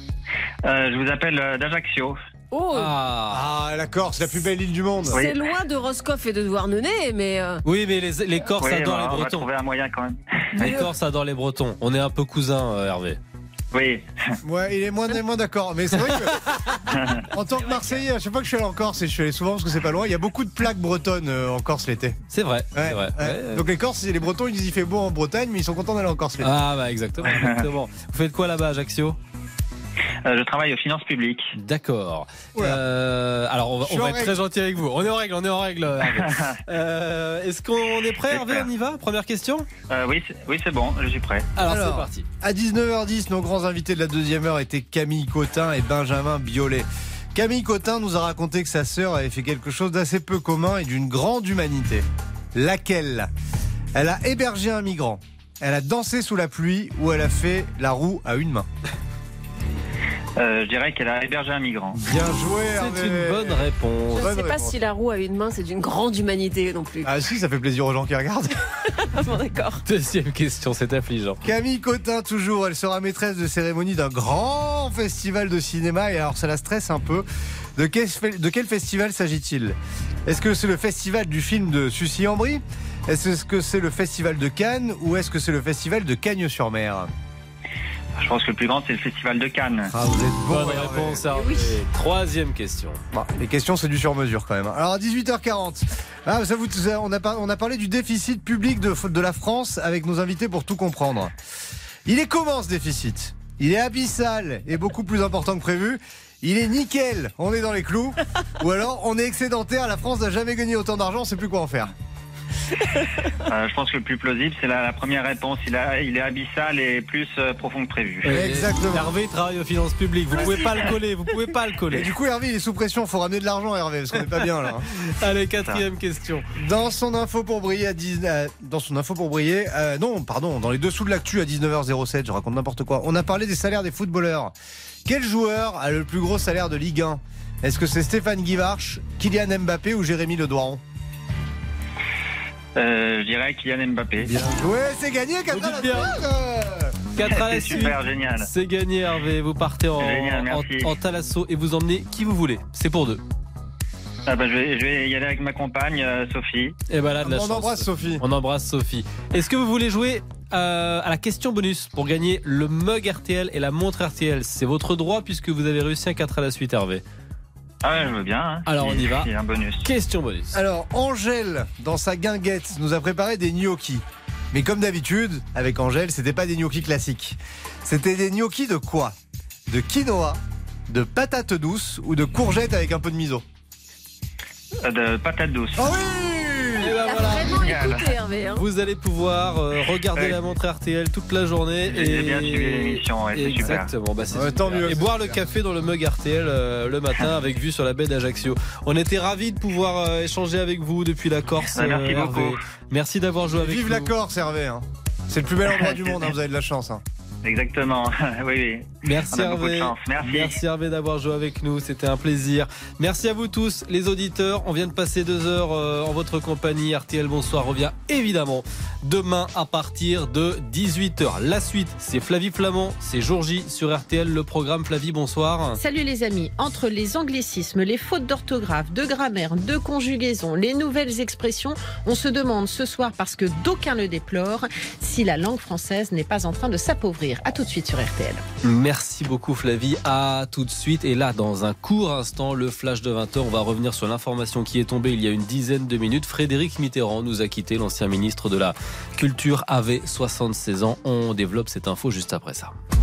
Euh, je vous appelle euh, d'Ajaccio. Oh Ah, ah la Corse, la plus belle île du monde. C'est oui. loin de Roscoff et de Douarnenez, mais... Euh... Oui, mais les, les Corses oui, adorent bah, les Bretons. On va Bretons. trouver un moyen quand même. Les Corses adorent les Bretons. On est un peu cousins, euh, Hervé. Oui. Ouais, il est moins, moins d'accord. Mais c'est vrai que, en tant que Marseillais, à chaque fois que je suis allé en Corse, et je suis allé souvent parce que c'est pas loin, il y a beaucoup de plaques bretonnes euh, en Corse l'été. C'est vrai. Ouais, c'est vrai. Ouais. Ouais. Donc les Corses, les Bretons, ils disent il fait beau en Bretagne, mais ils sont contents d'aller en Corse l'été. Ah, bah exactement. exactement. Vous faites quoi là-bas, Ajaccio ? Euh, je travaille aux finances publiques. D'accord. Euh, alors, on va, on va être très gentil avec vous. On est en règle, on est en règle. euh, Est-ce qu'on est prêt, Hervé ? On y va ? Première question ? euh, Oui, c'est, oui, c'est bon, je suis prêt. Alors, Alors c'est parti. À dix-neuf heures dix, nos grands invités de la deuxième heure étaient Camille Cotin et Benjamin Biolay. Camille Cotin nous a raconté que sa sœur avait fait quelque chose d'assez peu commun et d'une grande humanité. Laquelle ? Elle a hébergé un migrant, elle a dansé sous la pluie ou elle a fait la roue à une main. Euh, je dirais qu'elle a hébergé un migrant. Bien joué, Hervé. C'est une bonne réponse. Je ne sais pas si la roue à une main, c'est d'une grande humanité non plus. Ah si, ça fait plaisir aux gens qui regardent. Bon, d'accord. Deuxième question, c'est affligeant. Camille Cotin, toujours, elle sera maîtresse de cérémonie d'un grand festival de cinéma. Et alors, ça la stresse un peu. De quel, de quel festival s'agit-il ? Est-ce que c'est le festival du film de Sucy-en-Brie ? Est-ce que c'est le festival de Cannes ? Ou est-ce que c'est le festival de Cagnes-sur-Mer ? Je pense que le plus grand, c'est le festival de Cannes. Ah, vous êtes bon. Bonne réponse, Hervé. Oui. Troisième question. Bon, les questions, c'est du sur-mesure quand même. Alors, à dix-huit heures quarante, ah, ça vous, ça, on, a par, on a parlé du déficit public de, de la France avec nos invités pour tout comprendre. Il est comment ce déficit ? Il est abyssal et beaucoup plus important que prévu. Il est nickel, on est dans les clous. Ou alors, on est excédentaire, la France n'a jamais gagné autant d'argent, on ne sait plus quoi en faire. Euh, je pense que le plus plausible, c'est la, la première réponse. Il, a, il est abyssal et plus euh, profond que prévu. Et exactement. Hervé travaille aux finances publiques. Vous pouvez pas le coller. Vous pouvez pas le coller. Et du coup, Hervé, il est sous pression. Faut ramener de l'argent, Hervé, parce qu'on n'est pas bien là. Allez, quatrième question. Dans son info pour briller à dix, euh, dans son info pour briller, euh, non, pardon, dans les dessous de l'actu à dix-neuf heures zéro sept, je raconte n'importe quoi. On a parlé des salaires des footballeurs. Quel joueur a le plus gros salaire de Ligue un ? Est-ce que c'est Stéphane Guivarch, Kylian Mbappé ou Jérémy Le Doiron ? Euh, je dirais Kylian Mbappé. Bien joué, c'est gagné, quatre à la suite. quatre à la c'est suite. super, génial. C'est gagné, Hervé. Vous partez en, Génial, en, merci. en Thalasso et vous emmenez qui vous voulez. C'est pour deux. Ah bah, je, vais, je vais y aller avec ma compagne, euh, Sophie. Et bah là, de la On chance. embrasse Sophie. On embrasse Sophie. Est-ce que vous voulez jouer euh, à la question bonus pour gagner le mug R T L et la montre R T L ? C'est votre droit puisque vous avez réussi un quatre à la suite, Hervé. Ah ouais, je veux bien. Hein. Alors, on y va. Il y a un bonus. Question bonus. Alors, Angèle, dans sa guinguette, nous a préparé des gnocchis. Mais comme d'habitude, avec Angèle, c'était pas des gnocchis classiques. C'était des gnocchis de quoi ? De quinoa, de patates douces ou de courgettes avec un peu de miso ? Euh, de patates douces. Oh oui, ben voilà. Vraiment écouté, Hervé. Hein. Vous allez pouvoir euh, regarder Ouais. la montre R T L toute la journée. J'ai et bien suivi l'émission, ouais, c'est super. Exactement, bah, c'est Ouais, super. tant mieux, Et c'est boire le super. café dans le mug R T L euh, le matin avec vue sur la baie d'Ajaccio. On était ravis de pouvoir euh, échanger avec vous depuis la Corse. Ouais, merci euh, Hervé. beaucoup. Merci d'avoir joué avec Vive nous. la Corse, Hervé. Hein. C'est le plus bel endroit du monde, hein, vous avez de la chance. Hein. Exactement, oui, oui. Merci On a beaucoup de Hervé. chance. Merci. Merci Hervé d'avoir joué avec nous, c'était un plaisir. Merci à vous tous, les auditeurs. On vient de passer deux heures euh, en votre compagnie. R T L Bonsoir revient évidemment demain à partir de dix-huit heures. La suite, c'est Flavie Flamand, c'est Jour J sur R T L. Le programme Flavie, bonsoir. Salut les amis. Entre les anglicismes, les fautes d'orthographe, de grammaire, de conjugaison, les nouvelles expressions, on se demande ce soir, parce que d'aucuns le déplorent, si la langue française n'est pas en train de s'appauvrir. À tout de suite sur R T L. Merci beaucoup Flavie, à tout de suite. Et là, dans un court instant, le flash de vingt heures, on va revenir sur l'information qui est tombée il y a une dizaine de minutes. Frédéric Mitterrand nous a quitté, l'ancien ministre de la Culture avait soixante-seize ans. On développe cette info juste après ça.